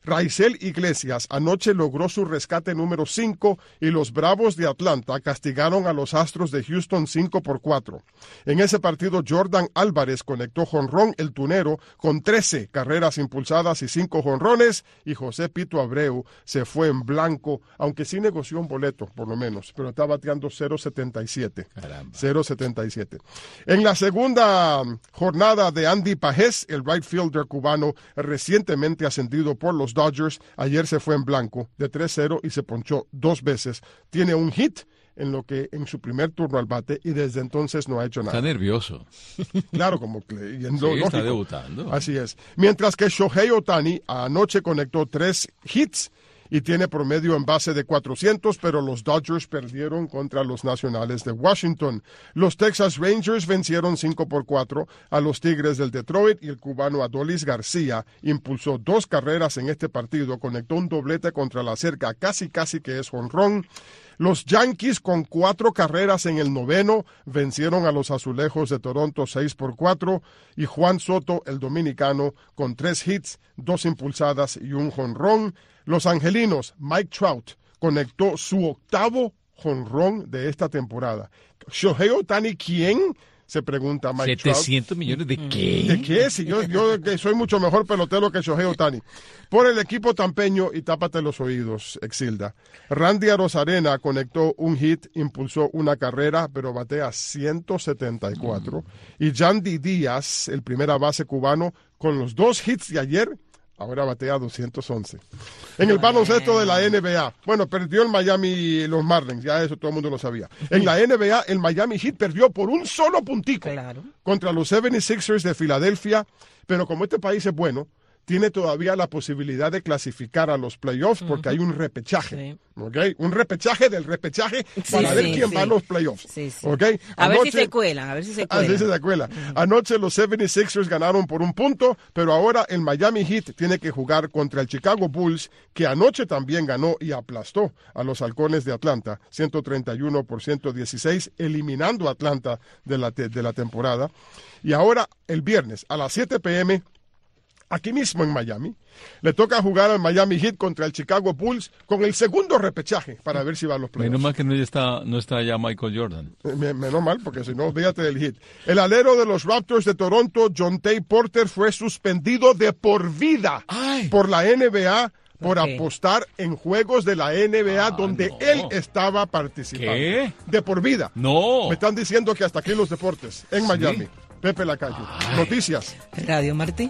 Raizel Iglesias anoche logró su rescate número cinco y los Bravos de Atlanta castigaron a los Astros de Houston cinco por cuatro. En ese partido, Jordan Álvarez conectó jonrón el tunero con trece carreras impulsadas y cinco jonrones, y José Pito Abreu se fue en blanco, aunque sí negoció un boleto, por lo menos, pero está bateando cero setenta y siete. Caramba. cero setenta y siete. En la segunda jornada de Andy Pajés, el right fielder cubano recientemente ascendido por los Dodgers, ayer se fue en blanco de tres cero y se ponchó dos veces. Tiene un hit en lo que en su primer turno al bate y desde entonces no ha hecho nada. Está nervioso. Claro, como que y en Sí, lo lógico. está debutando. Así es. Mientras que Shohei Ohtani anoche conectó tres hits y tiene promedio en base de cuatrocientos, pero los Dodgers perdieron contra los Nacionales de Washington. Los Texas Rangers vencieron cinco por cuatro a los Tigres del Detroit y el cubano Adolis García impulsó dos carreras en este partido, conectó un doblete contra la cerca, casi casi que es jonrón. Los Yankees, con cuatro carreras en el noveno, vencieron a los Azulejos de Toronto seis por cuatro, y Juan Soto, el dominicano, con tres hits, dos impulsadas y un jonrón. Los angelinos, Mike Trout, conectó su octavo jonrón de esta temporada. Shohei Ohtani, ¿quién? Se pregunta Mike Trout. ¿setecientos millones de qué? ¿De qué? Si yo, yo que soy mucho mejor pelotero que Shohei Ohtani. Por el equipo tampeño, y tápate los oídos, Exilda. Randy Arozarena conectó un hit, impulsó una carrera, pero batea ciento setenta y cuatro. Mm. Y Yandy Díaz, el primera base cubano, con los dos hits de ayer, ahora batea doscientos once. En el baloncesto de la N B A, bueno, perdió el Miami, los Marlins, ya eso todo el mundo lo sabía. En la N B A, el Miami Heat perdió por un solo puntico claro. contra los setenta y seis ers de Filadelfia, pero como este país es bueno, tiene todavía la posibilidad de clasificar a los playoffs porque uh-huh. hay un repechaje, sí. ¿okay? Un repechaje del repechaje sí, para sí, ver quién sí. va a los playoffs. Sí, sí. ¿Okay? A Anoche, ver si se cuelan, a ver si se cuelan. Así se cuela. Uh-huh. Anoche los setenta y seis ers ganaron por un punto, pero ahora el Miami Heat tiene que jugar contra el Chicago Bulls, que anoche también ganó y aplastó a los Halcones de Atlanta, ciento treinta y uno por ciento dieciséis, eliminando a Atlanta de la, te- de la temporada. Y ahora, el viernes, a las siete p.m., aquí mismo en Miami, le toca jugar al Miami Heat contra el Chicago Bulls con el segundo repechaje para ver si va a los playoffs. Menos mal que no está, no está ya Michael Jordan. Menos mal, porque si no, fíjate del Heat. El alero de los Raptors de Toronto, Jontay Porter, fue suspendido de por vida Ay. por la N B A por okay. apostar en juegos de la N B A ah, donde no. él estaba participando. ¿Qué? De por vida. No. Me están diciendo que hasta aquí los deportes, en Miami. ¿Sí? Pepe Lacalle. Ay. Noticias. Radio Martí.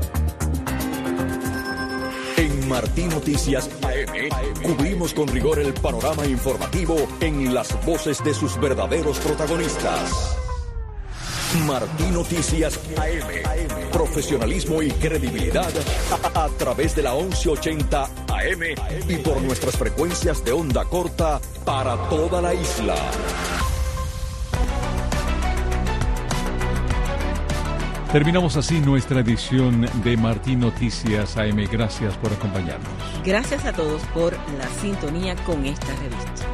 En Martí Noticias A M, cubrimos con rigor el panorama informativo en las voces de sus verdaderos protagonistas. Martí Noticias A M, profesionalismo y credibilidad a, a través de la once ochenta A M y por nuestras frecuencias de onda corta para toda la isla. Terminamos así nuestra edición de Martí Noticias A M. Gracias por acompañarnos. Gracias a todos por la sintonía con esta revista.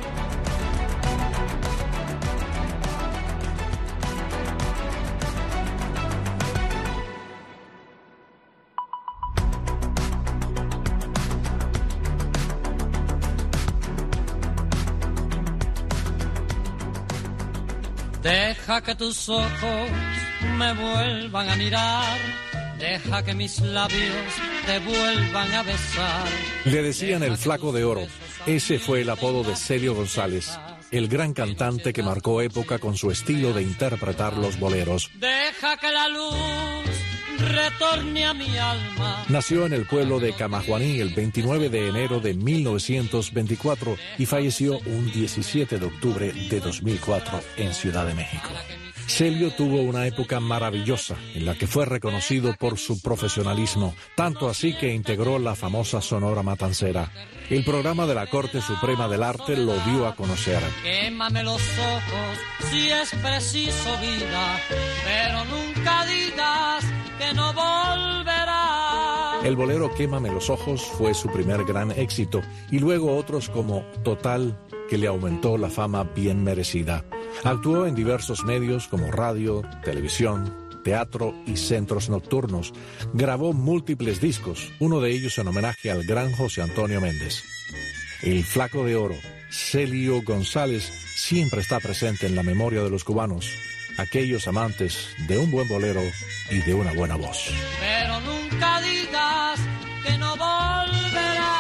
Deja que tus ojos me vuelvan a mirar, deja que mis labios te vuelvan a besar. Le decían el Flaco de Oro. Ese fue el apodo de Celio González, el gran cantante que marcó época con su estilo de interpretar los boleros. Deja que la luz retorne a mi alma. Nació en el pueblo de Camajuaní el veintinueve de enero de mil novecientos veinticuatro y falleció un diecisiete de octubre de dos mil cuatro en Ciudad de México. Celio tuvo una época maravillosa en la que fue reconocido por su profesionalismo, tanto así que integró la famosa Sonora Matancera. El programa de la Corte Suprema del Arte lo dio a conocer. Quémame los ojos si es preciso vida, pero nunca digas que no volverá. El bolero Quémame los ojos fue su primer gran éxito y luego otros como Total, que le aumentó la fama bien merecida. Actuó en diversos medios como radio, televisión, teatro y centros nocturnos. Grabó múltiples discos, uno de ellos en homenaje al gran José Antonio Méndez. El Flaco de Oro, Celio González, siempre está presente en la memoria de los cubanos, aquellos amantes de un buen bolero y de una buena voz. Pero nunca digas que no volverás.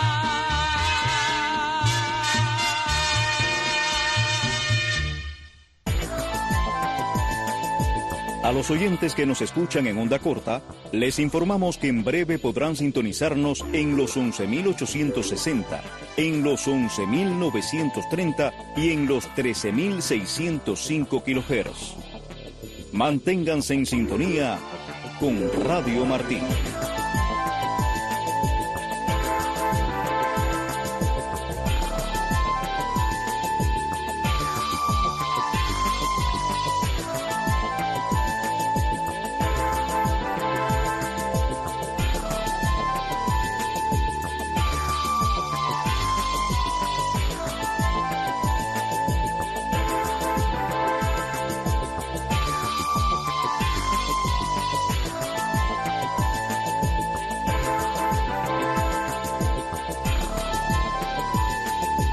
A los oyentes que nos escuchan en onda corta, les informamos que en breve podrán sintonizarnos en los once mil ochocientos sesenta, en los once mil novecientos treinta y en los trece mil seiscientos cinco kilohertz. Manténganse en sintonía con Radio Martí.